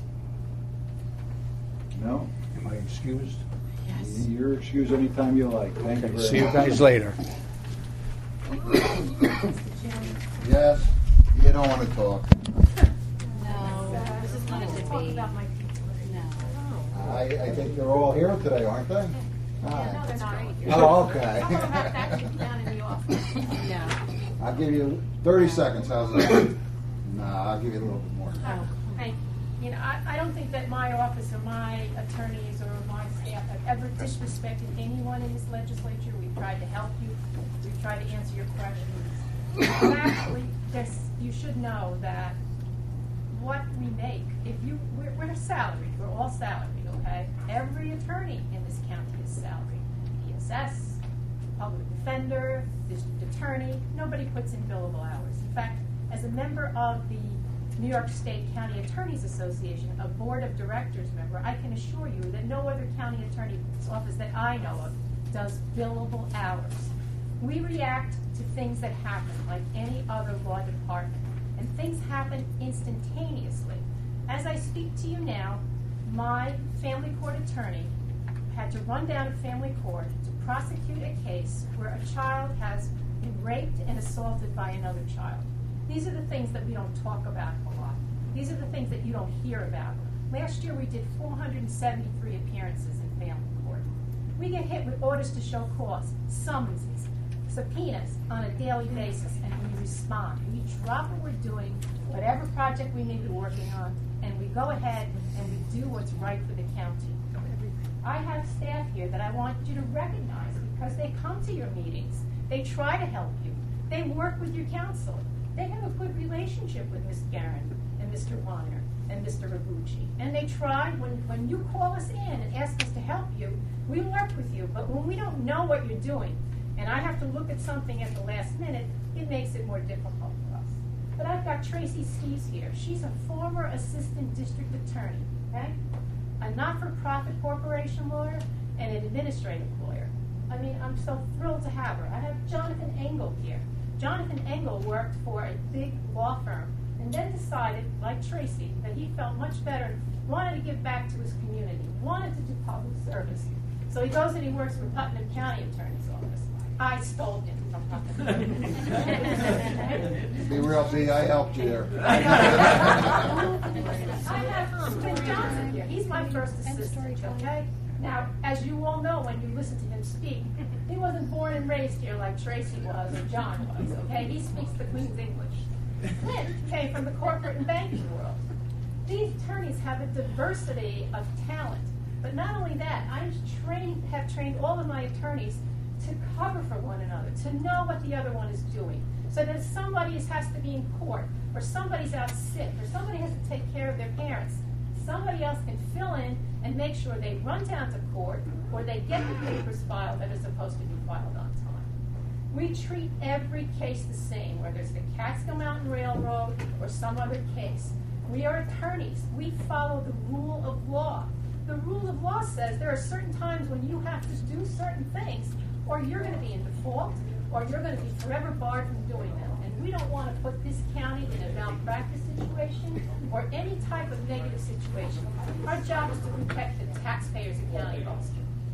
No? Am I excused? Yes. You're excused anytime you like. Thank you. Okay, Very see you much. guys later. Yes. You don't want to talk. No, this is not a debate. No. I, I think they're all here today, aren't they? Hi. No, they're not. Oh, okay. Some of them have to actually down in the office. No. I'll give you thirty seconds. How's that? Nah, I'll give you a little bit more. Oh, thank you. You know, I, I don't think that my office or my attorneys or my staff have ever disrespected anyone in this legislature. We've tried to help you. We've tried to answer your questions. But actually, this, you should know that what we make, if you, we're, we're salaried. We're all salaried, okay? Every attorney in this county is salaried. P S S, public defender, district attorney. Nobody puts in billable hours. In fact, as a member of the New York State County Attorneys Association, a board of directors member, I can assure you that no other county attorney's office that I know of does billable hours. We react to things that happen like any other law department, and things happen instantaneously. As I speak to you now, my family court attorney had to run down to family court to prosecute a case where a child has been raped and assaulted by another child. These are the things that we don't talk about a lot. These are the things that you don't hear about. Last year we did four hundred seventy-three appearances in family court. We get hit with orders to show cause, summonses, subpoenas on a daily basis, and we respond. We drop what we're doing, whatever project we may be working on, and we go ahead and we do what's right for the county. I have staff here that I want you to recognize because they come to your meetings. They try to help you. They work with your counsel. They have a good relationship with Miz Guerin and Mister Weiner and Mister Rabucci. And they try, when, when you call us in and ask us to help you, we work with you. But when we don't know what you're doing, and I have to look at something at the last minute, it makes it more difficult for us. But I've got Tracy Skees here. She's a former assistant district attorney, okay? A not-for-profit corporation lawyer and an administrative lawyer. I mean, I'm so thrilled to have her. I have Jonathan Engel here. Jonathan Engel worked for a big law firm and then decided, like Tracy, that he felt much better, wanted to give back to his community, wanted to do public service. So he goes and he works for Putnam County Attorney's Office. I stole him from Putnam. Be real, see, I helped you there. I have Quinn Johnson here. He's my first assistant, okay? Now, as you all know when you listen to him speak, he wasn't born and raised here like Tracy was or John was, okay? He speaks the Queen's English. Quinn came from the corporate and banking world. These attorneys have a diversity of talent. But not only that, I trained, have trained all of my attorneys to cover for one another, to know what the other one is doing. So that if somebody is, has to be in court, or somebody's out sick, or somebody has to take care of their parents, somebody else can fill in and make sure they run down to court or they get the papers filed that are supposed to be filed on time. We treat every case the same, whether it's the Catskill Mountain Railroad or some other case. We are attorneys. We follow the rule of law. The rule of law says there are certain times when you have to do certain things, or you're going to be in default, or you're going to be forever barred from doing them. And we don't want to put this county in a malpractice situation or any type of negative situation. Our job is to protect the taxpayers of County of Ulster.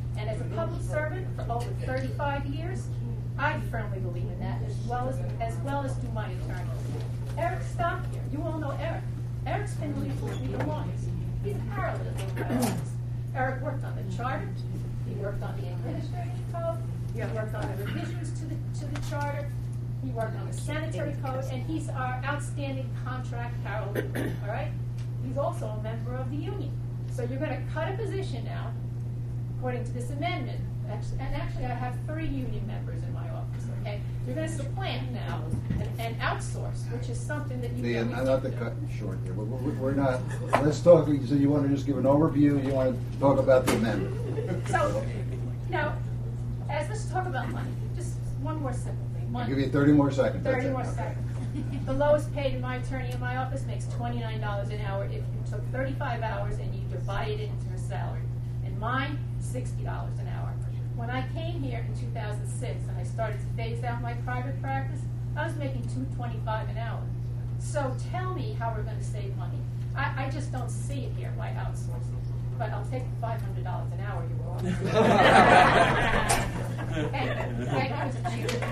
And as a public servant for over thirty-five years, I firmly believe in that, as well as as well as do my attorney. Eric Stockier, you all know Eric. Eric's been with me for legal lines. He's a paralegal in my office. Eric worked on the charter. He worked on the administrative code. He worked on the revisions to the to the charter. He worked on the sanitary code, and he's our outstanding contract paralegal. All right. He's also a member of the union. So you're going to cut a position now, according to this amendment. And actually, I have three union members in my office. Okay, you're going to supplant now and, and outsource, which is something that you. The, can I'd like to cut short here, but we're, we're not. Let's talk. You said you want to just give an overview. You want to talk about the amendment. So, now, as let's talk about money. Just one more simple thing. I'll Money. give you thirty more seconds. Thirty That's more it. Okay. seconds. The lowest paid in my attorney in my office makes twenty-nine dollars an hour if you took thirty-five hours and you divided it into her salary. And mine, sixty dollars an hour. When I came here in two thousand six and I started to phase out my private practice, I was making two twenty-five an hour. So tell me how we're going to save money. I, I just don't see it here, why outsource it. But I'll take the five hundred dollars an hour you want. And thank you, Mister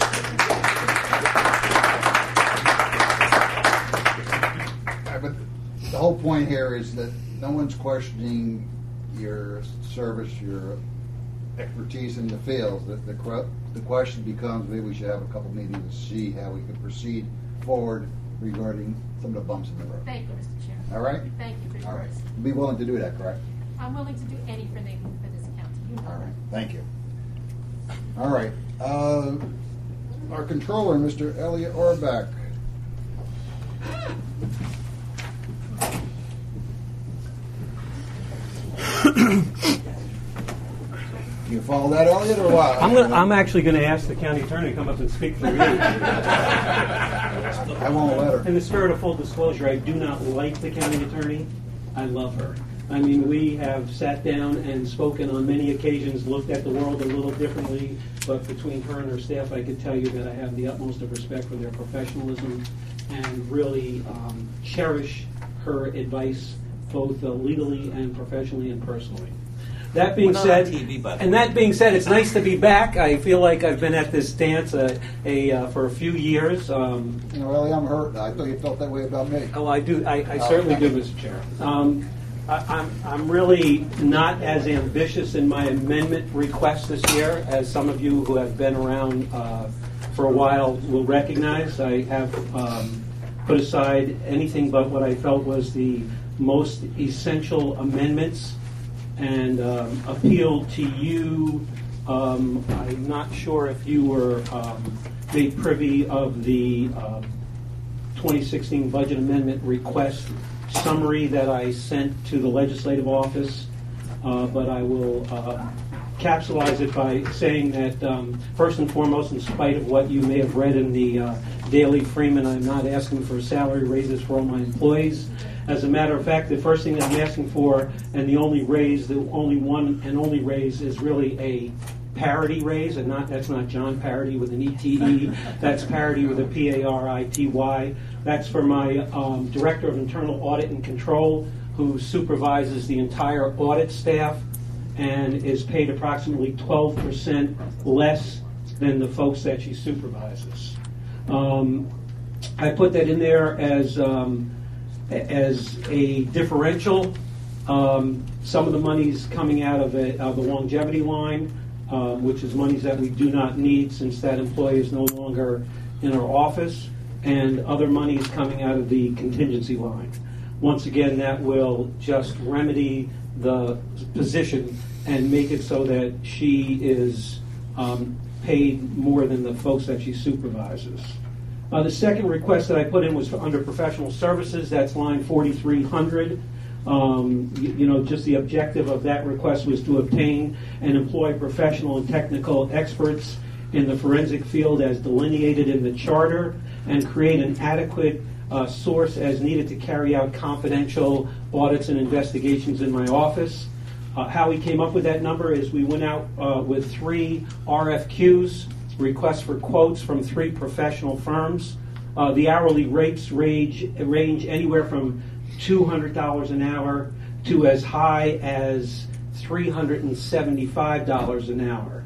Uh, But the whole point here is that no one's questioning your service, your expertise in the field. The, the, que- the question becomes, maybe we should have a couple meetings to see how we can proceed forward regarding some of the bumps in the road. Thank you, Mister Chairman. All right? Thank you for your All right. words. Be willing to do that, correct? I'm willing to do anything for this county. You know All right. that. Thank you. All right. Uh, our controller, Mister Elliot Orbach. You follow that, Elliot, or what? I'm, gonna, I'm actually going to ask the county attorney to come up and speak for me. I won't let her. In the spirit of full disclosure, I do not like the county attorney. I love her. I mean, we have sat down and spoken on many occasions, looked at the world a little differently, but between her and her staff, I could tell you that I have the utmost of respect for their professionalism and really um, cherish her advice, both uh, legally and professionally and personally. That being We're not said, on T V, by the and way. that being said, it's nice to be back. I feel like I've been at this dance uh, a uh, for a few years. Um, You know, Elliot, I'm hurt. I thought you felt that way about me. Oh, I do. I, I certainly do, Mister Chair. Um, I, I'm I'm really not as ambitious in my amendment request this year as some of you who have been around uh, for a while will recognize. I have um, put aside anything but what I felt was the most essential amendments and um, appealed to you. Um, I'm not sure if you were um, made privy of the uh, twenty sixteen budget amendment request summary that I sent to the legislative office, uh, but I will uh, capsulize it by saying that um, first and foremost, in spite of what you may have read in the uh, Daily Freeman, I'm not asking for salary raises for all my employees. As a matter of fact, the first thing that I'm asking for, and the only raise, the only one and only raise, is really a parity raise, and not that's not John Parity with an E T E. That's Parity with a P A R I T Y. That's for my um, Director of Internal Audit and Control, who supervises the entire audit staff and is paid approximately twelve percent less than the folks that she supervises. Um, I put that in there as um, as a differential. Um, some of the money's coming out of, a, of the longevity line, um, which is monies that we do not need since that employee is no longer in our office, and other monies coming out of the contingency line. Once again, that will just remedy the position and make it so that she is um, paid more than the folks that she supervises. Uh, the second request that I put in was for under professional services. That's line forty-three hundred. Um, you, you know, just the objective of that request was to obtain and employ professional and technical experts in the forensic field as delineated in the charter, and create an adequate uh, source as needed to carry out confidential audits and investigations in my office. Uh, how we came up with that number is we went out uh, with three R F Qs, requests for quotes from three professional firms. Uh, the hourly rates range, range anywhere from two hundred dollars an hour to as high as three hundred seventy-five dollars an hour.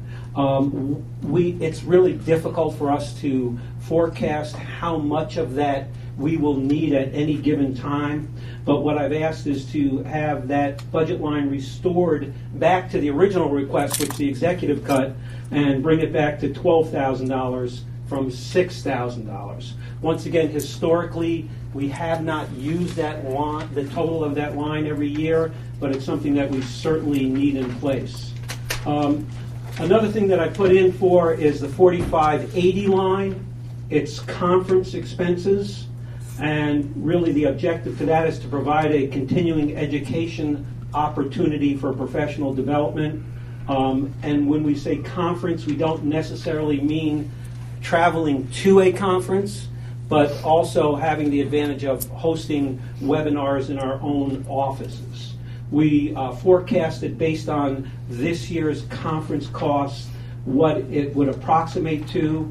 Um, we, it's really difficult for us to forecast how much of that we will need at any given time. But what I've asked is to have that budget line restored back to the original request, which the executive cut, and bring it back to twelve thousand dollars from six thousand dollars. Once again, historically, we have not used that line, the total of that line every year, but it's something that we certainly need in place. Um, another thing that I put in for is the forty-five eighty line. It's conference expenses. And really the objective to that is to provide a continuing education opportunity for professional development. Um, and when we say conference, we don't necessarily mean traveling to a conference, but also having the advantage of hosting webinars in our own offices. We uh, forecasted based on this year's conference costs what it would approximate to.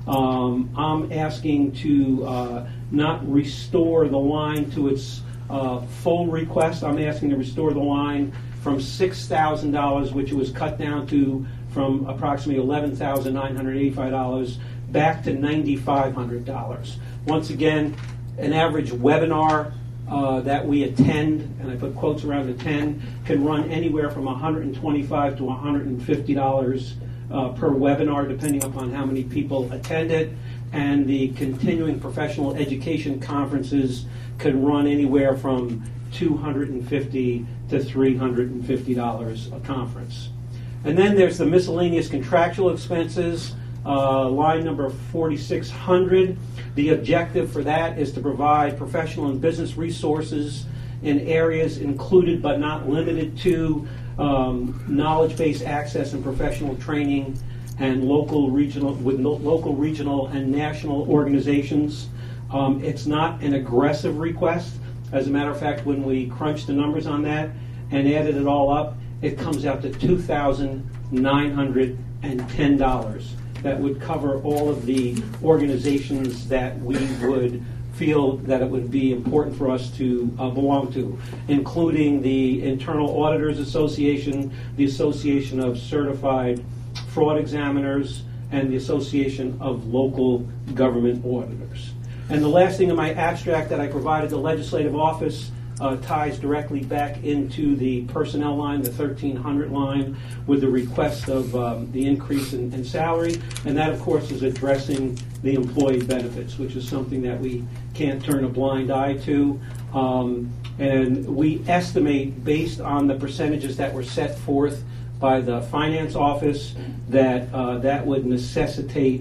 Um, I'm asking to uh, not restore the line to its uh, full request. I'm asking to restore the line from six thousand dollars, which it was cut down to from approximately eleven thousand nine hundred eighty-five dollars, back to nine thousand five hundred dollars. Once again, an average webinar uh, that we attend, and I put quotes around attend, can run anywhere from one hundred twenty-five dollars to one hundred fifty dollars Uh, per webinar, depending upon how many people attend it, and the continuing professional education conferences can run anywhere from two hundred fifty dollars to three hundred fifty dollars a conference. And then there's the miscellaneous contractual expenses, uh, line number forty-six hundred. The objective for that is to provide professional and business resources in areas included but not limited to Um, knowledge-based access and professional training, and local, regional, with no, local, regional, and national organizations. Um, it's not an aggressive request. As a matter of fact, when we crunched the numbers on that and added it all up, it comes out to two thousand nine hundred ten dollars. That would cover all of the organizations that we would feel that it would be important for us to uh, belong to, including the Internal Auditors Association, the Association of Certified Fraud Examiners, and the Association of Local Government Auditors. And the last thing in my abstract that I provided the legislative office uh, ties directly back into the personnel line, the thirteen hundred line, with the request of um, the increase in, in salary. And that, of course, is addressing the employee benefits, which is something that we can't turn a blind eye to. Um, and we estimate, based on the percentages that were set forth by the finance office, that uh, that would necessitate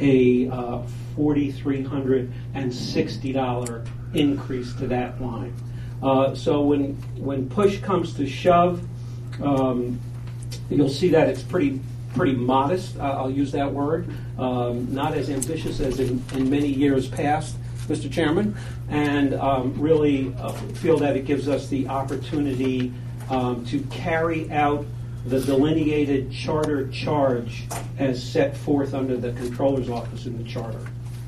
a uh, four thousand three hundred sixty dollars increase to that line. Uh, so when when push comes to shove, um, you'll see that it's pretty pretty modest. Uh, I'll use that word. Um, not as ambitious as in, in many years past, Mister Chairman, and um, really uh, feel that it gives us the opportunity um, to carry out the delineated charter charge as set forth under the Comptroller's Office in the charter.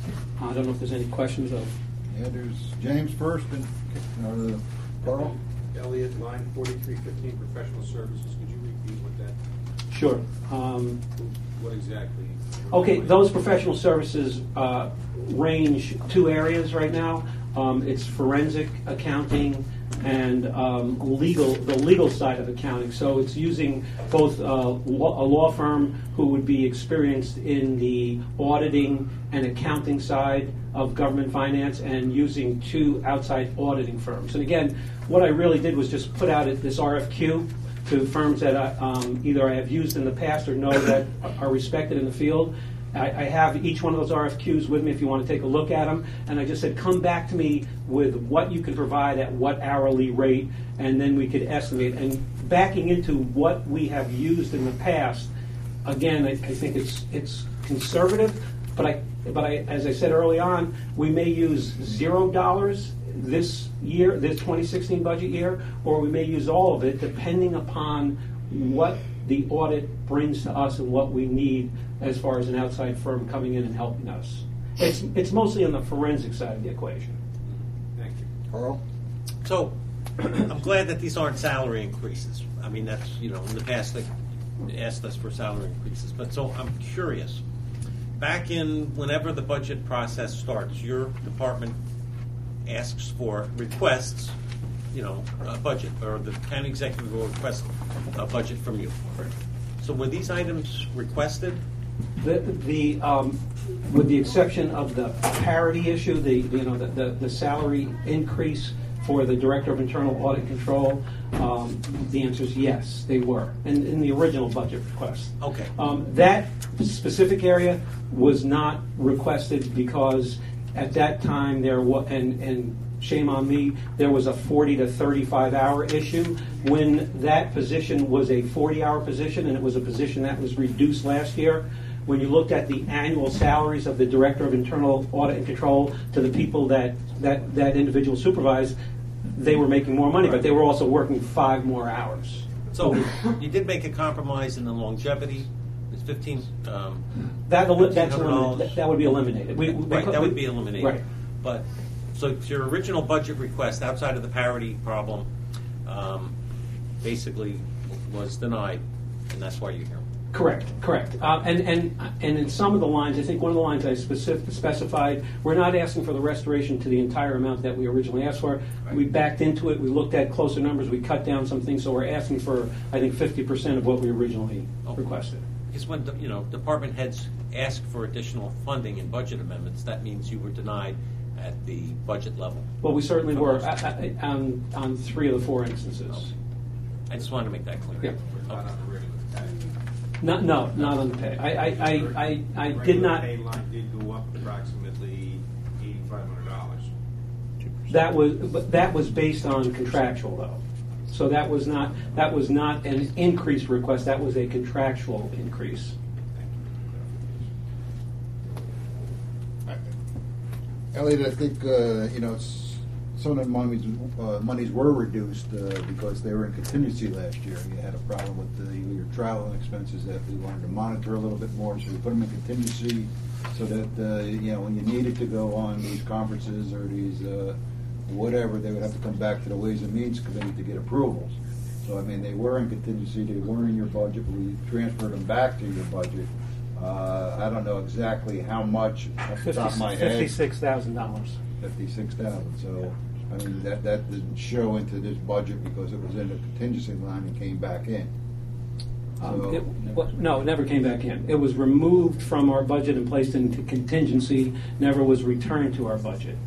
I don't know if there's any questions of. Yeah, there's James first and uh, Carl. Elliot, line forty-three fifteen, professional services. Could you repeat what that? Sure. Um, What exactly? Okay, those professional services uh, range two areas right now. Um, it's forensic accounting and um, legal, the legal side of accounting. So it's using both uh, law, a law firm who would be experienced in the auditing and accounting side of government finance, and using two outside auditing firms. And again, what I really did was just put out this R F Q to firms that I, um, either I have used in the past or know that are respected in the field. I, I have each one of those R F Qs with me if you want to take a look at them. And I just said, come back to me with what you can provide at what hourly rate, and then we could estimate. And backing into what we have used in the past, again, I, I think it's it's conservative, but I but I, as I said early on, we may use zero dollars this year, this twenty sixteen budget year, or we may use all of it, depending upon what the audit brings to us and what we need as far as an outside firm coming in and helping us. It's it's mostly on the forensic side of the equation. Thank you. Carl? So, I'm glad that these aren't salary increases. I mean, that's, you know, in the past they asked us for salary increases. But so I'm curious. Back in whenever the budget process starts, your department asks for requests, you know, a budget, or the county executive will request a budget from you. So were these items requested? The, the um, with the exception of the parity issue, the, the you know the, the, the salary increase for the Director of Internal Audit Control, um, the answer is yes, they were, in, in the original budget request. Okay. Um, that specific area was not requested because at that time there was, and, and shame on me, there was a forty to thirty-five hour issue. When that position was a forty hour position, and it was a position that was reduced last year, when you looked at the annual salaries of the Director of Internal Audit and Control to the people that that, that individual supervised, they were making more money, but they were also working five more hours. So you did make a compromise in the longevity. It's fifteen. Um, that, eli- that's $1,500. eliminated. That, that would be eliminated. We, we, right, that we, would be eliminated. Right. But so your original budget request, outside of the parity problem, um, basically was denied, and that's why you're here. Correct, correct. Uh, and, and, and in some of the lines, I think one of the lines I specific, specified, we're not asking for the restoration to the entire amount that we originally asked for. We backed into it, we looked at closer numbers, we cut down some things, so we're asking for, I think, fifty percent of what we originally Okay. requested. Because when, you know, department heads ask for additional funding and budget amendments, that means you were denied at the budget level. Well, we certainly For were most. uh, uh, on, on three of the four instances. I just wanted to make that clear. Yeah. Okay. Not, no, not on the pay. I, I, I, I, I did Regular not. pay line did go up approximately eighty-five hundred dollars. That was, but that was based on contractual though. So that was not, that was not an increase request, that was a contractual increase. Elliot, I think, uh, you know, it's- some of the monies, uh, monies were reduced uh, because they were in contingency last year. You had a problem with the, your travel and expenses that we wanted to monitor a little bit more, so we put them in contingency so that, uh, you know, when you needed to go on these conferences or these, uh, whatever, they would have to come back to the Ways and Means Committee to get approvals. So, I mean, they were in contingency, they were in your budget, we transferred them back to your budget. Uh, I don't know exactly how much off the top of my head. Fifty-six thousand dollars. Fifty-six thousand, so, I mean, that, that didn't show into this budget because it was in the contingency line and came back in. Um, So- it, well, no, it never came back in. It was removed from our budget and placed into contingency, never was returned to our budget.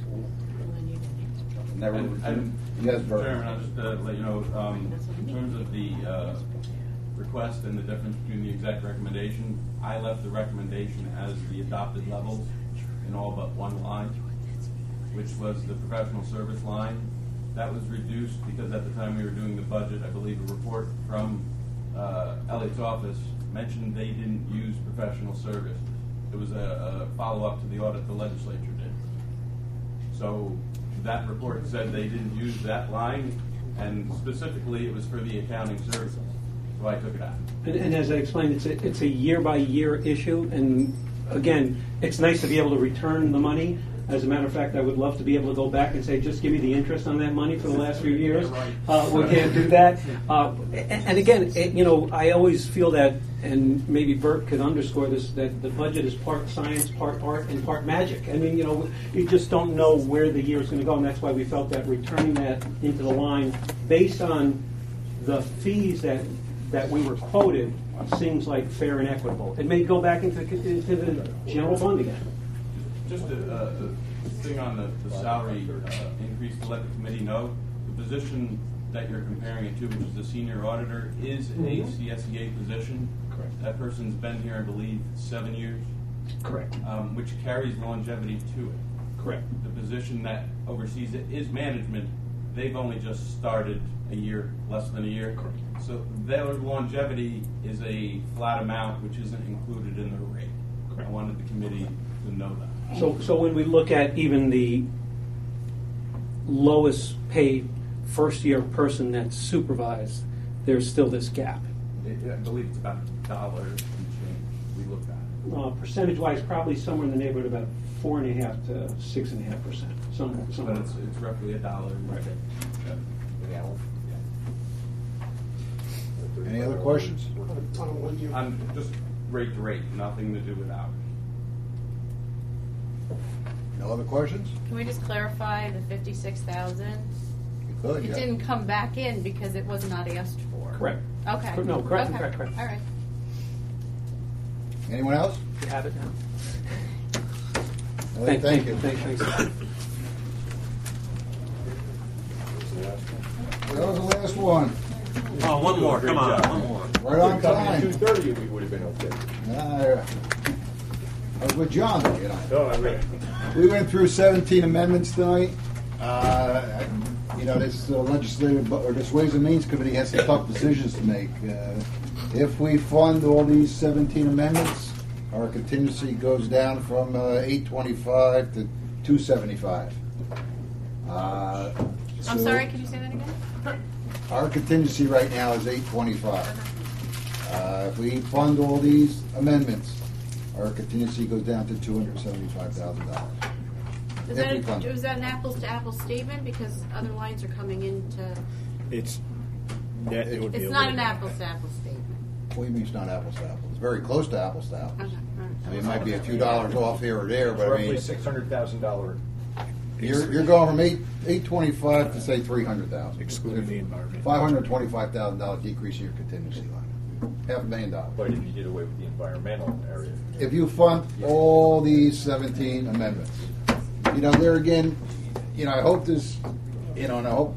Never And- returned. and- Yes, Bert. Chairman, I'll just uh, let you know, um, in terms of the uh, request and the difference between the exact recommendation, I left the recommendation as the adopted levels in all but one line, which was the professional service line. That was reduced because at the time we were doing the budget, I believe a report from uh, Elliott's office mentioned they didn't use professional service. It was a, a follow-up to the audit the legislature did. So that report said they didn't use that line, and specifically it was for the accounting services. So I took it out. And, and as I explained, it's a, it's a year-by-year issue, and again, it's nice to be able to return the money. As a matter of fact, I would love to be able to go back and say, just give me the interest on that money for the last few years. Uh, we can't do that. Uh, and, and again, it, you know, I always feel that, and maybe Bert could underscore this, that the budget is part science, part art, and part magic. I mean, you know, you just don't know where the year is going to go, and that's why we felt that returning that into the line based on the fees that that we were quoted seems like fair and equitable. It may go back into, into the general fund again. Just a, uh, a thing on the, the salary uh, increase to let the committee know, the position that you're comparing it to, which is the senior auditor, is a C S E A position. Correct. That person's been here, I believe, seven years. Correct. Um, which carries longevity to it. Correct. The position that oversees it is management. They've only just started a year, less than a year. Correct. So their longevity is a flat amount, which isn't included in the rate. Correct. I wanted the committee to know that. So, so when we look at even the lowest paid first year person that's supervised, there's still this gap. It- I believe it's about a dollar and change we looked at. Uh, percentage wise, probably somewhere in the neighborhood of about four and a half to six and a half percent. Somewhere, somewhere. But it's, it's roughly a dollar. Right. Yeah. Any other questions? I'm just rate to rate, nothing to do with hours. No other questions? Can we just clarify the fifty-six thousand? You could, It yeah. didn't come back in because it was not asked for. Correct. Okay. No, correct, Okay. correct, correct. All right. Anyone else? You have it now. Well, Thank, thank you. Thank, thanks. That was the last one. Oh, one more. Come on, one more. Right on time. Two thirty, we would have been okay. Uh, I was with John, though, you know. No, I mean, We went through seventeen amendments tonight. Uh, You know, this uh, legislative, bu- or this Ways and Means Committee has some tough decisions to make. Uh, If we fund all these seventeen amendments, our contingency goes down from uh, eight twenty-five to two seventy-five. Uh, I'm so sorry, could you say that again? Our contingency right now is eight twenty-five. Uh, If we fund all these amendments, our contingency goes down to two hundred seventy-five thousand dollars. Is If that, we fund a, it. is that an apples to apples statement? Because other lines are coming into. It's that it would be It's a not little- an apples to apples statement. What do you mean it's not apples to apples? It's very close to apples to apples. Okay. all right. I mean, it might be a few dollars off here or there, it's but I roughly mean, six hundred thousand dollar. you're, you're going from eight, eight twenty-five to say three hundred thousand. Excluding the environment. Five hundred twenty-five thousand dollar decrease in your contingency line. Half a million dollars. But if you did away with the environmental area. If you fund all these seventeen amendments, you know, there again, you know, I hope this, you know, and I hope,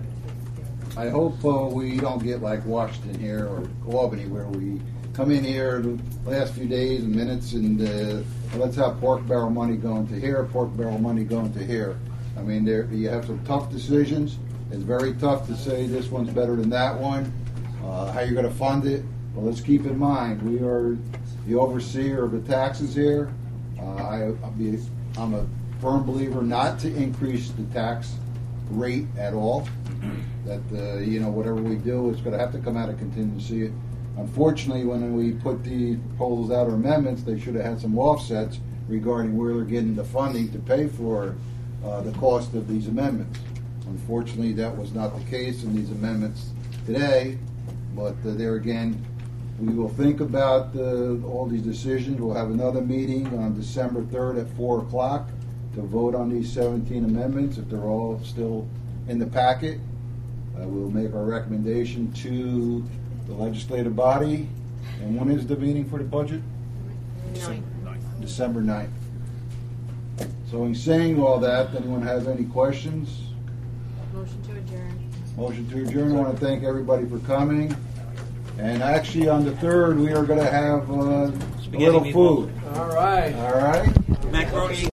I hope uh, we don't get like Washington here or Albany where we come in here the last few days and minutes and uh, let's have pork barrel money going to here, pork barrel money going to here. I mean, there you have some tough decisions. It's very tough to say this one's better than that one. Uh, how you're going to fund it? Well, let's keep in mind we are the overseer of the taxes here. Uh, I, I'll be, I'm a firm believer not to increase the tax rate at all. That uh, you know, whatever we do, it's going to have to come out of contingency. Unfortunately, when we put the proposals out or amendments, they should have had some offsets regarding where they're getting the funding to pay for uh, the cost of these amendments. Unfortunately, that was not the case in these amendments today. But uh, there again, we will think about uh, all these decisions. We'll have another meeting on December third at four o'clock to vote on these seventeen amendments. If they're all still in the packet, uh, we'll make our recommendation to the legislative body. And when is the meeting for the budget? Nine. December ninth. So in saying all that, anyone has any questions? Motion to adjourn. Motion to adjourn. I want to thank everybody for coming. And actually, on the third, we are going to have uh, a little meatballs. food. All right. All right? Macaroni